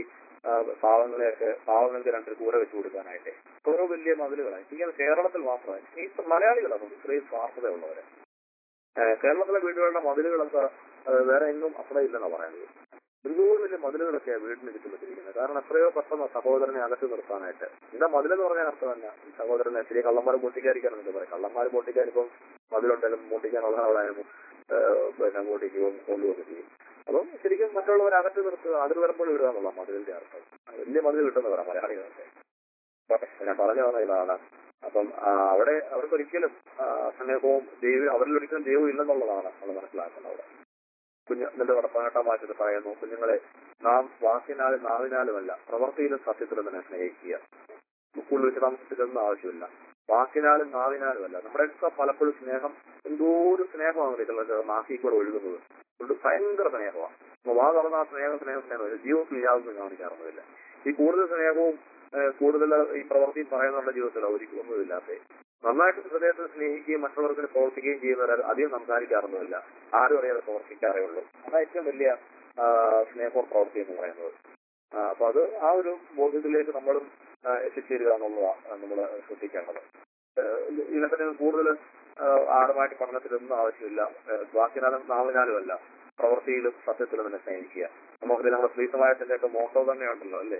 പാവങ്ങൾക്ക് 2 കൂര വെച്ച് കൊടുക്കാനായിട്ട്. ഓരോ വലിയ മതിലുകളായി. ഇങ്ങനെ കേരളത്തിൽ മാത്രമായി ഈ മലയാളികളാണ് ഇത്രയും സ്വാർത്ഥതയുള്ളവര്. കേരളത്തിലെ വീടുകളുടെ മതിലുകളൊക്കെ വേറെ എങ്ങും അത്ര ഇല്ലെന്നാണ് പറയുന്നത്. ഒരുപാട് വലിയ മതിലുകളൊക്കെയാണ് വീടിന് ചുറ്റും വെച്ചിരിക്കുന്നത്. കാരണം എത്രയോ പെട്ടെന്ന് സഹോദരനെ അകറ്റി നിർത്താനായിട്ട്. എന്താ മതിലെന്ന് പറഞ്ഞാൽ അർത്ഥം തന്നെ ഈ സഹോദരനെ ശരി കള്ളന്മാർ പൊട്ടിക്കാതിരിക്കാനെന്ന് പറയും. കള്ളന്മാർ പൊട്ടിക്കാനിപ്പം മതിലുണ്ടെങ്കിലും പൊട്ടിക്കാനുള്ള ആളായിരുന്നു പിന്നെ പൊട്ടിക്കുകയും കൊള്ളുകയൊക്കെ ചെയ്യും. അപ്പം ശരിക്കും മറ്റുള്ളവരെ അകറ്റി നിർത്തുക, അതിൽ വരുമ്പോൾ വിടുക എന്നുള്ള മതിലിന്റെ അർത്ഥം. വലിയ മതിൽ കിട്ടുന്നവരാണ് മലയാളികളൊക്കെ. ഞാൻ പറഞ്ഞു വന്ന ഇതാണ്. അപ്പം അവിടെ അവർക്കൊരിക്കലും സ്നേഹവും അവരിലൊരിക്കലും ദൈവം ഇല്ലെന്നുള്ളതാണ് നമ്മൾ മനസ്സിലാക്കുന്നത്. നിന്റെ 18-ാം വാക്യത്തിൽ പറയുന്നു, കുഞ്ഞുങ്ങളെ നാം വാക്കിനാലും നാവിനാലുമല്ല പ്രവൃത്തിയിലും സത്യത്തിലും തന്നെ സ്നേഹിക്കുക. സ്കൂളിൽ വെച്ച് താമസിച്ചിട്ടൊന്നും ആവശ്യമില്ല. വാക്കിനാലും നാവിനാലുമല്ല. നമ്മുടെയൊക്കെ പലപ്പോഴും സ്നേഹം എന്തോ ഒരു സ്നേഹമാണ് ഇതിലുള്ള നാക്കിൽ കൂടെ ഒഴുകുന്നത്. ഭയങ്കര സ്നേഹമാണ്. വാ തുറന്ന ആ സ്നേഹം ജീവിതത്തിൽ യാതൊന്നും കാണിക്കാറൊന്നുമില്ല. ഈ കൂടുതൽ സ്നേഹവും കൂടുതൽ ഈ പ്രവൃത്തിയും പറയുന്നുള്ള ജീവിതത്തിൽ ഒരിക്കലും ഒന്നുമില്ലാത്ത നന്നായിട്ട് ഹൃദയത്തിൽ സ്നേഹിക്കുകയും മറ്റുള്ളവർക്ക് പ്രവർത്തിക്കുകയും ചെയ്യുന്നവർ അധികം സംസാരിക്കാറൊന്നുമില്ല. ആരും അറിയാതെ പ്രവർത്തിക്കാറേ ഉള്ളൂ. അതാണ് ഏറ്റവും വലിയ സ്നേഹവും പ്രവൃത്തി എന്ന് പറയുന്നത്. അപ്പൊ അത് ആ ഒരു ബോധ്യത്തിലേക്ക് നമ്മളും എത്തിച്ചേരുക എന്നുള്ളതാണ് നമ്മൾ ശ്രദ്ധിക്കേണ്ടത്. ഇതിനകത്ത് കൂടുതൽ ആഴമായിട്ട് പഠനത്തിലൊന്നും ആവശ്യമില്ല. വാക്കിനാലും നാവിനാലും അല്ല പ്രവൃത്തിയിലും സത്യത്തിലും തന്നെ സ്നേഹിക്കുക. നമുക്കതിൽ നമ്മുടെ ശ്രീസമായത്തിന്റെ ഒക്കെ മോട്ടോ തന്നെ ഉണ്ടല്ലോ, അല്ലേ?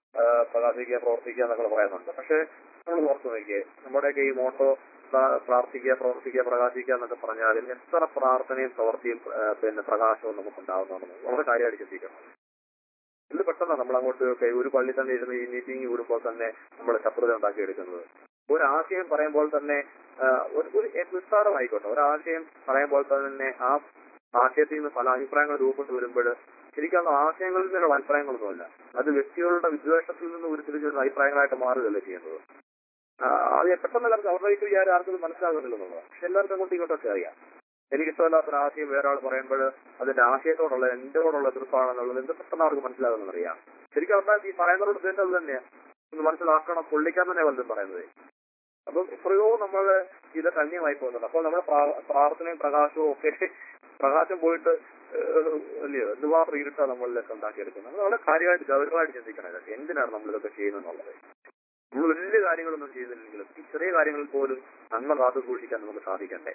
പ്രകാശിക്കുക, പ്രവർത്തിക്കുക എന്നൊക്കെ പറയുന്നുണ്ട്. പക്ഷെ നമ്മൾ ഓർത്ത് നോക്കിയേ, നമ്മുടെയൊക്കെ ഈ മോട്ടോ പ്രാർത്ഥിക്കുക, പ്രവർത്തിക്കുക, പ്രകാശിക്കുക എന്നൊക്കെ പറഞ്ഞാൽ എത്ര പ്രാർത്ഥനയും പ്രവർത്തിയും പിന്നെ പ്രകാശവും നമുക്ക് ഉണ്ടാവുന്നതാണ്. വളരെ കാര്യമായിട്ട് ചിന്തിക്കണം. ഇത് പെട്ടെന്നാണ് നമ്മൾ അങ്ങോട്ട് ഒരു പള്ളി തന്നെ ഇരുന്ന് ഈ മീറ്റിംഗ് കൂടുമ്പോൾ തന്നെ നമ്മൾ ശത്രുത ഉണ്ടാക്കിയെടുക്കുന്നത്. ഒരാശയം പറയുമ്പോൾ തന്നെ ഒരു നിസ്സാരമായിക്കോട്ടെ, ഒരാശയം പറയുമ്പോൾ തന്നെ ആ ആശയത്തിൽ നിന്ന് പല അഭിപ്രായങ്ങൾ രൂപപ്പെട്ട് വരുമ്പോൾ ശരിക്കും ആശയങ്ങളിൽ നിന്നുള്ള അഭിപ്രായങ്ങളൊന്നുമല്ല, അത് വ്യക്തികളുടെ വിദ്വേഷത്തിൽ നിന്ന് ഉരുത്തിരിഞ്ഞ അഭിപ്രായങ്ങളായിട്ട് മാറുകയല്ലേ ചെയ്യുന്നത്. അത് പെട്ടെന്ന് എല്ലാവർക്കും അവരുടെ വിചാരം ആർക്കും മനസ്സിലാകുന്നില്ലെന്നുള്ളത്. പക്ഷെ എല്ലാവർക്കും അങ്ങോട്ടും ഇങ്ങോട്ടൊക്കെ അറിയാം. എനിക്കിഷ്ടമല്ലാത്തൊരു ആശയം വേറെ ആൾ പറയുമ്പോൾ അതിന്റെ ആശയത്തോടുള്ള എന്റോടുള്ള എതിർപ്പാണെന്നുള്ളത് എന്ത് പെട്ടെന്ന് അവർക്ക് മനസ്സിലാകുന്നറിയാം. ശരിക്കും അവരുടെ ഈ പറയുന്നവരോട് ഉദ്ദേശം അത് തന്നെയാണ്, ഒന്ന് മനസ്സിലാക്കണം, പൊള്ളിക്കാൻ തന്നെ വല്ലതും പറയുന്നത്. അപ്പം എത്രയോ നമ്മൾ ഇതൊക്കെ അന്യമായി പോകുന്നുണ്ട്. അപ്പോൾ നമ്മുടെ പ്രാർത്ഥനയും പ്രകാശവും ഒക്കെ പ്രകാശം പോയിട്ട് അല്ലയോ എന്തുമാത്രം ഇരുട്ടാണ് നമ്മളിലൊക്കെ ഉണ്ടാക്കിയെടുക്കുന്നത്. അത് വളരെ കാര്യമായിട്ട് ഗൗരവമായിട്ട് ചിന്തിക്കണം. ഇതൊക്കെ എന്തിനാണ് നമ്മളിതൊക്കെ ചെയ്യുന്നതെന്നുള്ളത്. നമ്മൾ വലിയ കാര്യങ്ങളൊന്നും ചെയ്യുന്നില്ലെങ്കിലും ഈ ചെറിയ കാര്യങ്ങളിൽ പോലും നന്മ കാത്തു സൂക്ഷിക്കാൻ നമുക്ക് സാധിക്കണ്ടേ.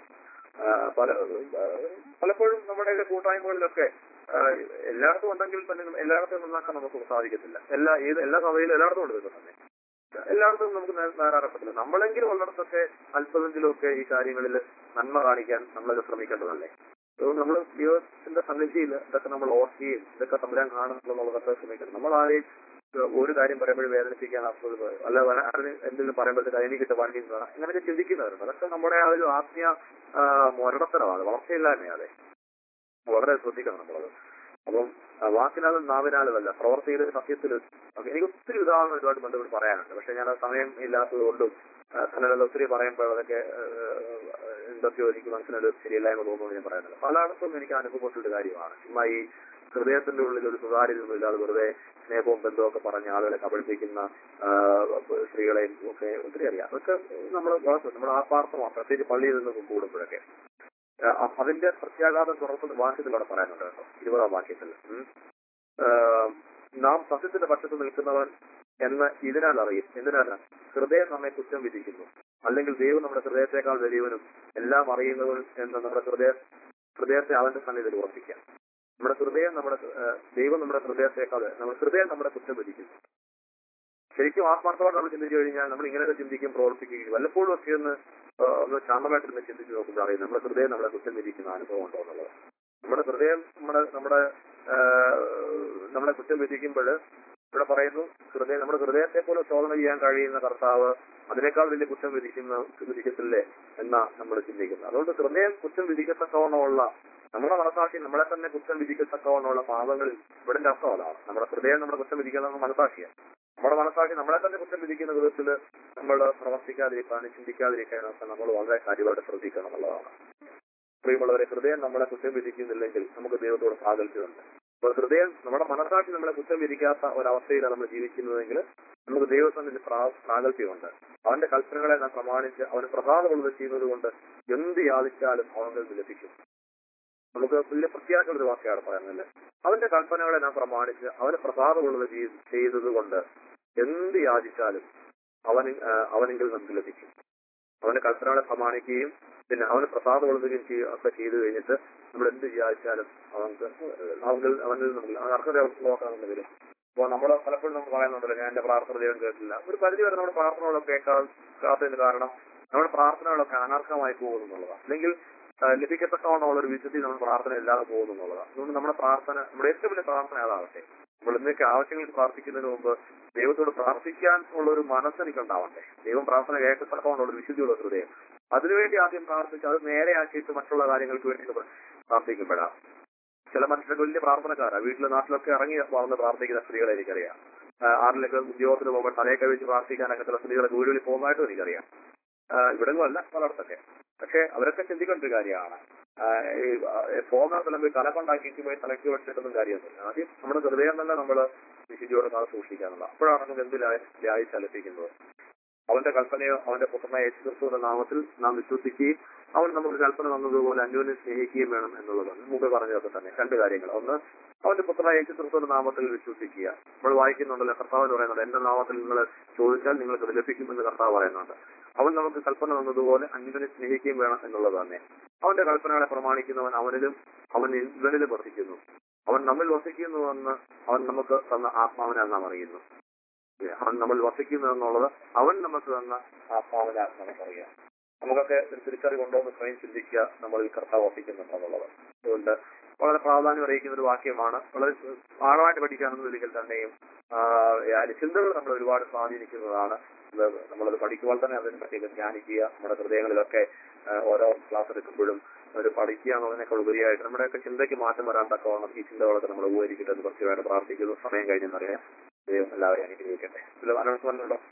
പലപ്പോഴും നമ്മുടെ കൂട്ടായ്മകളിലൊക്കെ എല്ലായിടത്തും ഉണ്ടെങ്കിൽ തന്നെ എല്ലായിടത്തും നന്നാക്കാൻ നമുക്ക് സാധിക്കത്തില്ല. എല്ലാ സഭയിലും എല്ലായിടത്തും ഉണ്ട് തന്നെ, എല്ലായിടത്തും നമുക്ക് നേരാറപ്പത്തില്ല. നമ്മളെങ്കിലും ഉള്ളിടത്തൊക്കെ അല്പമെങ്കിലും ഒക്കെ ഈ കാര്യങ്ങളിൽ നന്മ കാണിക്കാൻ നമ്മളൊക്കെ ശ്രമിക്കേണ്ടതല്ലേ. നമ്മൾ ദൈവത്തിന്റെ സന്നിധിയിൽ ഇതൊക്കെ നമ്മൾ ഓർക്കുകയും ഇതൊക്കെ തമ്പുരാൻ കാണുന്നുള്ളതൊക്കെ ശ്രമിക്കണം. നമ്മൾ ആരെയും ഒരു കാര്യം പറയുമ്പോഴും വേദനിപ്പിക്കാൻ അല്ല എന്തെങ്കിലും പറയുമ്പോഴത്തേക്ക് എനിക്കിട്ട് വണ്ടി അങ്ങനെയൊക്കെ ചിന്തിക്കുന്നവരുണ്ട്. അതൊക്കെ നമ്മുടെ ആ ഒരു ആത്മീയ മൊരടത്തരമാണ്, വളർച്ചയില്ലായ്മയാതെ. വളരെ ശ്രദ്ധിക്കണം നമ്മളത്. അപ്പം വാക്കിനാലും നാവിനാലും അല്ല, പ്രവർത്തിയിലും സത്യത്തിലും. എനിക്ക് ഒത്തിരി ഉദാഹരണം ഒരുപാട് ബന്ധപ്പെട്ട് പറയാനുണ്ട്. പക്ഷെ ഞാൻ സമയം ഇല്ലാത്തത് കൊണ്ടും അങ്ങനെ ഒത്തിരി പറയുമ്പോൾ അതൊക്കെ എന്തൊക്കെയോ എനിക്ക് മനസ്സിനൊരു ശരിയല്ലായ്മ തോന്നുന്നു ഞാൻ പറയുന്നത്. പലയിടത്തും എനിക്ക് അനുഭവപ്പെട്ടൊരു കാര്യമാണ്. ചുമ്മാ ഈ ഹൃദയത്തിന്റെ ഉള്ളിൽ ഒരു സ്വകാര്യതൊന്നും ഇല്ലാതെ വെറുതെ സ്നേഹവും ബന്ധവും ഒക്കെ പറഞ്ഞ് ആളുകളെ കബളിപ്പിക്കുന്ന സ്ത്രീകളെയും ഒക്കെ ഒത്തിരി അറിയാം. അതൊക്കെ നമ്മുടെ ആത്മാർത്ഥമാണ്, പ്രത്യേകിച്ച് പള്ളിയിൽ നിന്ന് കൂടുമ്പോഴൊക്കെ. അതിന്റെ പ്രത്യാഘാതം തുറക്കുന്ന വാക്യത്തിൽ അവിടെ പറയാനുണ്ട് കേട്ടോ, 20-ാം വാക്യത്തിൽ. നാം സത്യത്തിന്റെ പക്ഷത്ത് നിൽക്കുന്നവൻ എന്ന് ഇതിനാൽ അറിയും. എന്തിനാണ്? ഹൃദയം നമ്മെ കുറ്റം വിധിക്കുന്നു, അല്ലെങ്കിൽ ദൈവം നമ്മുടെ ഹൃദയത്തെക്കാൾ വലിയവനും എല്ലാം അറിയുന്നവൻ എന്ന് നമ്മുടെ ഹൃദയത്തെ അവന്റെ സന്നിധിയിൽ ഉറപ്പിക്കാം. നമ്മുടെ ഹൃദയം ദൈവം നമ്മുടെ ഹൃദയത്തെക്കാൾ ഹൃദയം നമ്മുടെ കുറ്റം വിധിക്കുന്നു. ശരിക്കും ആത്മാർത്ഥമായിട്ട് നമ്മൾ ചിന്തിച്ചു കഴിഞ്ഞാൽ നമ്മൾ ഇങ്ങനെയൊക്കെ ചിന്തിക്കും, പ്രവർത്തിക്കുകയും വല്ലപ്പോഴും ഒക്കെ ഒന്ന് ശാന്തമായിട്ടൊന്ന് ചിന്തിച്ച് നോക്കുമ്പോൾ അറിയാം നമ്മുടെ ഹൃദയം നമ്മളെ കുറ്റം വിധിക്കുന്ന അനുഭവം ഉണ്ടോ എന്നുള്ളത്. നമ്മുടെ ഹൃദയം നമ്മളെ കുറ്റം വിധിക്കുമ്പോൾ ഇവിടെ പറയുന്നു, നമ്മുടെ ഹൃദയത്തെ പോലെ ശോധന ചെയ്യാൻ കഴിയുന്ന കർത്താവ് അതിനേക്കാൾ വലിയ കുറ്റം വിധിക്കത്തില്ലേ എന്നാ നമ്മൾ ചിന്തിക്കുന്നത്. അതുകൊണ്ട് ഹൃദയം കുറ്റം വിധിക്കത്തക്കവണ്ണമുള്ള നമ്മുടെ മനസാക്ഷി നമ്മളെ തന്നെ കുറ്റം വിധിക്കത്തക്കവണ്ണമുള്ള പാപങ്ങളിൽ ഇവിടെ അർത്ഥം അതാണ്. നമ്മുടെ ഹൃദയം നമ്മുടെ കുറ്റം വിധിക്കുന്ന മനസാക്ഷിയാണ്. നമ്മുടെ മനസാക്ഷി നമ്മളെ തന്നെ കുറ്റം വിധിക്കുന്ന വിധത്തിൽ നമ്മൾ പ്രവർത്തിക്കാതിരിക്കാനും ചിന്തിക്കാതിരിക്കാനൊക്കെ നമ്മൾ വളരെ കാര്യമായിട്ട് ശ്രദ്ധിക്കണം എന്നുള്ളതാണ്. പ്രിയമുള്ളവരെ, ഹൃദയം നമ്മളെ കുറ്റം വിധിക്കുന്നില്ലെങ്കിൽ നമുക്ക് ദൈവത്തോട് സാകല്യമുണ്ട്. അപ്പോൾ ഹൃദയം നമ്മുടെ മനസാക്ഷി നമ്മളെ കുറ്റം വിധിക്കാത്ത ഒരവസ്ഥയിലാണ് നമ്മൾ ജീവിക്കുന്നതെങ്കിൽ നമുക്ക് ദൈവത്തിന് സാകല്യമുണ്ട്. അവന്റെ കൽപ്പനകളെ നാം പ്രമാണിച്ച് അവന് പ്രസാദമുള്ളത് ചെയ്യുന്നത് കൊണ്ട് എന്ത് യാചിച്ചാലും അവനിൽ ലഭിക്കും. നമുക്ക് വലിയ പ്രത്യാശയുള്ള വാക്യമാണ് പറയുന്നത്. അവന്റെ കൽപ്പനകളെ നാം പ്രമാണിച്ച് അവന് പ്രസാദമുള്ളത് ചെയ്തത് കൊണ്ട് എന്ത് യാചിച്ചാലും അവനെങ്കിൽ നമുക്ക് ലഭിക്കും. അവന്റെ കൽപ്പനകളെ പ്രമാണിക്കുകയും പിന്നെ അവന് പ്രസാദമുള്ളതുകയും ഒക്കെ ചെയ്തു കഴിഞ്ഞിട്ട് നമ്മൾ എന്ത് വിചാരിച്ചാലും അവനിൽ നമുക്ക് അർഹത നോക്കാമെന്ന് വരും. അപ്പോൾ നമ്മൾ പലപ്പോഴും നമ്മൾ പറയുന്നുണ്ടല്ലോ, ഞാൻ എന്റെ പ്രാർത്ഥന ദൈവം കേട്ടില്ല. ഒരു പരിധി വരെ നമ്മുടെ പ്രാർത്ഥനകളൊക്കെ കേൾക്കാത്തതിന് കാരണം നമ്മുടെ പ്രാർത്ഥനകളൊക്കെ അനർഹമായി പോകുന്നു എന്നുള്ളതാണ്. അല്ലെങ്കിൽ ലഭിക്കത്തക്കവണ്ണമുള്ള ഒരു വിശുദ്ധി നമ്മുടെ പ്രാർത്ഥന ഇല്ലാതെ പോകുന്നു എന്നുള്ളതാണ്. അതുകൊണ്ട് നമ്മുടെ ഏറ്റവും വലിയ പ്രാർത്ഥന അതാവട്ടെ. നമ്മൾ എന്തൊക്കെ ആവശ്യങ്ങൾക്ക് പ്രാർത്ഥിക്കുന്നതിന് മുമ്പ് ദൈവത്തോട് പ്രാർത്ഥിക്കാൻ ഉള്ള ഒരു മനസ്സെനിക്കുണ്ടാവട്ടെ. ദൈവം പ്രാർത്ഥന കേൾക്കത്തക്കവണ്ണമുള്ള ഒരു വിശുദ്ധിയുള്ള ഹൃദയം. അതിനുവേണ്ടി ആദ്യം പ്രാർത്ഥിച്ച് അത് നേരെയാക്കിയിട്ട് മറ്റുള്ള കാര്യങ്ങൾക്ക് വേണ്ടി പ്രാർത്ഥിക്കപ്പെടാം. ചില മനുഷ്യർക്ക് വലിയ പ്രാർത്ഥനക്കാരാണ്. നാട്ടിലൊക്കെ ഇറങ്ങി വളർന്ന് പ്രാർത്ഥിക്കുന്ന സ്ത്രീകളെ എനിക്കറിയാം. ആരിലൊക്കെ ഉദ്യോഗത്തിന് പോകുമ്പോൾ തലയൊക്കെ വെച്ച് പ്രാർത്ഥിക്കാനൊക്കെ ചില സ്ത്രീകളെ ദൂരവിൽ പോകുന്നതായിട്ടും എനിക്കറിയാം. ഇവിടെങ്ങും അല്ല, പലയിടത്തൊക്കെ. പക്ഷെ അവരൊക്കെ ചിന്തിക്കേണ്ട ഒരു കാര്യമാണ്, പോകുന്ന സ്ഥലം പോയി തല കൊണ്ടാക്കിയിട്ട് പോയി തലയ്ക്ക് വെച്ചിട്ടൊന്നും കാര്യമൊന്നുമില്ല. ആദ്യം നമ്മുടെ ഹൃദയം തന്നെ നമ്മൾ വിശുദ്ധിയോടെ കാലം സൂക്ഷിക്കാനുള്ള. അപ്പോഴാണ് നമുക്ക് എന്ത് ലായിച്ചലപ്പിക്കുന്നത്. അവന്റെ കൽപ്പനയോ അവന്റെ പുത്രനായ യേശുക്രിസ്തുവിന്റെ നാമത്തിൽ നാം വിശ്വസിക്കുകയും അവൻ നമുക്ക് കൽപ്പന തന്നതുപോലെ അന്യോന്യം സ്നേഹിക്കുകയും വേണം എന്നുള്ളതാണ്. മുമ്പ് പറഞ്ഞതൊക്കെ തന്നെ 2 കാര്യങ്ങൾ. ഒന്ന്, അവന്റെ പുത്രനായ യേശുക്രിസ്തുവിന്റെ നാമത്തിൽ വിശ്വസിക്കുക. നമ്മൾ വായിക്കുന്നുണ്ടല്ലോ, കർത്താവ് പറയുന്നുണ്ട്, എന്റെ നാമത്തിൽ നിങ്ങൾ ചോദിച്ചാൽ നിങ്ങൾക്ക് അത് ലഭിക്കുമെന്ന് കർത്താവ് പറയുന്നുണ്ട്. അവൻ നമുക്ക് കൽപ്പന തന്നതുപോലെ അന്യോന്യം സ്നേഹിക്കുകയും വേണം എന്നുള്ളത് തന്നെ. അവന്റെ കൽപ്പനകളെ പ്രമാണിക്കുന്നവൻ അവൻ ഇവനിലും വർദ്ധിക്കുന്നു. അവൻ നമ്മിൽ വർദ്ധിക്കുന്നുവെന്ന് അവൻ നമുക്ക് തന്ന ആത്മാവിനെ നാം അറിയുന്നു. അവൻ നമ്മൾ വസിക്കുന്നു എന്നുള്ളത് അവൻ നമുക്ക് തന്ന ആത്മാവിനാൽ നമുക്കറിയാം. നമുക്കൊക്കെ ഒരു തിരിച്ചറിവുണ്ടോ എന്ന് സ്വയം ചിന്തിക്കുക, നമ്മൾ ഈ കർത്താവ് വസിക്കുന്നുണ്ട് എന്നുള്ളത്. അതുകൊണ്ട് വളരെ പ്രാധാന്യം അറിയിക്കുന്ന ഒരു വാക്യമാണ്. വളരെ ആഴമായിട്ട് പഠിക്കാനൊന്നും ഒരിക്കൽ തന്നെയും ചിന്തകൾ നമ്മൾ ഒരുപാട് സ്വാധീനിക്കുന്നതാണ്. നമ്മളത് പഠിക്കുമ്പോൾ തന്നെ അതിനെ പറ്റിയൊക്കെ ധ്യാനിക്കുക. നമ്മുടെ ഹൃദയങ്ങളിലൊക്കെ ഓരോ ക്ലാസ് എടുക്കുമ്പോഴും ഒരു പഠിക്കുക എന്നുള്ളതിനേക്കാൾ ഉപരിയായിട്ട് നമ്മുടെയൊക്കെ ചിന്തയ്ക്ക് മാറ്റം വരാൻ തക്കവണ്ണം ഈ ചിന്തകളൊക്കെ നമ്മൾ ഉപകരിക്കട്ടെ എന്ന് കുറച്ചുപേരെ പ്രാർത്ഥിക്കുന്നു. സമയം കഴിഞ്ഞെന്നറിയാം. ദൈവം എല്ലാവരെയും അനുഗ്രഹിക്കട്ടെ. ഇതിൽ അനൗൺസ്മെന്റ് ഉണ്ടോ?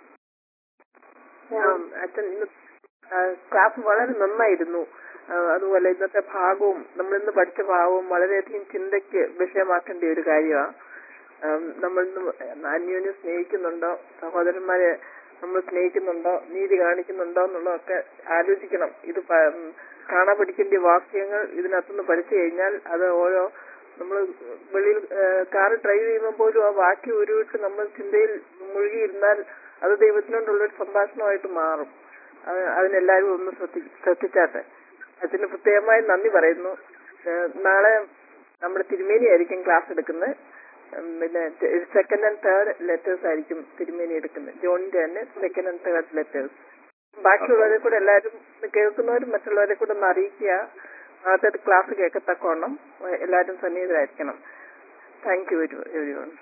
അച്ഛൻ ഇന്ന് ക്ലാസ് വളരെ നന്നായിരുന്നു. അതുപോലെ ഇന്നത്തെ ഭാഗവും നമ്മളിന്ന് പഠിച്ച ഭാഗവും വളരെയധികം ചിന്തയ്ക്ക് വിഷയമാക്കേണ്ട ഒരു കാര്യമാണ്. നമ്മൾ അന്യോന്യം സ്നേഹിക്കുന്നുണ്ടോ, സഹോദരന്മാരെ നമ്മൾ സ്നേഹിക്കുന്നുണ്ടോ, നീതി കാണിക്കുന്നുണ്ടോ എന്നുള്ളതൊക്കെ ആലോചിക്കണം. ഇത് കാണാൻ പഠിക്കേണ്ട വാക്യങ്ങൾ ഇതിനകത്തുനിന്ന് പഠിച്ചു കഴിഞ്ഞാൽ അത് ഓരോ നമ്മൾ വെളിയിൽ കാർ ഡ്രൈവ് ചെയ്യുമ്പോൾ പോലും ആ വാക്യം ഉരുവിട്ട് നമ്മൾ ചിന്തയിൽ മുഴുകിയിരുന്നാൽ അത് ദൈവത്തിനോടുള്ളൊരു സംഭാഷണമായിട്ട് മാറും. അതിനെല്ലാവരും ഒന്ന് ശ്രദ്ധിച്ചാട്ടെ. അതിന് പ്രത്യേകമായി നന്ദി പറയുന്നു. നാളെ നമ്മുടെ തിരുമേനി ആയിരിക്കും ക്ലാസ് എടുക്കുന്നത്. പിന്നെ സെക്കൻഡ് ആൻഡ് തേർഡ് ലെറ്റേഴ്സ് ആയിരിക്കും തിരുമേനി എടുക്കുന്നത്. ജോണിന്റെ തന്നെ സെക്കൻഡ് ആൻഡ് തേർഡ് ലെറ്റേഴ്സ്. ബാക്കിയുള്ളവരെ കൂടെ എല്ലാവരും കേൾക്കുന്നവരും മറ്റുള്ളവരെ കൂടെ ഒന്ന് അറിയിക്കുക. നാളത്തെ ക്ലാസ് കേൾക്കത്തക്കവണ്ണം എല്ലാവരും സന്നിഹിതരായിരിക്കണം. Thank you every one.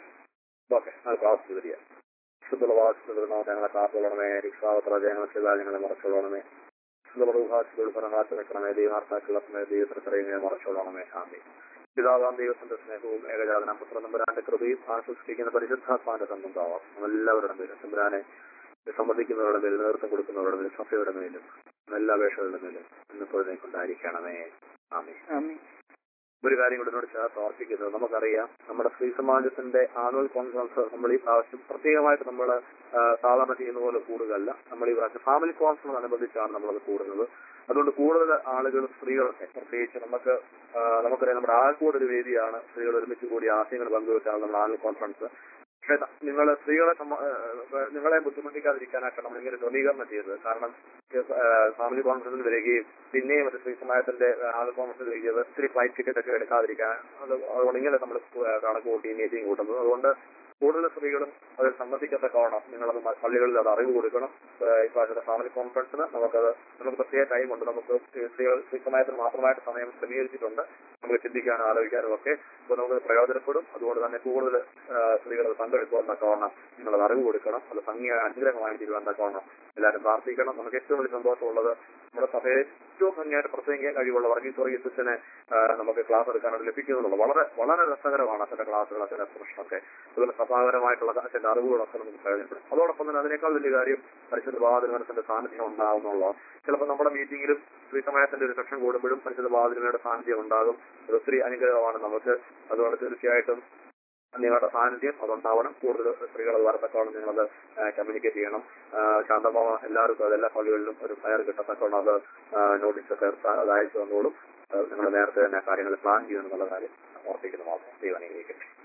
ഞങ്ങളെ കാത്തുകൊള്ളണമേ, രക്ഷാവത്രജയങ്ങളെ മറച്ചുകൊള്ളണമേ, ഭരണാത്മക്കണമേ, ദൈവാർത്ഥാക്കുള്ള ദൈവത്തിനെ മറച്ചുകൊള്ളണമേ. ആമേൻ. പിതാവാം ദൈവത്തിന്റെ സ്നേഹവും ഏകജാതന പുത്രനമ്പുരാന്റെ കൃപയും ആശ്വസിപ്പിക്കുന്ന പരിശുദ്ധാത്മാന്റെ സംബന്ധമാവാം എല്ലാവരുടെ മേലും, തമ്പുരാനെ സംബന്ധിക്കുന്നവരുടെ മേലും, നേതൃത്വം കൊടുക്കുന്നവരുടെ മേലും, സഭയുടെ മേലും, എല്ലാ അപേക്ഷകളുടെ മേലും ഇന്നിപ്പോഴേ കൊണ്ടായിരിക്കണമേ. ആമേൻ. ഒരു കാര്യം കൂടെ എന്നോട് ചേർത്ത് ഓർപ്പിക്കുന്നത്, നമുക്കറിയാം നമ്മുടെ സ്ത്രീ സമാജത്തിന്റെ ആനുവൽ കോൺഫറൻസ് നമ്മൾ ഈ പ്രാവശ്യം പ്രത്യേകമായിട്ട് നമ്മൾ സാധാരണ ചെയ്യുന്ന പോലെ കൂടുകയല്ല. നമ്മൾ ഈ പ്രാവശ്യം ഫാമിലി കോൺഫറൻസ് അനുബന്ധിച്ചാണ് നമ്മളത് കൂടുന്നത്. അതുകൊണ്ട് കൂടുതൽ ആളുകളും സ്ത്രീകളൊക്കെ പ്രത്യേകിച്ച് നമുക്കറിയാം നമ്മുടെ ആകെക്കൂടെ ഒരു വേദിയാണ്. സ്ത്രീകൾ ഒരുമിച്ച് കൂടി ആശയങ്ങൾ പങ്കുവെച്ചാണ് നമ്മുടെ ആനുവൽ കോൺഫറൻസ്. പക്ഷേ നിങ്ങൾ നിങ്ങളെ ബുദ്ധിമുട്ടിക്കാതിരിക്കാനായിട്ട് നമ്മളിങ്ങനെ ക്രമീകരണം ചെയ്തത്. കാരണം ഫാമിലി കോൺഫറൻസിൽ വരികയും പിന്നെയും ഒരു സ്ത്രീ സമാജത്തിന്റെ ആനുവൽ കോൺഫറൻസിൽ വരികയത് ഒത്തിരി ഫ്ലൈറ്റ് ടിക്കറ്റ് ഒക്കെ എടുക്കാതിരിക്കാൻ അതുകൊണ്ട് ഇങ്ങനെ നമ്മൾ കണക്ക് കൂട്ടി മീറ്റിംഗ് കൂട്ടുന്നത്. അതുകൊണ്ട് കൂടുതൽ സ്ത്രീകളും അതിൽ സംബന്ധിക്കത്തക്കവണ്ണം നിങ്ങളത് പള്ളികളിൽ അത് അറിവ് കൊടുക്കണം. ഈ പ്രാവശ്യത്തെ ഫാമിലി കോൺഫറൻസിന് നമുക്ക് പ്രത്യേക ടൈമുണ്ട്. നമുക്ക് സ്ത്രീ സമാജത്തിന് മാത്രമായിട്ട് സമയം ക്രമീകരിച്ചിട്ടുണ്ട്. നമുക്ക് ചിന്തിക്കാനും ആലോചിക്കാനും ഒക്കെ അപ്പോൾ നമുക്ക് പ്രയോജനപ്പെടും. അതുകൊണ്ട് തന്നെ കൂടുതൽ സ്ത്രീകൾ അത് പങ്കെടുക്കുവാൻ തക്കവണ്ണം നിങ്ങളത് അറിവ് കൊടുക്കണം. അത് ഭംഗിയായ അനുഗ്രഹമായി തീരുവാൻ തക്കവണ്ണം എല്ലാവരും പ്രാർത്ഥിക്കണം. നമുക്ക് ഏറ്റവും വലിയ സന്തോഷമുള്ളത് നമ്മുടെ സഭയെ ഏറ്റവും ഭംഗിയായിട്ട് പ്രസംഗിക്കാൻ കഴിവുള്ള വർഗീസിനെ നമുക്ക് ക്ലാസ് എടുക്കാനായിട്ട് ലഭിക്കുന്നുള്ളൂ. വളരെ വളരെ രസകരമാണ് അച്ഛന്റെ ക്ലാസ്സുകൾ, അച്ഛന്റെ പ്രശ്നമൊക്കെ. അതുപോലെ സഭാപരമായിട്ടുള്ള അച്ഛന്റെ അറിവുകളൊക്കെ നമുക്ക് പ്രയോജനപ്പെടും. അതോടൊപ്പം തന്നെ അതിനേക്കാൾ വലിയ കാര്യം പരിശുദ്ധ ബാലമനസിന്റെ സാന്നിധ്യം ഉണ്ടാകുന്നുള്ളത്. ചിലപ്പോൾ നമ്മുടെ മീറ്റിംഗിലും സ്ത്രീ സമാജത്തിന്റെ ഒരു സെക്ഷൻ കൂടുമ്പോഴും പരിശുദ്ധ ബാലമയുടെ സാന്നിധ്യം ഉണ്ടാകും. അത് ഒത്തിരി അനുഗ്രഹമാണ് നമുക്ക്. അതുകൊണ്ട് തീർച്ചയായിട്ടും നിങ്ങളുടെ സാന്നിധ്യം അതുണ്ടാവണം. കൂടുതൽ സ്ത്രീകൾ അത് വരത്തക്കോണം നിങ്ങളത് കമ്മ്യൂണിക്കേറ്റ് ചെയ്യണം. ശാന്തമാവ എല്ലാവർക്കും അതെല്ലാ പള്ളികളിലും ഒരു ഫയർ കിട്ടത്തക്കോണം അത് നോട്ടീസൊക്കെ അത് അയച്ചു തന്നോളും. നിങ്ങൾ നേരത്തെ തന്നെ കാര്യങ്ങൾ പ്ലാൻ ചെയ്യുമെന്നുള്ള കാര്യം ഓർപ്പിക്കുന്നു മാത്രം. ദൈവം അനുഗ്രഹിക്കട്ടെ.